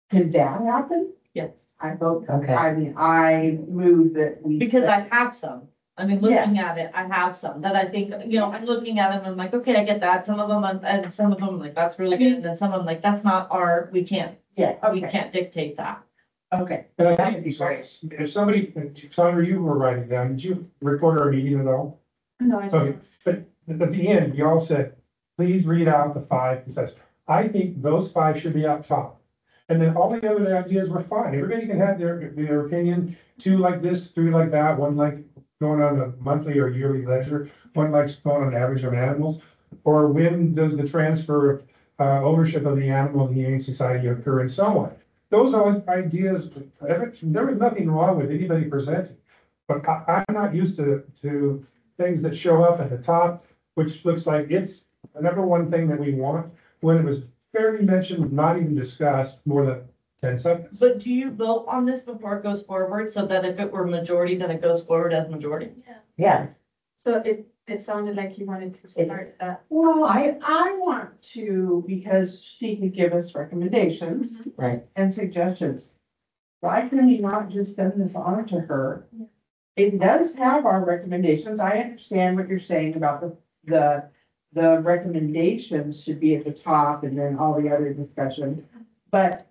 Can that happen? Yes, I vote, Okay. I mean, I move that we. because say- I have some. I mean, looking at it, I have some that I think, you know, I'm looking at them, I'm like, okay, I get that. Some of them, I'm- and some of them, I'm like, that's really good. And then some of them, like, that's not our, we can't, Yeah, we okay, can't dictate that. okay. And I That think would be if great. if somebody, Sandra, you were writing down, did you record our meeting at all? No, I So, don't. but at the end, you all said, please read out the five consensus. I think those five should be up top. And then all the other ideas were fine. Everybody can have their, their opinion, two like this, three like that, one like going on a monthly or yearly ledger, one likes going on an average of animals. Or when does the transfer of uh, ownership of the animal in the Humane Society occur and so on. Those are ideas, there was nothing wrong with anybody presenting. But I, I'm not used to, to things that show up at the top, which looks like it's the number one thing that we want, when it was barely mentioned, not even discussed, more than ten seconds. But do you vote on this before it goes forward, so that if it were majority, then it goes forward as majority? Yes, So it, it sounded like you wanted to start that. Well, I, I want to, because she could give us recommendations right. and suggestions. Why can we not just send this on to her? It does have our recommendations. I understand what you're saying about the, the, the recommendations should be at the top and then all the other discussion. But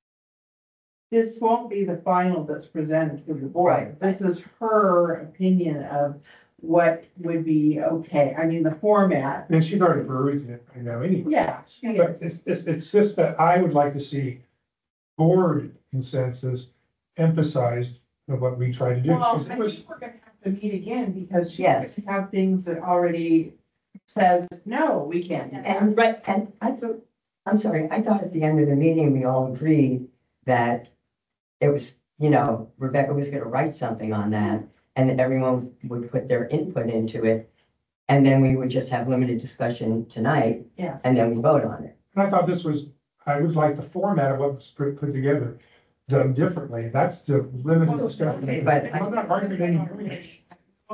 this won't be the final that's presented to the board. Right. This is her opinion of what would be okay. I mean, the format. And she's already perused it, I know, anyway. Yeah, she But is. it's, it's, it's just that I would like to see board consensus emphasized of what we try to do. Well, I Because it was, think we're gonna have to meet again because she Yes. doesn't have things that already says, no, we can't do that. And, Right. and I thought, I'm sorry, I thought at the end of the meeting, we all agreed that it was, you know, Rebecca was gonna write something on that, and that everyone would put their input into it, and then we would just have limited discussion tonight, Yeah. and then we vote on it. and I thought this was, I would like the format of what was put, put together done differently. That's the limited discussion. Okay, but- I'm not arguing any.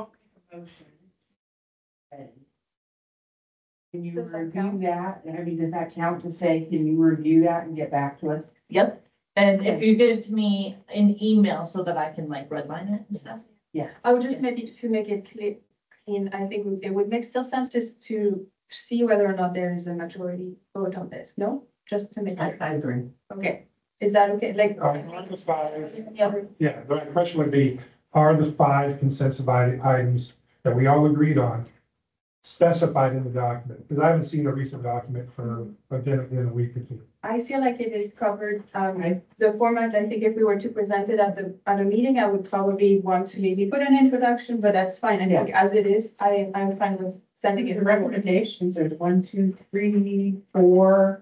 Can you Does that review count? that? I mean, does that count to say, can you review that and get back to us? Yep. And if you give it to me in email so that I can like redline it and stuff. I would just maybe to make it clear, clean, I think it would make still sense just to see whether or not there is a majority vote on this, no? Just to make I, sure. I agree. Okay, is that okay? Like. Are the five, The other, yeah, the question would be, are the five consensus i- items that we all agreed on specified in the document? Because I haven't seen a recent document for, again, in a week or two. I feel like it is covered, um, the format, I think if we were to present it at the, at a meeting, I would probably want to maybe put an introduction, but that's fine. I think as it is, I, I'm fine with sending it. The recommendations, there's one, two, three, four,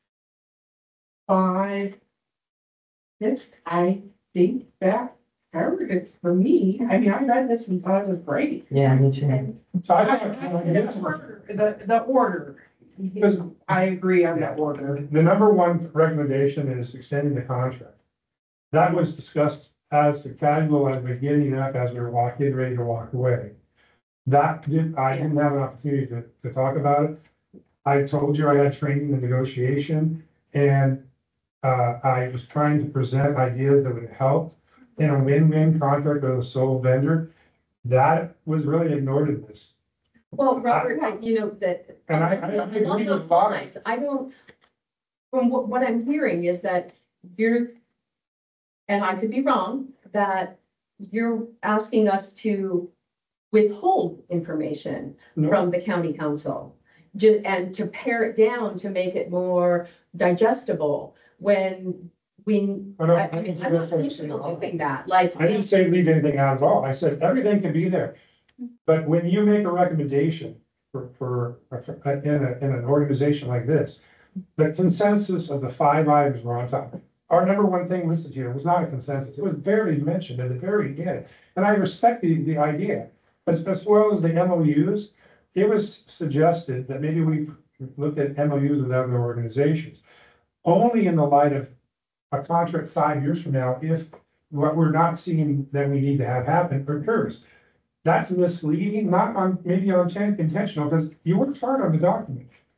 five, six. I think that covered it for me. I mean, I read this and thought it was great. Yeah, me too. So I I- thought, I- The order, the, the order. Because- I agree on that order. the number one recommendation is extending the contract. That was discussed as a casual, as we're getting up, as we were walking, ready to walk away. That did, I didn't have an opportunity to, to talk about it. I told you I had training in negotiation, and uh, I was trying to present ideas that would help in a win-win contract with a sole vendor. That was really ignored in this. Well, Robert, I- you know, that. And I- I agree Along with those Bob. lines, I don't, from what, what I'm hearing is that you're, and I could be wrong, that you're asking us to withhold information No. from the county council. Ju- and to pare it down to make it more digestible when we, I don't- I, I I don't mean, think I'm that's not what I'm used to saying. doing that, like. I didn't say leave anything out at all. I said everything can be there. But when you make a recommendation for, for, for- in a, in an organization like this, the consensus of the five items were on top. Our number one thing listed here was not a consensus. It was barely mentioned at the very end. And I respect the, the idea. As, as well as the M O Us, it was suggested that maybe we look at M O Us with other organizations, only in the light of a contract five years from now, if what we're not seeing that we need to have happen occurs. That's misleading, not on, maybe on inten- intentional, because you worked hard on the document.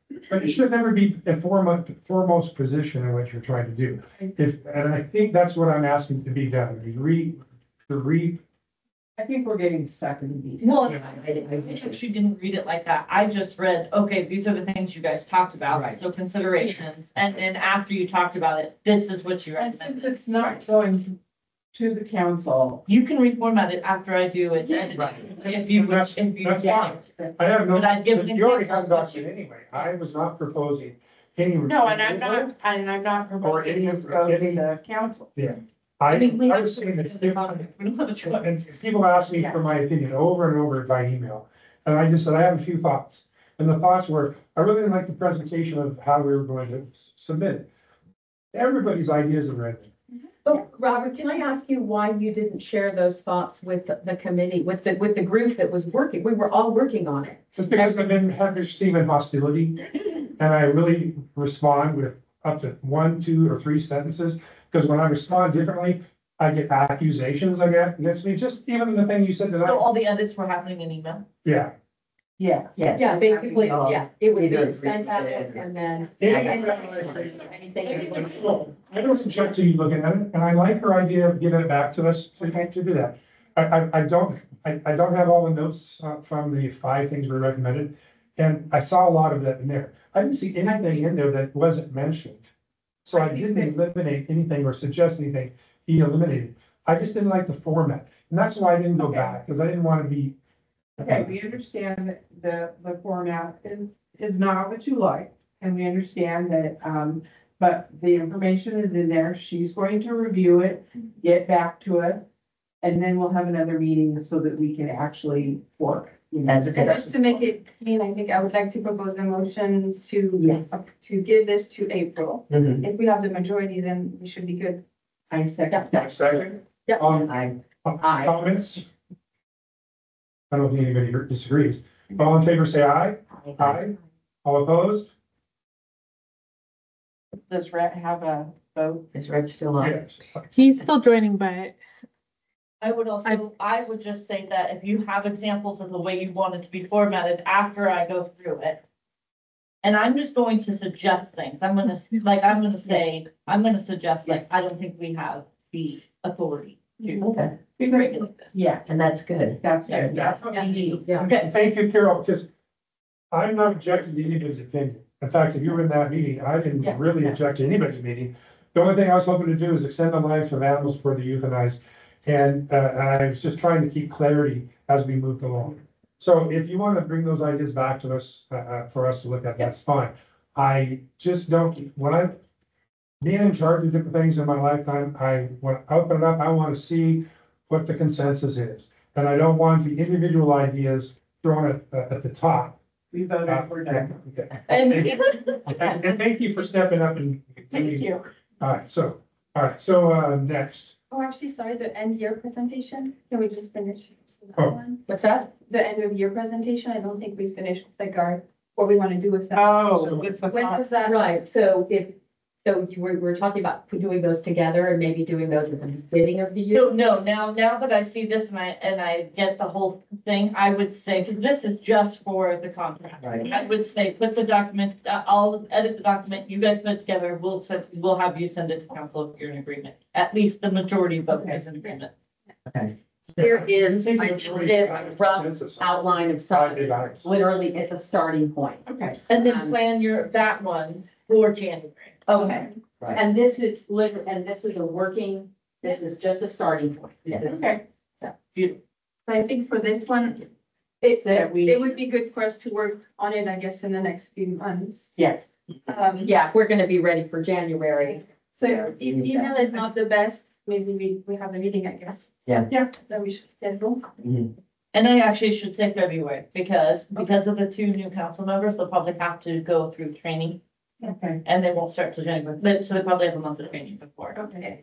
but it should never be a foremost, foremost position in what you're trying to do. If, and I think that's what I'm asking to be done, to re, to re. I think we're getting stuck in the details. Well, I, I, I actually didn't read it like that. I just read, okay, these are the things you guys talked about, Right. so considerations. And then after you talked about it, this is what you And recommend. since it's not going to the council. You can reformat it after I do it. editing, Right. If you, would- That's, if you. that's fine. I have no, But I'd give an you already have a example. document anyway. I was not proposing any. No, and I'm not, and I'm not proposing any- this go to any- the council. Yeah, I, I mean, we I have was to saying look that at the if- contract. We don't have a choice. and people ask me for my opinion over and over by email. And I just said, I have a few thoughts. And the thoughts were, I really didn't like the presentation of how we were going to s- submit it. Everybody's ideas are ready. But Robert, can I ask you why you didn't share those thoughts with the- the committee, with the, with the group that was working? We were all working on it. Just because I've been, have receiving hostility, and I really respond with up to one, two, or three sentences, because when I respond differently, I get accusations against me, just even the thing you said So tonight. all the edits were happening in email? Yeah. Yeah. yes. Yeah, basically, yeah, it was Either being agree sent with out it or- and then. Anything Anything anybody So, I don't object to you looking at it, and I like her idea of giving it back to us to, to do that. I, I, I don't, I, I don't have all the notes uh, from the five things we recommended, and I saw a lot of that in there. I didn't see anything in there that wasn't mentioned. So I didn't eliminate anything or suggest anything he eliminated. I just didn't like the format, and that's why I didn't go Okay. back, because I didn't want to be. Okay, we understand that the, the format is, is not what you like, and we understand that, um, but the information is in there. She's going to review it, get back to us, and then we'll have another meeting so that we can actually work. you know. That's And good. just to make it clean, I think I would like to propose a motion to, Yes. to give this to April. Mhm. If we have the majority, then we should be good. I second I that. second. Yep. Um, I, Aye. comments? I don't think anybody here disagrees. All in favor, say aye. Aye. All opposed? Does Rhett have a vote? is Red still on? Yes. He's still joining, but I would also, I would just say that if you have examples of the way you want it to be formatted after I go through it. And I'm just going to suggest things. I'm gonna, like, I'm gonna say, I'm gonna suggest, like, I don't think we have the authority to Okay, regulate this. Yeah, and that's good. that's good. That's what we need. Yeah. Okay, thank you, Carol, because I'm not objecting to anybody's opinion. In fact, if you were in that meeting, I didn't Yeah. really object to anybody's meeting. The only thing I was hoping to do is extend the lives of animals for the euthanized. And, uh, and I was just trying to keep clarity as we moved along. So if you want to bring those ideas back to us, uh, uh, for us to look at, that's fine. I just don't, when I, being in charge of different things in my lifetime, I, when I open it up, I want to see what the consensus is. And I don't want the individual ideas thrown at, uh, at the top. We voted, we're done. Okay. And And, and thank you for stepping up and. Thank you. All right, so, all right, so, uh, next. Oh, actually, sorry, the end year presentation, can we just finish that Oh. one? What's that? The end of year presentation, I don't think we finished like our, what we want to do with that. Oh, with the. When does that? Right, so if, so you were, we're talking about doing those together and maybe doing those at the beginning of the year? so, no, now, now that I see this and I, and I get the whole thing, I would say, because this is just for the contract. Right. I would say, put the document, uh, I'll edit the document, you guys put it together, we'll, send- we'll have you send it to council if you're in agreement. At least the majority vote is in agreement. Okay. There is, I just did a rough outline of something. Literally, it's a starting point. Okay. And then plan your, that one for January. Okay, Right. and this is literally, and this is a working, this is just a starting point. Yeah. Okay. Beautiful. I think for this one, it's, That we- it would be good for us to work on it, I guess, in the next few months. Yes. Um, Yeah, we're gonna be ready for January. so e- email is not the best, maybe we, we have a meeting, I guess. Yeah. Yeah. That we should schedule. Mhm. And I actually should say February, because, because of the two new council members, they'll probably have to go through training, Okay. and they won't start till January, but, so they probably have a month of training before. Okay.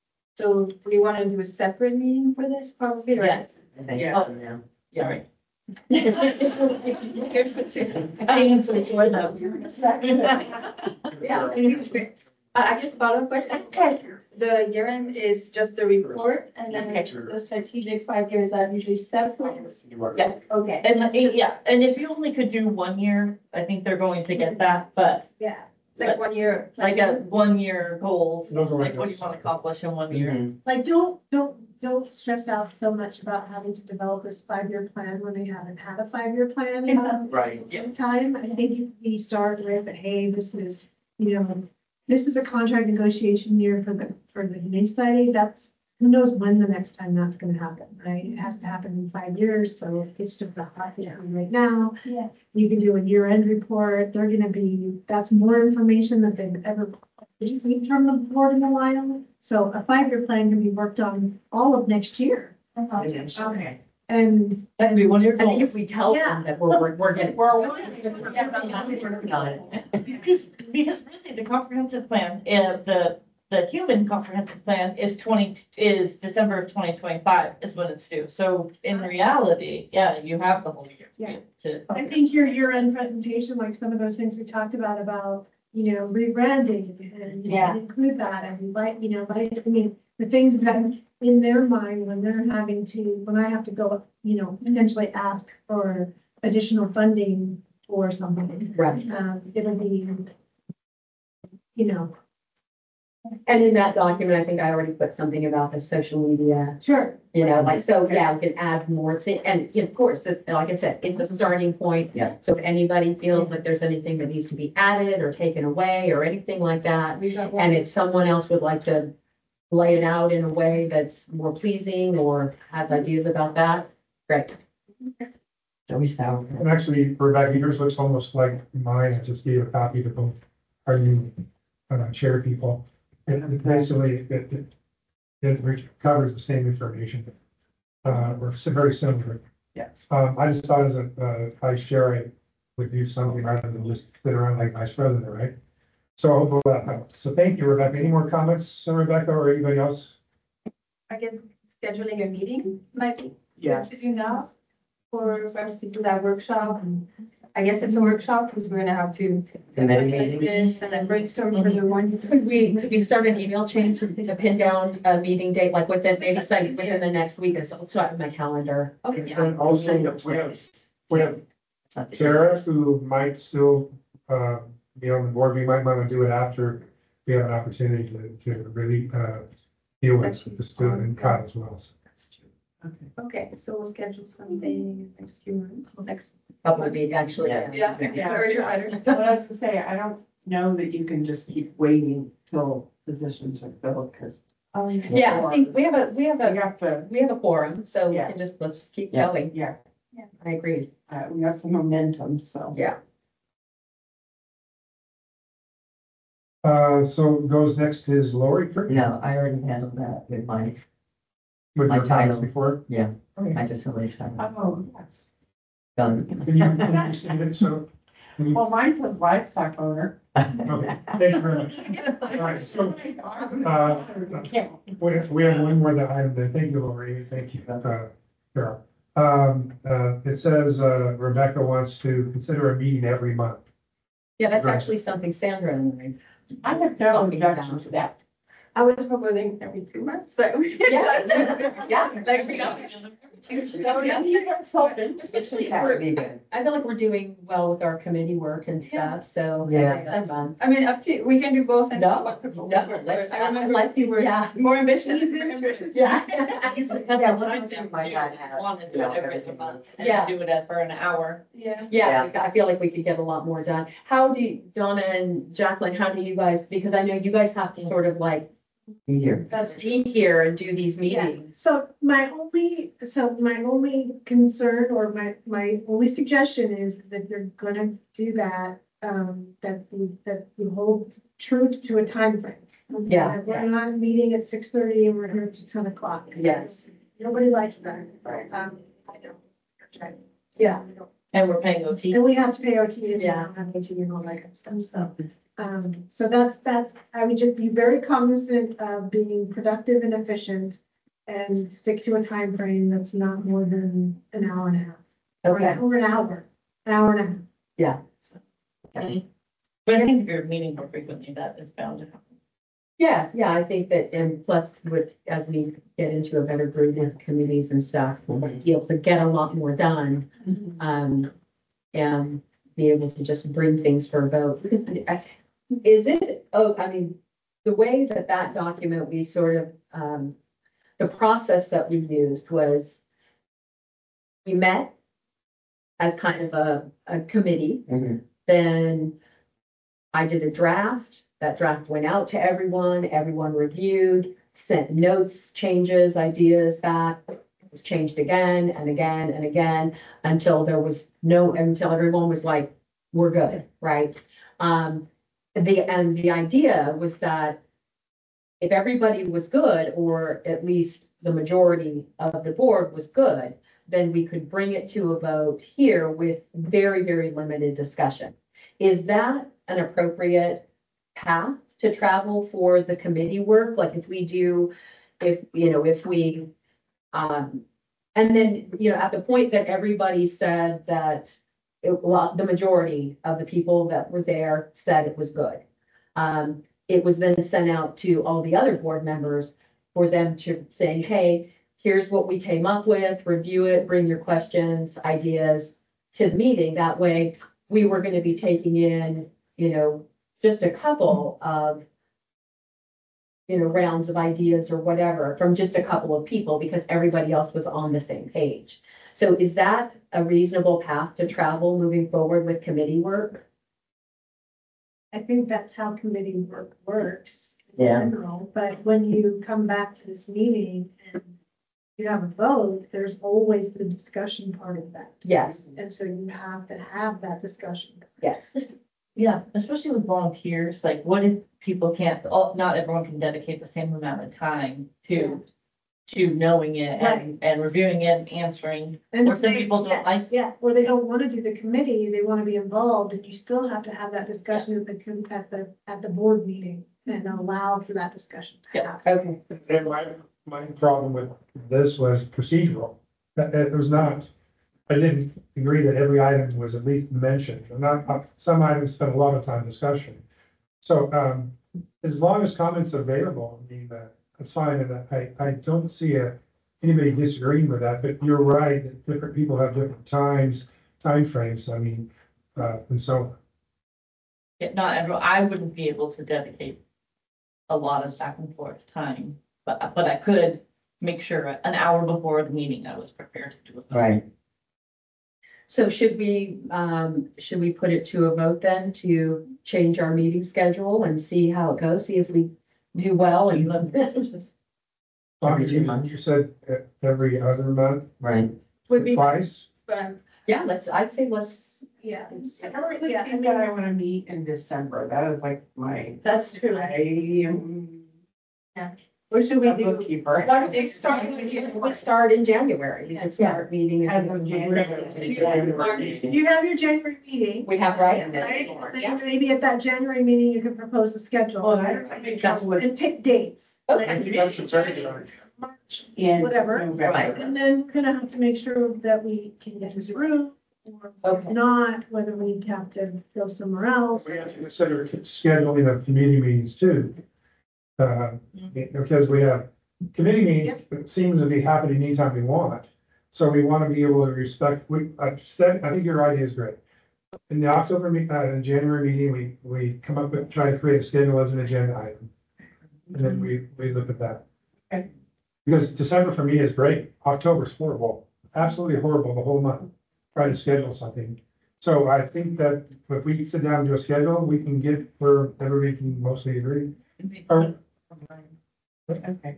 So do we want to do a separate meeting for this probably? or- Yes. I think, Yeah. so, yeah. Sorry. Here's the two. I answered for them. Yeah. Uh, I guess follow-up question. the year end is just the report, and then Okay. the strategic five years are usually separate. Yeah, Okay. and, uh, yeah, and if you only could do one year, I think they're going to get that, but Yeah, like one year. like a one-year goals, Those are like what do goals. you want to accomplish in one year? Like, don't, don't, don't stress out so much about having to develop this five-year plan when they haven't had a five-year plan. um, Right. in Time, I think if we start with, hey, this is, you know, this is a contract negotiation year for the, for the Humane Society, that's, who knows when the next time that's gonna happen, right? It has to happen in five years, so it's just a hot thing right now. Yes. You can do a year-end report, they're gonna be, that's more information than they've ever received from the board in a while. So a five-year plan can be worked on all of next year. Okay. And, That'd be one year I think goals. if we tell them that we're, we're, we're getting. We're working on it. Because, because really the comprehensive plan, uh, the, the human comprehensive plan is twenty, is December of twenty twenty-five is when it's due. So in reality, yeah, you have the whole year Yeah. to. I think your year-end presentation, like some of those things we talked about, about, you know, rebranding and Yeah. include that and like, you know, like, I mean, the things that in their mind when they're having to, when I have to go, you know, potentially ask for additional funding or something. Right. Um, it'll be, you know, And in that document, I think I already put something about the social media, sure. you know, like, so, yeah, we can add more thing. And you know, of course, it's, like I said, it's a starting point. Yeah. So if anybody feels like there's anything that needs to be added or taken away or anything like that, We got and if someone else would like to lay it out in a way that's more pleasing or has ideas about that, great. So we start. And actually, Rebecca, yours looks almost like mine. I just gave a copy to both our new uh, chair people. And it basically, it, it, it covers the same information. Uh, we're s- very similar. Yes. Um, I just thought as a, uh, vice chair, I would do something rather than just sit around like vice president, right? So hopefully that helps. So thank you, Rebecca. Any more comments, Rebecca, or anybody else? I guess scheduling a meeting might be good Yes. to do now for us to do that workshop. I guess it's a workshop because we're gonna have to And then organize meeting. this and then brainstorm for the one. Could we, could we start an email chain to, to pin down a meeting date, like within, maybe say within the next week, or so, so I have my calendar. Oh, And yeah. then also, we have, we have Sarah, who might still, uh, be on the board. We might want to do it after we have an opportunity to, to really, uh, deal with the student and Kyle as well. So that's true. Okay, so we'll schedule something next few months, next. Couple of weeks, actually, Yeah. yeah. Yeah, Yeah. earlier, better. What I was to say, I don't know that you can just keep waiting till positions are filled, because Oh, yeah. Yeah, I think we have a, we have we a, have to, we have a quorum, so we Yeah. can just, let's just keep Yeah. going. yeah, I agree. uh, we have some momentum, so. Yeah. Uh, so goes next is Lori. No, I already handled that with my, With my your comments title. before. yeah, I just already started. Oh, yes. Done. Can you, can you see it? So. can you- Well, mine says livestock owner. Okay, thank you very much. All right, so, uh, we have, we have one more item then. Thank you, Lori. Thank you, uh, Carol. Um, uh, it says, uh, Rebecca wants to consider a meeting every month. Yeah, that's Right. actually something Sandra and I. I have no objection to that. I was proposing every two months, but. Yeah, yeah, there we go. Yeah, these are so Especially if That would we're, be good. I feel like we're doing well with our committee work and stuff, so. Yeah. every other month. I mean, up to, we can do both and. see No, what people no, prefer. let's, I I remember like you were yeah. more ambitious. more ambitious. Yeah. Yeah, what I do might not have, Want to you do know, it every everything. month Yeah. and do it for an hour. Yeah. Yeah, we- I feel like we could get a lot more done. How do you, Donna and Jacqueline, how do you guys, because I know you guys have to sort of like Be here. That's be here and do these Yeah. meetings. So my only, so my only concern or my, my only suggestion is that you're gonna do that, um, that you, that you hold true to a time frame. Yeah. That We're not meeting at six thirty and we're here to ten o'clock. Yes. Nobody likes that. Um, I know. Okay. Yeah. And we're paying O T. And we have to pay O T and we Yeah. don't have O T and all that kind of stuff, so. Um, so that's, that's, I would just be very cognizant of being productive and efficient and stick to a time frame that's not more than an hour and a half. Or an- Okay, Or an hour, an hour and a half. yeah. But I think if you're meeting more frequently, that is bound to happen. Yeah, yeah, I think that, and plus with, as we get into a better groove with committees and stuff, we'll be able to get a lot more done. Um, and be able to just bring things for a vote. Because I- is it, oh, I mean, the way that that document, we sort of, um, the process that we used was we met as kind of a, a committee. Then I did a draft. That draft went out to everyone. Everyone reviewed, sent notes, changes, ideas back. It was changed again and again and again until there was no, until everyone was like, we're good, right? Um, the, and the idea was that if everybody was good, or at least the majority of the board was good, then we could bring it to a vote here with very, very limited discussion. Is that an appropriate path to travel for the committee work? Like if we do, if, you know, if we, um, and then, you know, at the point that everybody said that, it, well, the majority of the people that were there said it was good. Um, it was then sent out to all the other board members for them to say, hey, here's what we came up with, review it, bring your questions, ideas to the meeting. That way we were going to be taking in, you know, just a couple of, you know, rounds of ideas or whatever from just a couple of people because everybody else was on the same page. So is that a reasonable path to travel moving forward with committee work? I think that's how committee work works in Yeah. general, but when you come back to this meeting and you have a vote, there's always the discussion part of that. Yes. And so you have to have that discussion. Yes. Yeah, especially with volunteers, like what if people can't, all, not everyone can dedicate the same amount of time to, to knowing it and, and reviewing it and answering. And Or if some they- people don't yeah, like. Yeah, or they don't want to do the committee, they want to be involved, and you still have to have that discussion at the, com- at the, at the board meeting and allow for that discussion to Yeah. happen. Okay. And my, my problem with this was procedural. That, that it was not, I didn't agree that every item was at least mentioned. And not, uh, some items spent a lot of time discussion. So, um, as long as comments are available, I mean, uh, that's fine. And I, I don't see a, anybody disagreeing with that, but you're right that different people have different times, timeframes. I mean, uh, and so. Yeah, not everyone, I wouldn't be able to dedicate a lot of back and forth time, but, but I could make sure an hour before the meeting I was prepared to do it. Right. So should we, um, should we put it to a vote then to change our meeting schedule and see how it goes? See if we do well and Every two months. You said uh, every other month, Right. Would be, twice? but, yeah, let's, I'd say let's, yeah, it's, I don't really yeah, I think mean, that I want to meet in December. That is like my, that's true. I am what should we a do? bookkeeper. Why don't we start, we start in January? We can start meeting. As of January. You have your January meeting. We have, right? Right, Yeah. then maybe at that January meeting, you can propose a schedule. Well, I don't think that's what. And pick dates. Okay. That's a very good idea. March, in whatever. November. And then we're gonna have to make sure that we can get this room, or if Okay. not, whether we have to go somewhere else. We have to consider scheduling of committee meetings too. Uh, because we have committee meetings that seem to be happening anytime we want. So we want to be able to respect, we, I said, I think your idea is great. In the October, me- uh, in January meeting, we, we come up with, try to create a schedule as an agenda item. And then we, we look at that. Okay. Because December for me is great. October's horrible, absolutely horrible the whole month. Try to schedule something. So I think that if we sit down and do a schedule, we can get where everybody can mostly agree. Or, Okay.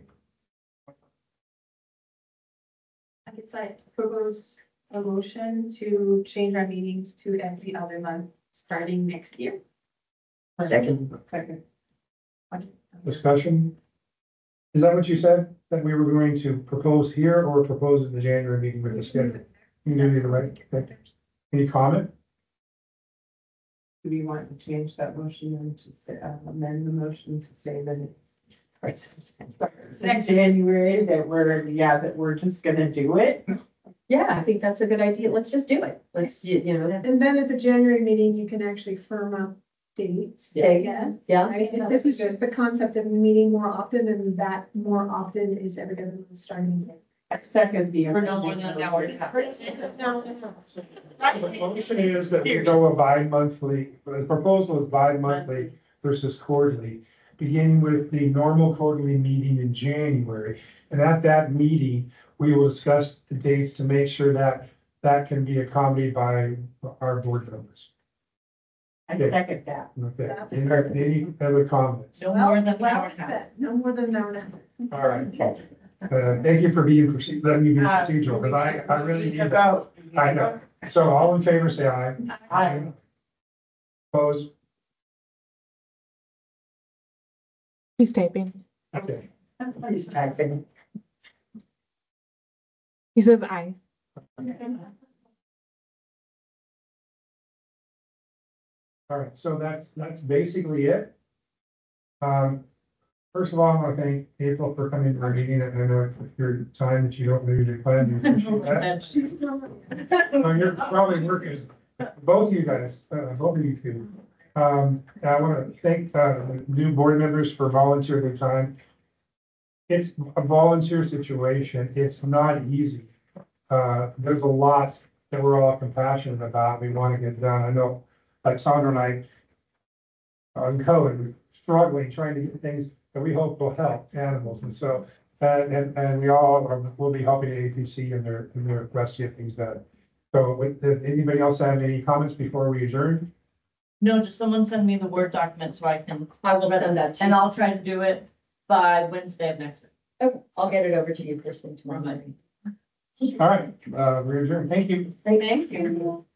I guess I propose a motion to change our meetings to every other month, starting next year. Second. Second. discussion? Is that what you said? That we were going to propose here or propose at the January meeting with the schedule? You can do either way. Okay. Any comment? Do we want to change that motion and to say- uh, amend the motion to say that it's next January, that we're, yeah, that we're just gonna do it? Yeah, I think that's a good idea. Let's just do it. Let's, you you know, And then at the January meeting, you can actually firm up dates. Yeah. I guess. Yeah. Right? And this is just the concept of meeting more often, and that more often is every other month starting. I second the. For no more than an hour and a half. The motion is that we go a bi-monthly, the proposal is bi-monthly versus quarterly, beginning with the normal quarterly meeting in January. And at that meeting, we will discuss the dates to make sure that that can be accommodated by our board members. I second that. Okay, That's any, any other comments? No more than an Well hour and a half. said. No more than an hour and a half. All right. Uh, thank you for being, proce- letting me be Uh, procedural, because I, I really need to to. go. I know. So all in favor, say aye. Aye. Opposed? He's typing. Okay. He's typing. He says aye. All right, so that's, that's basically it. Um, first of all, I want to thank April for coming to our meeting, and I know it's your time that you don't usually plan. We appreciate that. So you're probably working, both of you guys, uh, both of you two. Um, and I want to thank, uh, the new board members for volunteering their time. It's a volunteer situation. It's not easy. Uh, there's a lot that we're all compassionate about. We want to get done. I know, like Sandra and I, on code, we're struggling, trying to get things that we hope will help animals. And so, and, and, and we all are, will be helping A P C in their, in their request to get things done. So with, did anybody else have any comments before we adjourn? No, just someone send me the Word document so I can. I will send that to you. And I'll try to do it by Wednesday of next week. Okay, I'll get it over to you first thing tomorrow morning. All right, uh, we're adjourned. Thank you. Thank you.